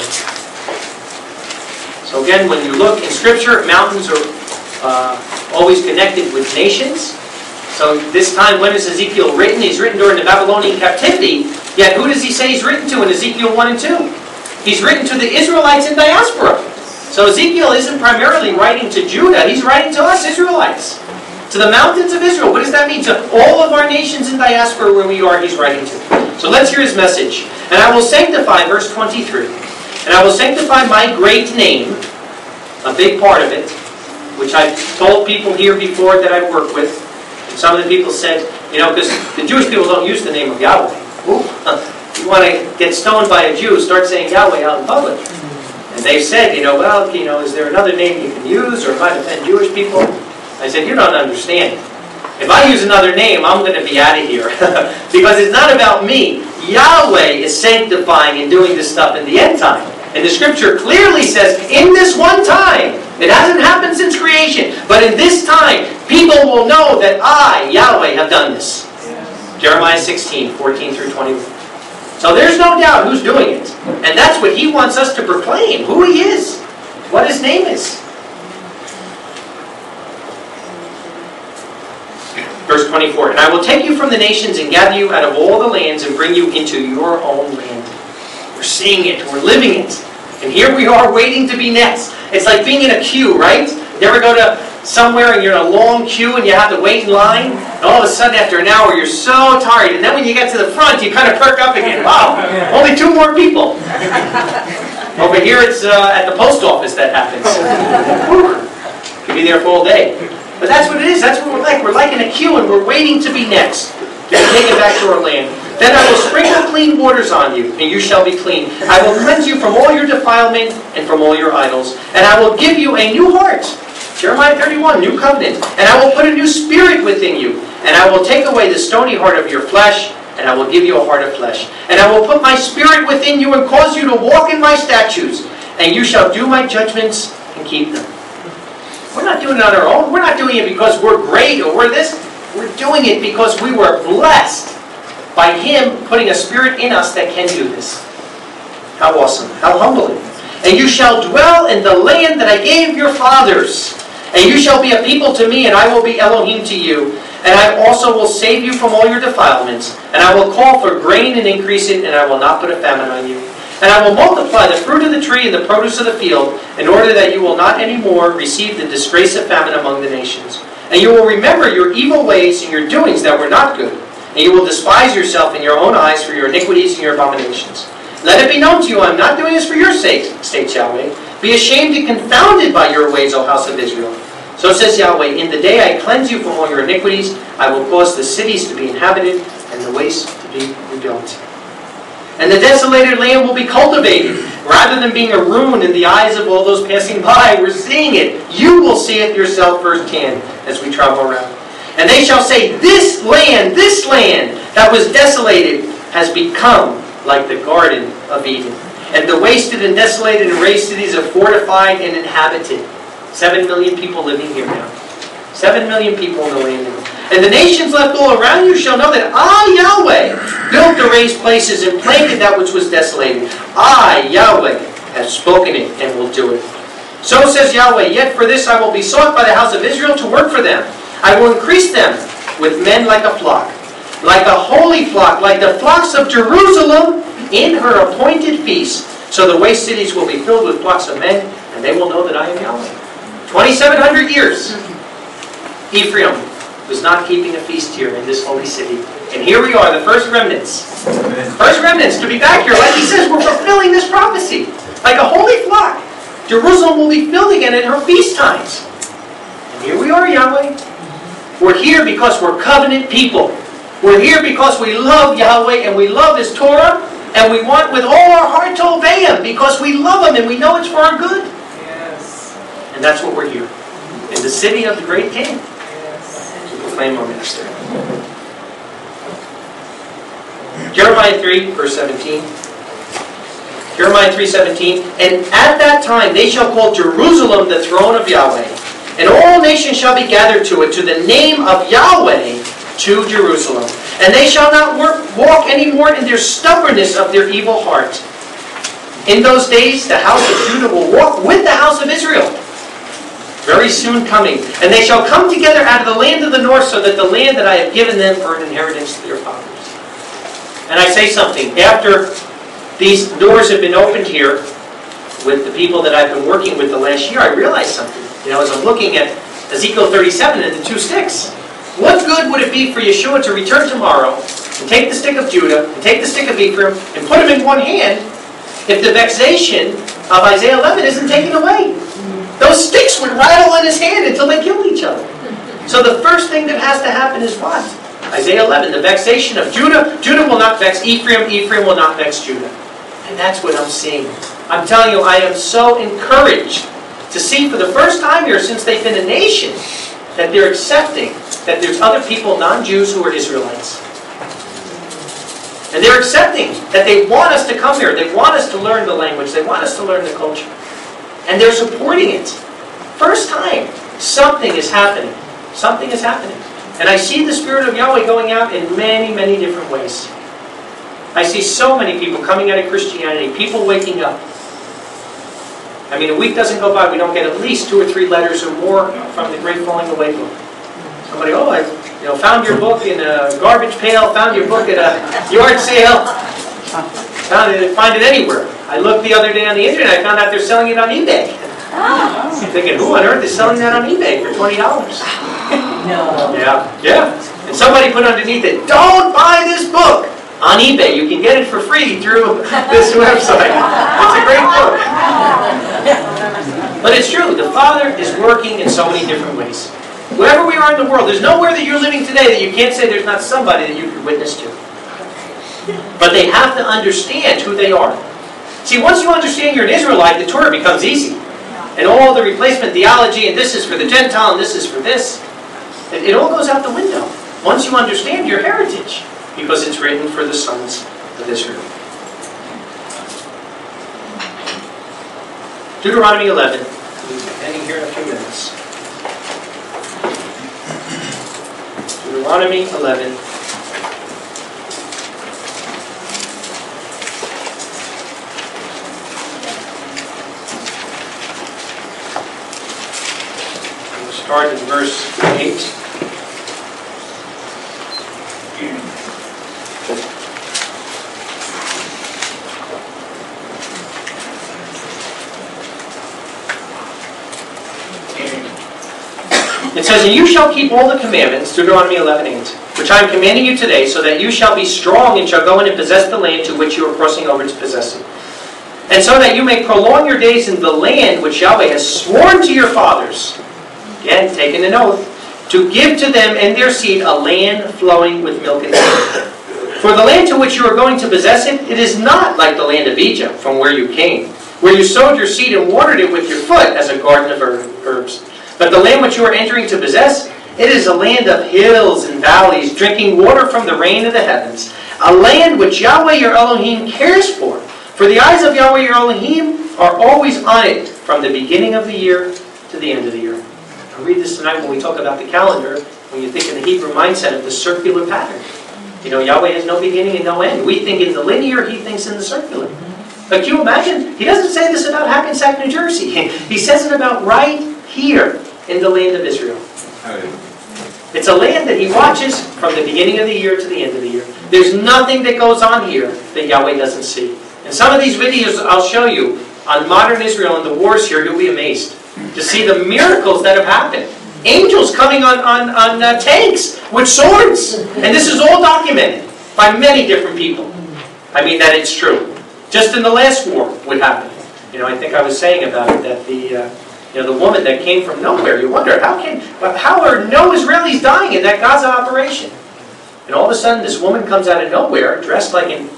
So again, when you look in Scripture, mountains are uh, always connected with nations. So this time, when is Ezekiel written? He's written during the Babylonian captivity. Yet who does he say he's written to in Ezekiel one and two? He's written to the Israelites in diaspora. So Ezekiel isn't primarily writing to Judah. He's writing to us Israelites. To the mountains of Israel. What does that mean? To all of our nations in diaspora where we are, he's writing to. So let's hear his message. "And I will sanctify," verse twenty-three, "and I will sanctify my great name," a big part of it, which I've told people here before that I work with. And some of the people said, you know, because the Jewish people don't use the name of Yahweh. Ooh, you want to get stoned by a Jew, start saying Yahweh out in public. And they've said, you know, well, you know, is there another name you can use, or it might offend Jewish people? I said, you don't understand. If I use another name, I'm going to be out of here. Because it's not about me. Yahweh is sanctifying and doing this stuff in the end time. And the Scripture clearly says, in this one time, it hasn't happened since creation, but in this time, people will know that I, Yahweh, have done this. Yes. Jeremiah sixteen, fourteen through twenty-one. So there's no doubt who's doing it. And that's what he wants us to proclaim, who he is, what his name is. Verse twenty-four, "And I will take you from the nations and gather you out of all the lands and bring you into your own land." We're seeing it, we're living it. And here we are waiting to be next. It's like being in a queue, right? You ever go to somewhere and you're in a long queue and you have to wait in line? And all of a sudden after an hour you're so tired. And then when you get to the front you kind of perk up again. Wow, only two more people. Over here it's uh, at the post office that happens. Could be there for all day. But that's what it is. That's what we're like. We're like in a queue and we're waiting to be next. To be taken back to our land. "Then I will sprinkle clean waters on you, and you shall be clean. I will cleanse you from all your defilement and from all your idols. And I will give you a new heart." Jeremiah thirty-one, new covenant. "And I will put a new spirit within you. And I will take away the stony heart of your flesh, and I will give you a heart of flesh. And I will put my spirit within you and cause you to walk in my statutes. And you shall do my judgments and keep them." We're not doing it on our own. We're not doing it because we're great or we're this. We're doing it because we were blessed by him putting a spirit in us that can do this. How awesome. How humbling. "And you shall dwell in the land that I gave your fathers. And you shall be a people to me, and I will be Elohim to you. And I also will save you from all your defilements. And I will call for grain and increase it, and I will not put a famine on you. And I will multiply the fruit of the tree and the produce of the field, in order that you will not any more receive the disgrace of famine among the nations. And you will remember your evil ways and your doings that were not good. And you will despise yourself in your own eyes for your iniquities and your abominations. Let it be known to you, I am not doing this for your sake, states Yahweh. Be ashamed and confounded by your ways, O house of Israel. So says Yahweh, in the day I cleanse you from all your iniquities, I will cause the cities to be inhabited and the wastes to be rebuilt. And the desolated land will be cultivated. Rather than being a ruin in the eyes of all those passing by, we're seeing it. You will see it yourself firsthand as we travel around. And they shall say, this land, this land that was desolated has become like the Garden of Eden. And the wasted and desolated and razed cities are fortified and inhabited. Seven million people living here now. Seven million people in the land now. And the nations left all around you shall know that I, Yahweh, built the raised places and planted that which was desolated. I, Yahweh, have spoken it and will do it. So says Yahweh, yet for this I will be sought by the house of Israel to work for them. I will increase them with men like a flock, like a holy flock, like the flocks of Jerusalem in her appointed feast. So the waste cities will be filled with flocks of men, and they will know that I am Yahweh. twenty-seven hundred years. Ephraim was not keeping a feast here in this holy city. And here we are, the first remnants. First remnants to be back here. Like he says, we're fulfilling this prophecy. Like a holy flock. Jerusalem will be filled again at her feast times. And here we are, Yahweh. We're here because we're covenant people. We're here because we love Yahweh and we love His Torah. And we want with all our heart to obey Him because we love Him and we know it's for our good. Yes. And that's what we're here. In the city of the great King. Proclaim our minister. Jeremiah three, verse seventeen. Jeremiah three seventeen. And at that time they shall call Jerusalem the throne of Yahweh, and all nations shall be gathered to it, to the name of Yahweh, to Jerusalem. And they shall not work, walk any more in their stubbornness of their evil heart. In those days, the house of Judah will walk with the house of Israel. Very soon coming. And they shall come together out of the land of the north, so that the land that I have given them for an inheritance to their fathers. And I say something. After these doors have been opened here, with the people that I've been working with the last year, I realized something. You know, as I'm looking at Ezekiel thirty-seven and the two sticks. What good would it be for Yeshua to return tomorrow and take the stick of Judah and take the stick of Ephraim and put them in one hand if the vexation of Isaiah eleven isn't taken away? Those sticks would rattle in his hand until they killed each other. So the first thing that has to happen is what? Isaiah eleven, the vexation of Judah. Judah will not vex Ephraim. Ephraim will not vex Judah. And that's what I'm seeing. I'm telling you, I am so encouraged to see for the first time here since they've been a nation that they're accepting that there's other people, non-Jews, who are Israelites. And they're accepting that they want us to come here. They want us to learn the language. They want us to learn the culture. And they're supporting it. First time, something is happening. Something is happening. And I see the Spirit of Yahweh going out in many, many different ways. I see so many people coming out of Christianity, people waking up. I mean, a week doesn't go by, we don't get at least two or three letters or more from the Great Falling Away book. Somebody, oh, I you know, found your book in a garbage pail, found your book at a yard sale, found it, find it anywhere. I looked the other day on the internet, I found out they're selling it on eBay. I'm thinking, who on earth is selling that on eBay for twenty dollars? No. Yeah, yeah. And somebody put underneath it, don't buy this book on eBay. You can get it for free through this website. It's a great book. But it's true, the Father is working in so many different ways. Wherever we are in the world, there's nowhere that you're living today that you can't say there's not somebody that you can witness to. But they have to understand who they are. See, once you understand you're an Israelite, the Torah becomes easy. And all the replacement theology, and this is for the Gentile, and this is for this, it, it all goes out the window. Once you understand your heritage, because it's written for the sons of Israel. Deuteronomy eleven. We'll be ending here in a few minutes. Deuteronomy eleven. We'll start in verse eight. It says, and you shall keep all the commandments, Deuteronomy eleven eight, which I am commanding you today, so that you shall be strong and shall go in and possess the land to which you are crossing over to possess it. And so that you may prolong your days in the land which Yahweh has sworn to your fathers, again, taking an oath, to give to them and their seed a land flowing with milk and honey. For the land to which you are going to possess it, it is not like the land of Egypt, from where you came, where you sowed your seed and watered it with your foot as a garden of herbs. But the land which you are entering to possess, it is a land of hills and valleys, drinking water from the rain of the heavens. A land which Yahweh your Elohim cares for. For the eyes of Yahweh your Elohim are always on it, from the beginning of the year to the end of the year. I'll read this tonight when we talk about the calendar, when you think in the Hebrew mindset of the circular pattern. You know, Yahweh has no beginning and no end. We think in the linear, He thinks in the circular. But can you imagine? He doesn't say this about Hackensack, New Jersey. He says it about right here in the land of Israel. It's a land that He watches from the beginning of the year to the end of the year. There's nothing that goes on here that Yahweh doesn't see. And some of these videos I'll show you on modern Israel and the wars here, you'll be amazed to see the miracles that have happened. Angels coming on, on, on uh, tanks with swords. And this is all documented by many different people. I mean that it's true. Just in the last war would happen. You know, I think I was saying about it that the... Uh, You know, the woman that came from nowhere, you wonder, how can, how are no Israelis dying in that Gaza operation? And all of a sudden, this woman comes out of nowhere, dressed like an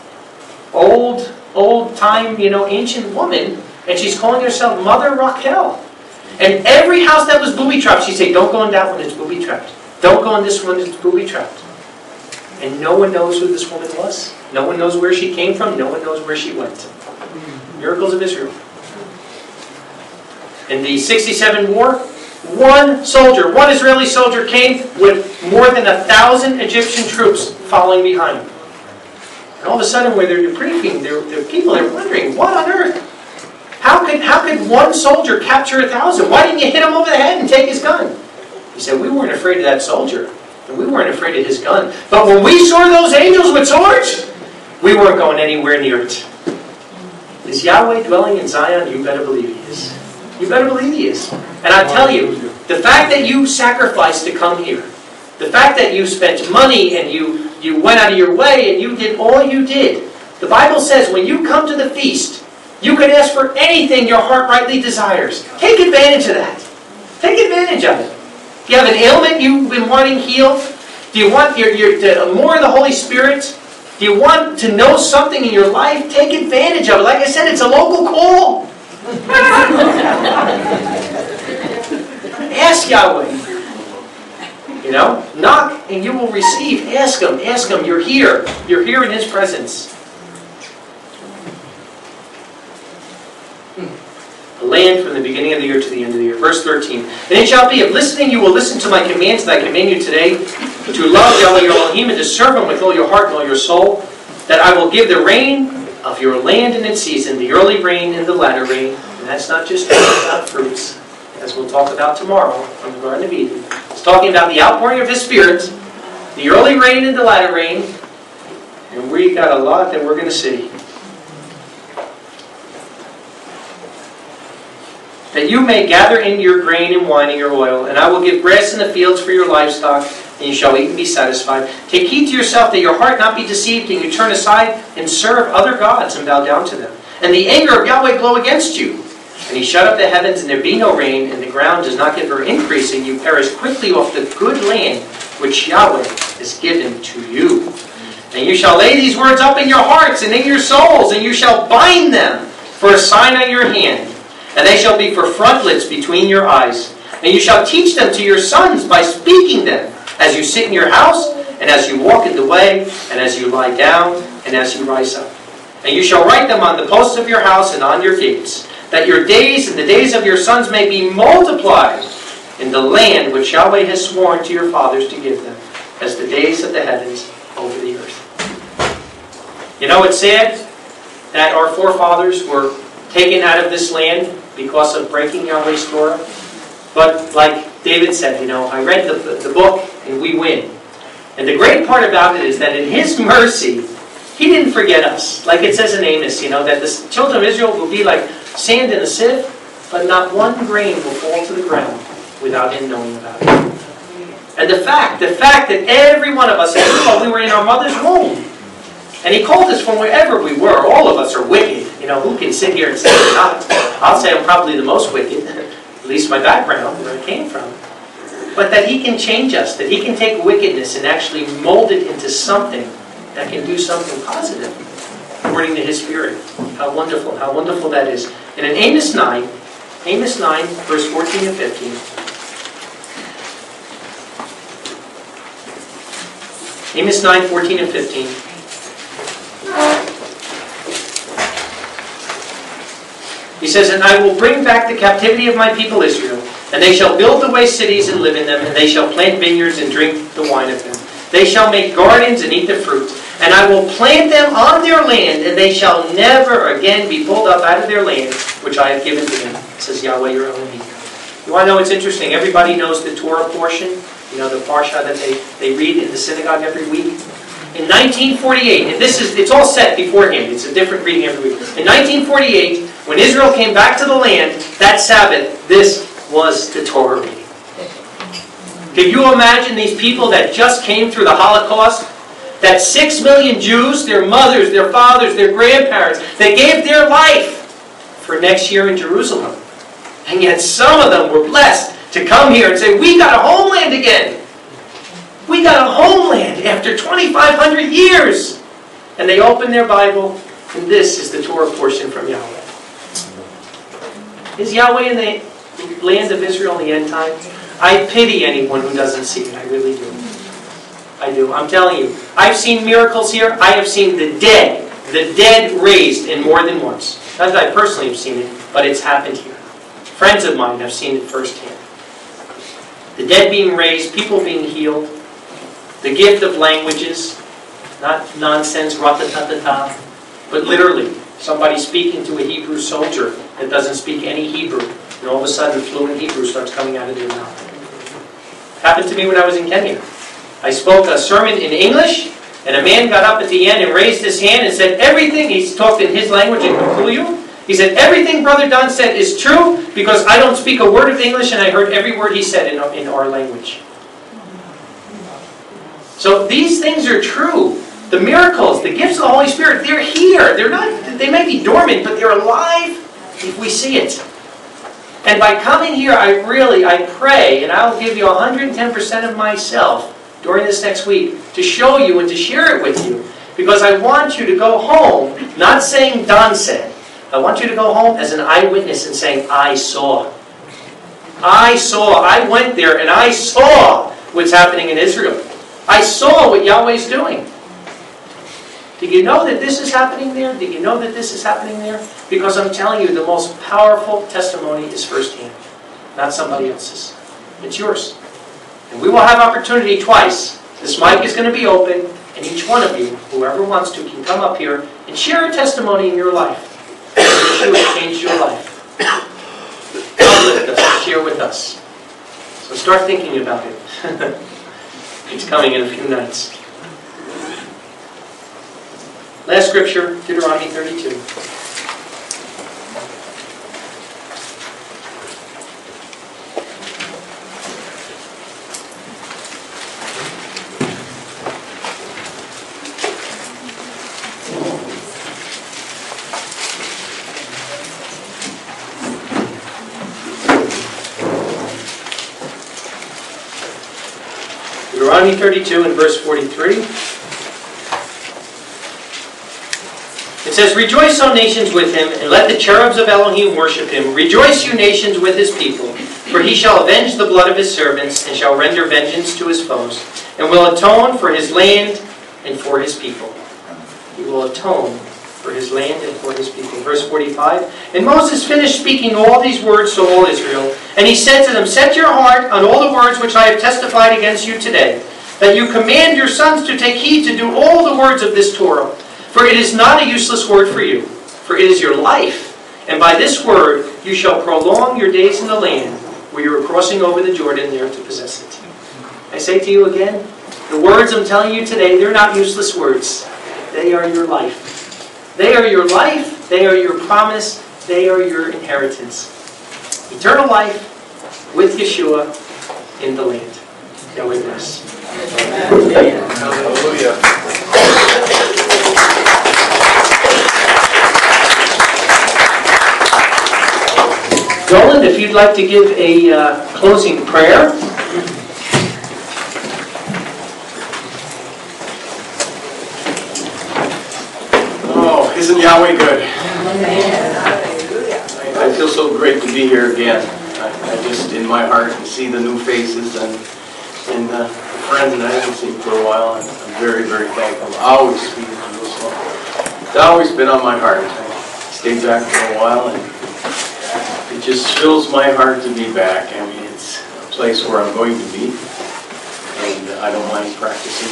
old, old-time, you know, ancient woman, and she's calling herself Mother Raquel. And every house that was booby-trapped, she'd say, don't go in that one, it's booby-trapped. Don't go in this one, it's booby-trapped. And no one knows who this woman was. No one knows where she came from. No one knows where she went. Miracles of Israel. In the sixty-seven war, one soldier, one Israeli soldier came with more than a thousand Egyptian troops following behind. And all of a sudden, where they're debriefing, they're, they're people are wondering, what on earth? How could, how could one soldier capture a thousand? Why didn't you hit him over the head and take his gun? He said, we weren't afraid of that soldier, and we weren't afraid of his gun. But when we saw those angels with swords, we weren't going anywhere near it. Is Yahweh dwelling in Zion? You better believe He is. You better believe He is. And I tell you, the fact that you sacrificed to come here, the fact that you spent money and you, you went out of your way and you did all you did, the Bible says when you come to the feast, you can ask for anything your heart rightly desires. Take advantage of that. Take advantage of it. Do you have an ailment you've been wanting healed? Do you want your, your, to, more of the Holy Spirit? Do you want to know something in your life? Take advantage of it. Like I said, it's a local call. Ask Yahweh. You know, knock and you will receive. Ask Him. Ask Him. You're here. You're here in His presence. A land from the beginning of the year to the end of the year. Verse thirteen. And it shall be, if listening you will listen to my commands that I command you today, to love Yahweh your Elohim and to serve Him with all your heart and all your soul, that I will give the rain of your land in its season, the early rain and the latter rain. And that's not just talking about fruits, as we'll talk about tomorrow from the Garden of Eden. It's talking about the outpouring of His Spirit, the early rain and the latter rain, and we got a lot that we're going to see. That you may gather in your grain and wine and your oil, and I will give grass in the fields for your livestock, and you shall eat and be satisfied. Take heed to yourself that your heart not be deceived, and you turn aside and serve other gods and bow down to them. And the anger of Yahweh glow against you. And He shut up the heavens, and there be no rain, and the ground does not give her increase, and you perish quickly off the good land which Yahweh has given to you. And you shall lay these words up in your hearts and in your souls, and you shall bind them for a sign on your hand. And they shall be for frontlets between your eyes. And you shall teach them to your sons by speaking them, as you sit in your house, and as you walk in the way, and as you lie down, and as you rise up. And you shall write them on the posts of your house and on your gates, that your days and the days of your sons may be multiplied in the land which Yahweh has sworn to your fathers to give them, as the days of the heavens over the earth. You know, it's sad that our forefathers were taken out of this land because of breaking Yahweh's Torah. But like David said, you know, I read the, the book and we win. And the great part about it is that in His mercy, He didn't forget us. Like it says in Amos, you know, that the children of Israel will be like sand in a sieve, but not one grain will fall to the ground without Him knowing about it. And the fact, the fact that every one of us, while we were in our mother's womb, and He called us from wherever we were. All of us are wicked. You know, who can sit here and say we're not? I'll say I'm probably the most wicked, at least my background, where I came from. But that He can change us, that He can take wickedness and actually mold it into something that can do something positive, according to His Spirit. How wonderful, how wonderful that is. And in Amos nine, Amos nine, verse fourteen and fifteen, Amos nine, fourteen and fifteen, He says, and I will bring back the captivity of my people Israel, and they shall build the waste cities and live in them, and they shall plant vineyards and drink the wine of them. They shall make gardens and eat the fruit, and I will plant them on their land, and they shall never again be pulled up out of their land, which I have given to them, says Yahweh your Elohim. You want to know what's interesting? Everybody knows the Torah portion, you know, the parsha that they, they read in the synagogue every week. In nineteen forty-eight, and this is, it's all set beforehand, it's a different reading every week. In nineteen forty-eight, when Israel came back to the land, that Sabbath, this was the Torah reading. Can you imagine these people that just came through the Holocaust? That six million Jews, their mothers, their fathers, their grandparents, they gave their life for next year in Jerusalem. And yet some of them were blessed to come here and say, we got a homeland again. We got a homeland after twenty-five hundred years. And they open their Bible, and this is the Torah portion from Yahweh. Is Yahweh in the land of Israel in the end times? I pity anyone who doesn't see it. I really do. I do. I'm telling you. I've seen miracles here. I have seen the dead, the dead raised in more than once. Not that I personally have seen it, but it's happened here. Friends of mine have seen it firsthand. The dead being raised, people being healed. the gift of languages, not nonsense, rata-ta-ta-ta, but literally, somebody speaking to a Hebrew soldier that doesn't speak any Hebrew, and all of a sudden fluent Hebrew starts coming out of their mouth. Happened to me when I was in Kenya. I spoke a sermon in English, and a man got up at the end and raised his hand and said, everything, he talked in his language in Kikuyu, he said, everything Brother Don said is true because I don't speak a word of English and I heard every word he said in our, in our language. So these things are true. The miracles, the gifts of the Holy Spirit, they're here. They're not, they may be dormant, but they're alive if we see it. And by coming here, I really, I pray, and I'll give you one hundred ten percent of myself during this next week to show you and to share it with you. Because I want you to go home, not saying Don said. I want you to go home as an eyewitness and saying, I saw. I saw. I went there and I saw what's happening in Israel. I saw what Yahweh's doing. Did you know that this is happening there? Did you know that this is happening there? Because I'm telling you, the most powerful testimony is firsthand, not somebody else's. It's yours. And we will have opportunity twice. This mic is going to be open, and each one of you, whoever wants to, can come up here and share a testimony in your life. Yeshua changed your life. Uplift us, share with us. So start thinking about it. It's coming in a few nights. Last scripture, Deuteronomy thirty-two. Deuteronomy thirty-two and verse forty-three. It says, Rejoice, O nations, with him, and let the cherubs of Elohim worship him. Rejoice, you nations, with his people, for he shall avenge the blood of his servants, and shall render vengeance to his foes, and will atone for his land and for his people. He will atone for his land and for his people. Verse forty-five, And Moses finished speaking all these words to all Israel, and he said to them, Set your heart on all the words which I have testified against you today, that you command your sons to take heed to do all the words of this Torah. For it is not a useless word for you, for it is your life. And by this word you shall prolong your days in the land where you are crossing over the Jordan there to possess it. I say to you again, the words I'm telling you today, they're not useless words. They are your life. They are your life. They are your promise. They are your inheritance. Eternal life with Yeshua in the land. Yahweh bless. Amen. Hallelujah. Roland, if you'd like to give a uh, closing prayer. Oh, isn't Yahweh good? I, I feel so great to be here again. I, I just, in my heart, see the new faces and, and uh, friends that I haven't seen for a while. I'm, I'm very, very thankful. I always speak in Jerusalem. It's always been on my heart. I stayed back for a while, and it just fills my heart to be back. I mean, it's a place where I'm going to be, and I don't mind practicing.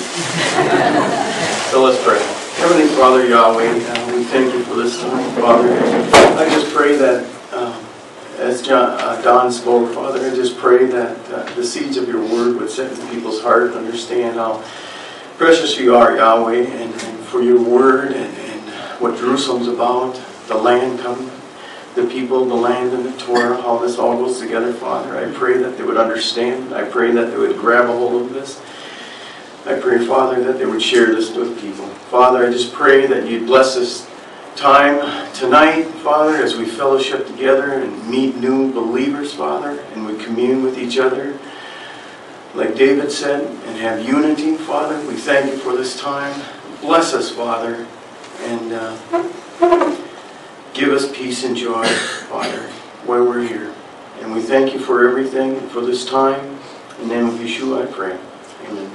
So let's pray. Heavenly Father, Yahweh, uh, we thank you for this time, Father. I just pray that, um, as John, uh, Don spoke, Father, I just pray that uh, the seeds of your word would set in people's heart to understand how precious you are, Yahweh, and, and for your word and, and what Jerusalem's about, the land coming, the people, the land, and the Torah, how this all goes together, Father. I pray that they would understand. I pray that they would grab a hold of this. I pray, Father, that they would share this with people. Father, I just pray that you'd bless this time tonight, Father, as we fellowship together and meet new believers, Father, and we commune with each other, like David said, and have unity, Father. We thank you for this time. Bless us, Father, and uh, give us peace and joy, Father, while we're here. And we thank you for everything and for this time. In the name of Yeshua, I pray. Amen.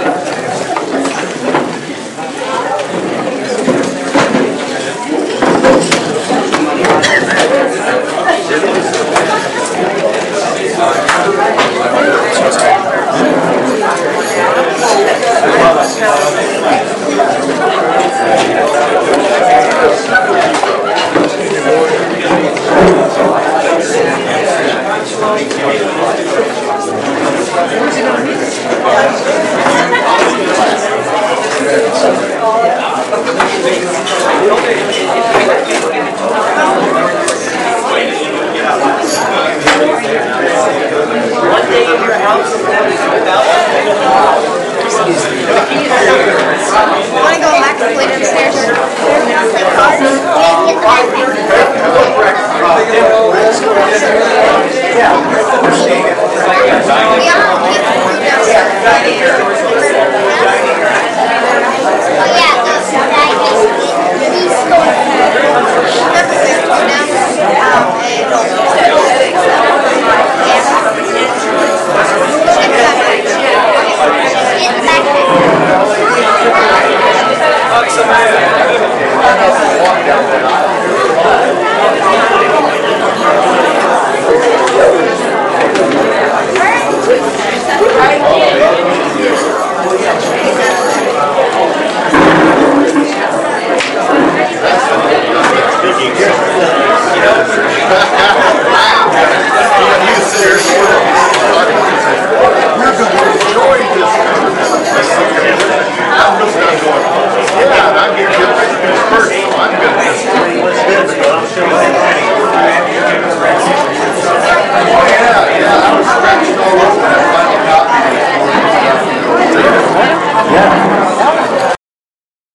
Amen. Yeah.